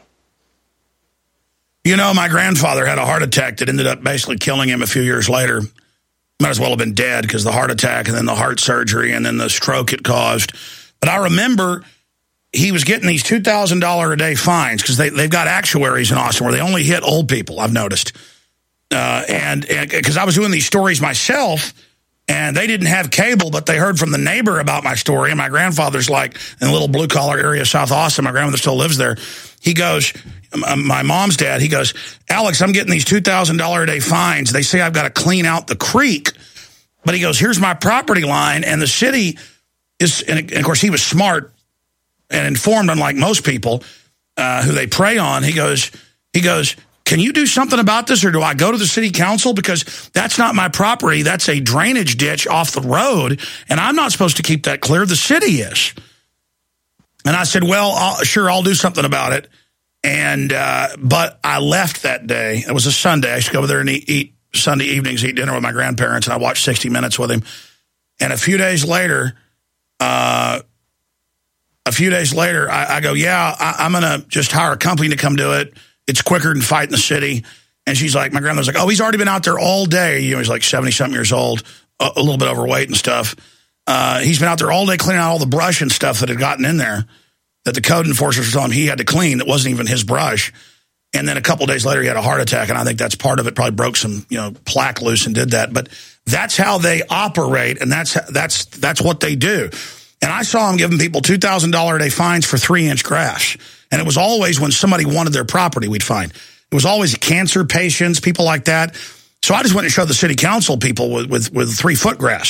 You know, my grandfather had a heart attack that ended up basically killing him a few years later. Might as well have been dead because the heart attack and then the heart surgery and then the stroke it caused. But I remember he was getting these two thousand dollars a day fines because they, they've got actuaries in Austin where they only hit old people, I've noticed. Uh, and because I was doing these stories myself, and they didn't have cable, but they heard from the neighbor about my story. And my grandfather's like in a little blue-collar area of South Austin. My grandmother still lives there. He goes, my mom's dad, he goes, Alex, I'm getting these two thousand dollars a day fines. They say I've got to clean out the creek. But he goes, here's my property line. And the city is, and of course, he was smart and informed, unlike most people uh, who they prey on. He goes, he goes, can you do something about this, or do I go to the city council? Because that's not my property. That's a drainage ditch off the road, and I'm not supposed to keep that clear. The city is. And I said, well, I'll, sure, I'll do something about it. And uh, but I left that day. It was a Sunday. I used to go over there and eat, eat Sunday evenings, eat dinner with my grandparents, and I watched sixty minutes with him. And a few days later, uh, a few days later, I, I go, yeah, I, I'm going to just hire a company to come do it. It's quicker than fighting the city. And she's like, my grandmother's like, oh, he's already been out there all day. You know, he's like seventy-something years old, a, a little bit overweight and stuff. Uh, he's been out there all day cleaning out all the brush and stuff that had gotten in there that the code enforcers were telling him he had to clean. That wasn't even his brush. And then a couple of days later, he had a heart attack, and I think that's part of it. Probably broke some, you know, plaque loose and did that. But that's how they operate, and that's that's that's what they do. And I saw him giving people two thousand dollars a day fines for three-inch grass. And it was always when somebody wanted their property, we'd find. It was always cancer patients, people like that. So I just went and showed the city council people with with, with three-foot grass.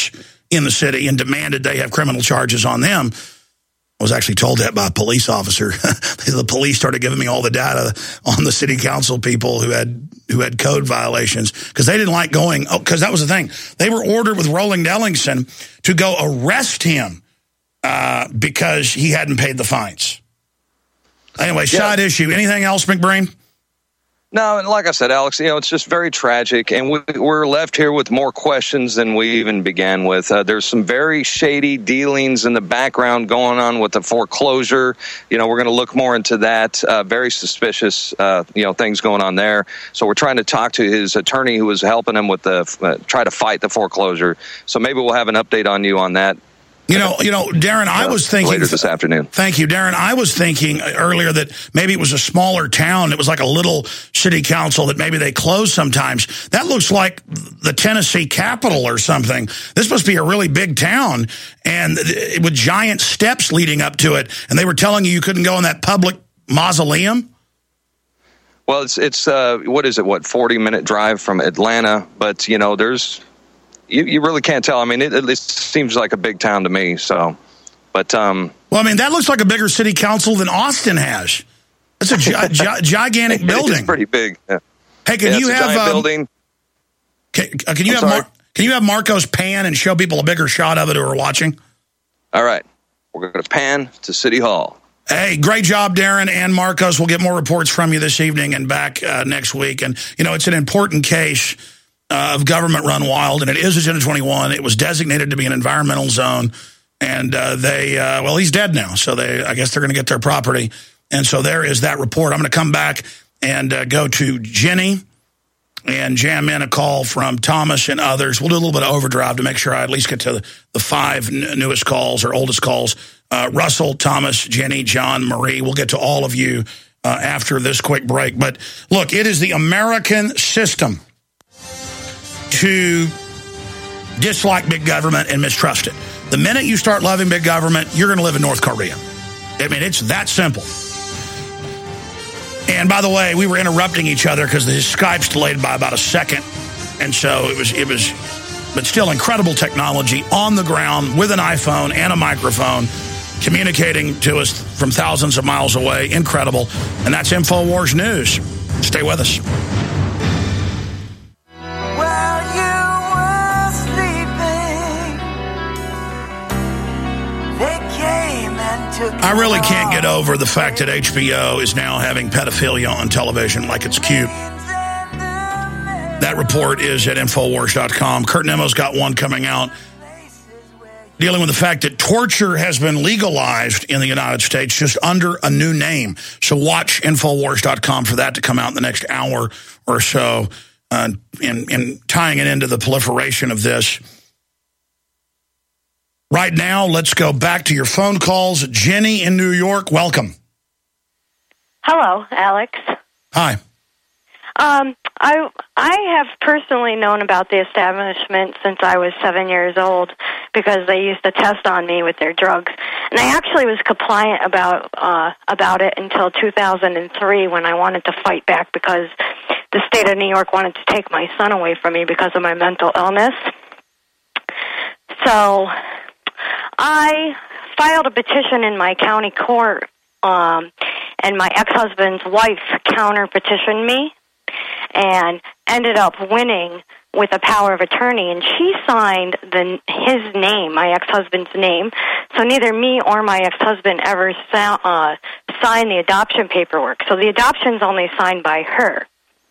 in the city and demanded they have criminal charges on them. I was actually told that by a police officer. The police started giving me all the data on the city council people who had who had code violations because they didn't like going. Oh, because that was the thing. They were ordered with Roland Ellingson to go arrest him uh, because he hadn't paid the fines. Anyway, side yeah. issue. Anything else, McBrain? No, and like I said, Alex, you know, it's just very tragic, and we, we're left here with more questions than we even began with. Uh, there's some very shady dealings in the background going on with the foreclosure. You know, we're going to look more into that. Uh, very suspicious, uh, you know, things going on there. So we're trying to talk to his attorney who was helping him with the uh, try to fight the foreclosure. So maybe we'll have an update on you on that. You know, you know, Darren, I was thinking later this afternoon. Thank you, Darren. I was thinking earlier that maybe it was a smaller town. It was like a little city council that maybe they close sometimes. That looks like the Tennessee Capitol or something. This must be a really big town, and with giant steps leading up to it. And they were telling you you couldn't go in that public mausoleum. Well, it's it's uh, what is it? What forty minute drive from Atlanta? But you know, there's. You, you really can't tell. I mean, it, it seems like a big town to me. So, but um, well, I mean, that looks like a bigger city council than Austin has. It's a gi gi gigantic building. It's pretty big. Yeah. Hey, can yeah, you it's a have giant um, building? Can, uh, can you I'm have Mar can you have Marcos pan and show people a bigger shot of it who are watching? All right, we're going to pan to City Hall. Hey, great job, Darren and Marcos. We'll get more reports from you this evening and back uh, next week. And you know, it's an important case. Uh, of government run wild, and it is Agenda twenty-one. It was designated to be an environmental zone, and uh, they, uh, well, he's dead now, so they, I guess they're going to get their property. And so there is that report. I'm going to come back and uh, go to Jenny and jam in a call from Thomas and others. We'll do a little bit of overdrive to make sure I at least get to the, the five newest calls or oldest calls. Uh, Russell, Thomas, Jenny, John, Marie. We'll get to all of you uh, after this quick break. But look, it is the American system to dislike big government and mistrust it. The minute you start loving big government, you're going to live in North Korea. I mean, it's that simple. And by the way, we were interrupting each other because the Skype's delayed by about a second. And so it was, it was, but still incredible technology on the ground with an iPhone and a microphone communicating to us from thousands of miles away. Incredible. And that's InfoWars News. Stay with us. I really can't get over the fact that H B O is now having pedophilia on television like it's cute. That report is at Infowars dot com. Kurt Nemo's got one coming out dealing with the fact that torture has been legalized in the United States just under a new name. So watch Infowars dot com for that to come out in the next hour or so, uh, and, and tying it into the proliferation of this. Right now, let's go back to your phone calls. Jenny in New York, welcome. Hello, Alex. Hi. Um, I I have personally known about the establishment since I was seven years old because they used to test on me with their drugs, and I actually was compliant about uh, about it until two thousand three when I wanted to fight back because the state of New York wanted to take my son away from me because of my mental illness. So I filed a petition in my county court, um, and my ex-husband's wife counter-petitioned me and ended up winning with a power of attorney, and she signed the his name, my ex-husband's name, so neither me or my ex-husband ever sa uh, signed the adoption paperwork. So the adoption's only signed by her.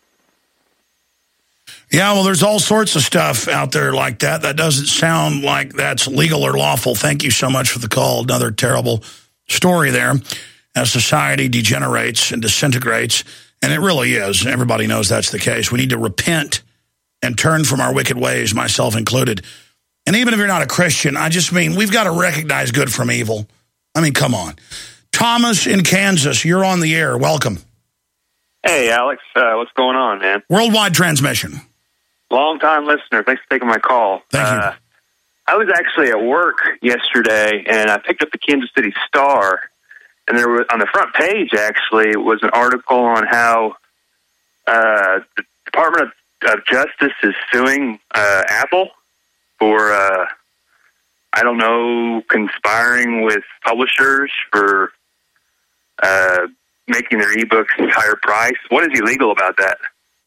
Yeah, well, there's all sorts of stuff out there like that. That doesn't sound like that's legal or lawful. Thank you so much for the call. Another terrible story there as society degenerates and disintegrates. And it really is. Everybody knows that's the case. We need to repent and turn from our wicked ways, myself included. And even if you're not a Christian, I just mean we've got to recognize good from evil. I mean, come on. Thomas in Kansas, you're on the air. Welcome. Hey, Alex. Uh, what's going on, man? Worldwide transmission. Long-time listener. Thanks for taking my call. Thank you. Uh, I was actually at work yesterday, and I picked up the Kansas City Star, and there was on the front page, actually, was an article on how uh, the Department of, of Justice is suing uh, Apple for uh, I don't know, conspiring with publishers for uh, making their ebooks higher price? What is illegal about that?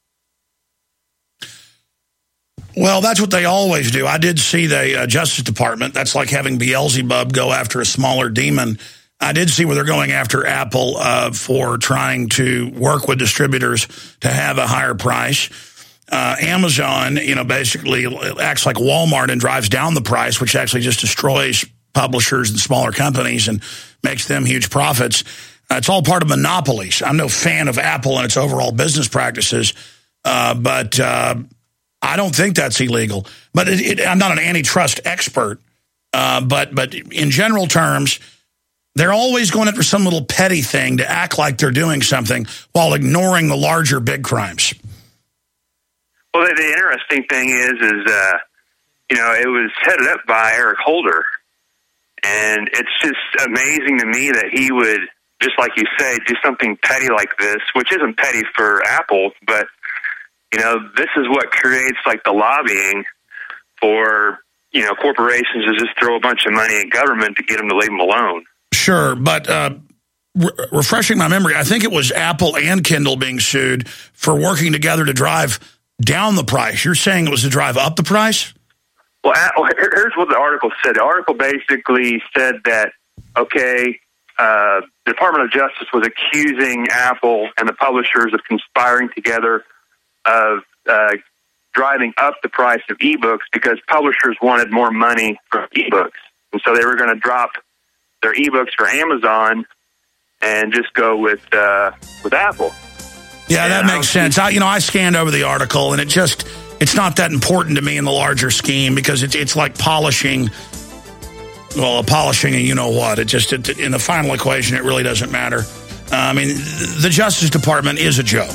Well, that's what they always do. I did see the uh, Justice Department. That's like having Beelzebub go after a smaller demon. I did see where they're going after Apple uh, for trying to work with distributors to have a higher price. Uh, Amazon, you know, basically acts like Walmart and drives down the price, which actually just destroys publishers and smaller companies and makes them huge profits. Uh, it's all part of monopolies. I'm no fan of Apple and its overall business practices, uh, but uh, I don't think that's illegal. But it, it, I'm not an antitrust expert, uh, but but in general terms, they're always going after some little petty thing to act like they're doing something while ignoring the larger big crimes. Well, the, the interesting thing is, is uh, you know, it was headed up by Eric Holder, and it's just amazing to me that he would, just like you say, do something petty like this, which isn't petty for Apple, but, you know, this is what creates, like, the lobbying for, you know, corporations to just throw a bunch of money at government to get them to leave them alone. Sure, but uh, re refreshing my memory, I think it was Apple and Kindle being sued for working together to drive down the price. You're saying it was to drive up the price? Well, here's what the article said. The article basically said that, okay, uh, the Department of Justice was accusing Apple and the publishers of conspiring together of uh, driving up the price of ebooks because publishers wanted more money from ebooks. And so they were going to drop their ebooks for Amazon and just go with uh, with Apple. Yeah, that makes sense. I, you know, I scanned over the article, and it just, it's not that important to me in the larger scheme because it's it's like polishing, well, polishing and you know what. It just, it, in the final equation, it really doesn't matter. Uh, I mean, the Justice Department is a joke.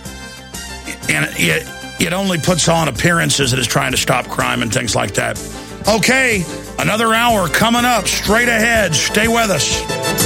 And it, it only puts on appearances that it's trying to stop crime and things like that. Okay, another hour coming up straight ahead. Stay with us.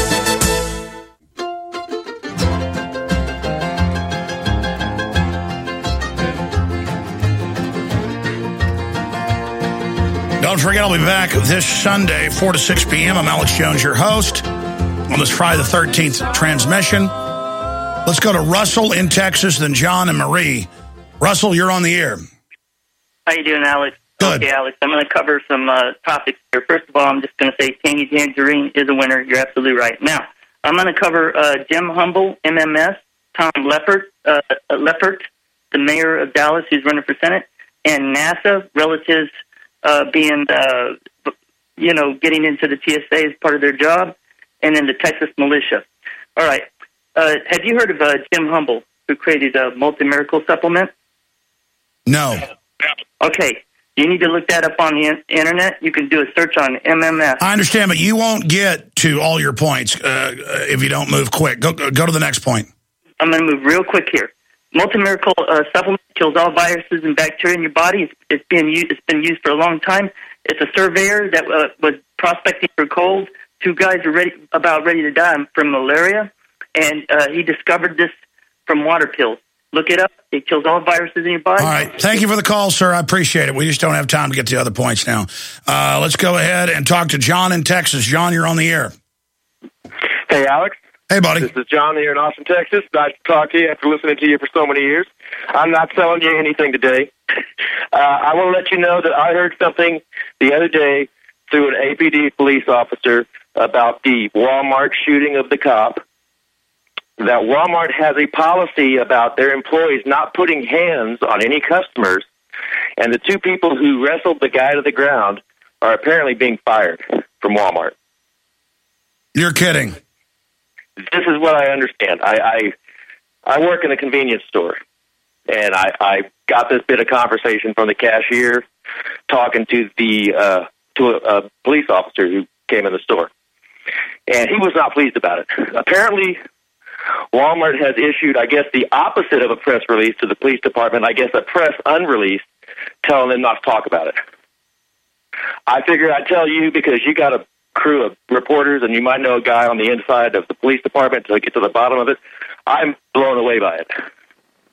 Don't forget, I'll be back this Sunday, four to six p m I'm Alex Jones, your host, on this Friday the thirteenth transmission. Let's go to Russell in Texas, then John and Marie. Russell, you're on the air. How you doing, Alex? Good. Okay, Alex, I'm going to cover some uh, topics here. First of all, I'm just going to say Tangy Tangerine is a winner. You're absolutely right. Now, I'm going to cover uh, Jim Humble, M M S, Tom Leffert, uh, Leffert, the mayor of Dallas who's running for Senate, and NASA, relatives uh, being, uh, you know, getting into the T S A as part of their job, and then the Texas militia. All right. Uh, have you heard of uh, Jim Humble, who created a multi-miracle supplement? No. Okay. You need to look that up on the in internet. You can do a search on M M S. I understand, but you won't get to all your points uh, if you don't move quick. Go, go to the next point. I'm going to move real quick here. Multi-miracle uh, supplement kills all viruses and bacteria in your body. It's, it's, been used, it's been used for a long time. It's a surveyor that uh, was prospecting for cold. Two guys are ready, about ready to die from malaria, and uh, he discovered this from water pills. Look it up. It kills all viruses in your body. All right. Thank you for the call, sir. I appreciate it. We just don't have time to get to the other points now. Uh, let's go ahead and talk to John in Texas. John, you're on the air. Hey, Alex. Hey, buddy. This is John here in Austin, Texas. Nice to talk to you after listening to you for so many years. I'm not selling you anything today. Uh, I want to let you know that I heard something the other day through an A P D police officer about the Walmart shooting of the cop. That Walmart has a policy about their employees not putting hands on any customers, and the two people who wrestled the guy to the ground are apparently being fired from Walmart. You're kidding. This is what I understand. I I, I work in a convenience store, and I, I got this bit of conversation from the cashier talking to the uh, to a, a police officer who came in the store, and he was not pleased about it. Apparently, Walmart has issued, I guess, the opposite of a press release to the police department, I guess a press unrelease, telling them not to talk about it. I figured I'd tell you because you got a crew of reporters and you might know a guy on the inside of the police department to get to the bottom of it. I'm blown away by it.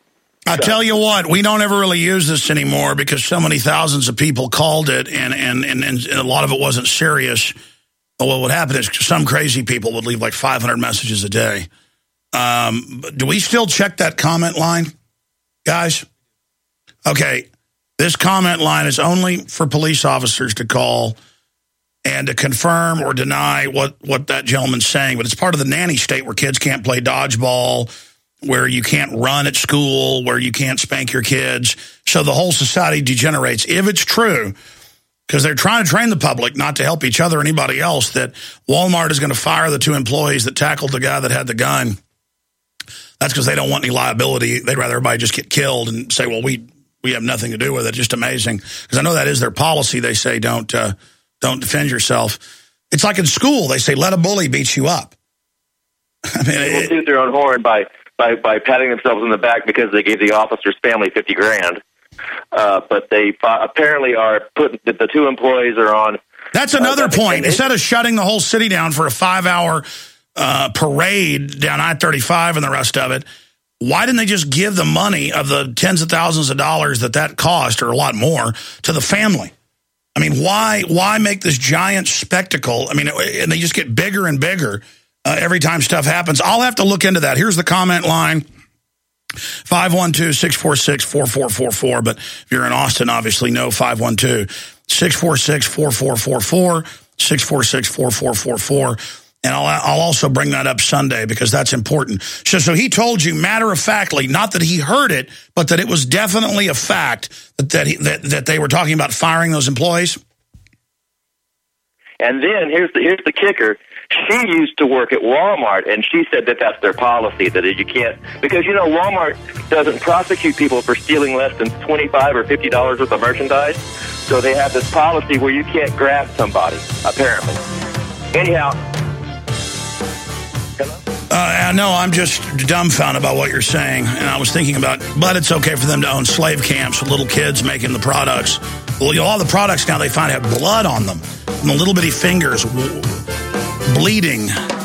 I tell you what, we don't ever really use this anymore because so many thousands of people called it, and, and, and, and a lot of it wasn't serious. But what would happen is some crazy people would leave like five hundred messages a day. Um, do we still check that comment line, guys? Okay, this comment line is only for police officers to call and to confirm or deny what, what that gentleman's saying. But it's part of the nanny state where kids can't play dodgeball, where you can't run at school, where you can't spank your kids. So the whole society degenerates. If it's true, because they're trying to train the public not to help each other or anybody else, that Walmart is going to fire the two employees that tackled the guy that had the gun. That's because they don't want any liability. They'd rather everybody just get killed and say, well, we we have nothing to do with it. Just amazing. Because I know that is their policy. They say don't uh, don't defend yourself. It's like in school. They say let a bully beat you up. I mean, they will toot their own horn by, by, by patting themselves in the back because they gave the officer's family fifty grand. Uh, but they apparently are putting the, the two employees are on. That's another uh, point. They, Instead of shutting the whole city down for a five-hour uh, parade down I thirty-five and the rest of it, why didn't they just give the money of the tens of thousands of dollars that that cost, or a lot more, to the family? I mean, why why make this giant spectacle? I mean, and they just get bigger and bigger uh, every time stuff happens. I'll have to look into that. Here's the comment line. five one two, six four six, four four four four, but if you're in Austin, obviously no, five one two, six four six, four four four four, six four six, four four four four, and I'll, I'll also bring that up Sunday because that's important. So, so he told you matter-of-factly, not that he heard it, but that it was definitely a fact that that, he, that that they were talking about firing those employees? And then here's the here's the kicker. She used to work at Walmart, and she said that that's their policy, that you can't, because, you know, Walmart doesn't prosecute people for stealing less than twenty-five dollars or fifty dollars worth of merchandise. So they have this policy where you can't grab somebody, apparently. Anyhow. Uh, no, I'm just dumbfounded about what you're saying, and I was thinking about, but it's okay for them to own slave camps with little kids making the products. Well, you know, all the products now they find have blood on them, and the little bitty fingers bleeding.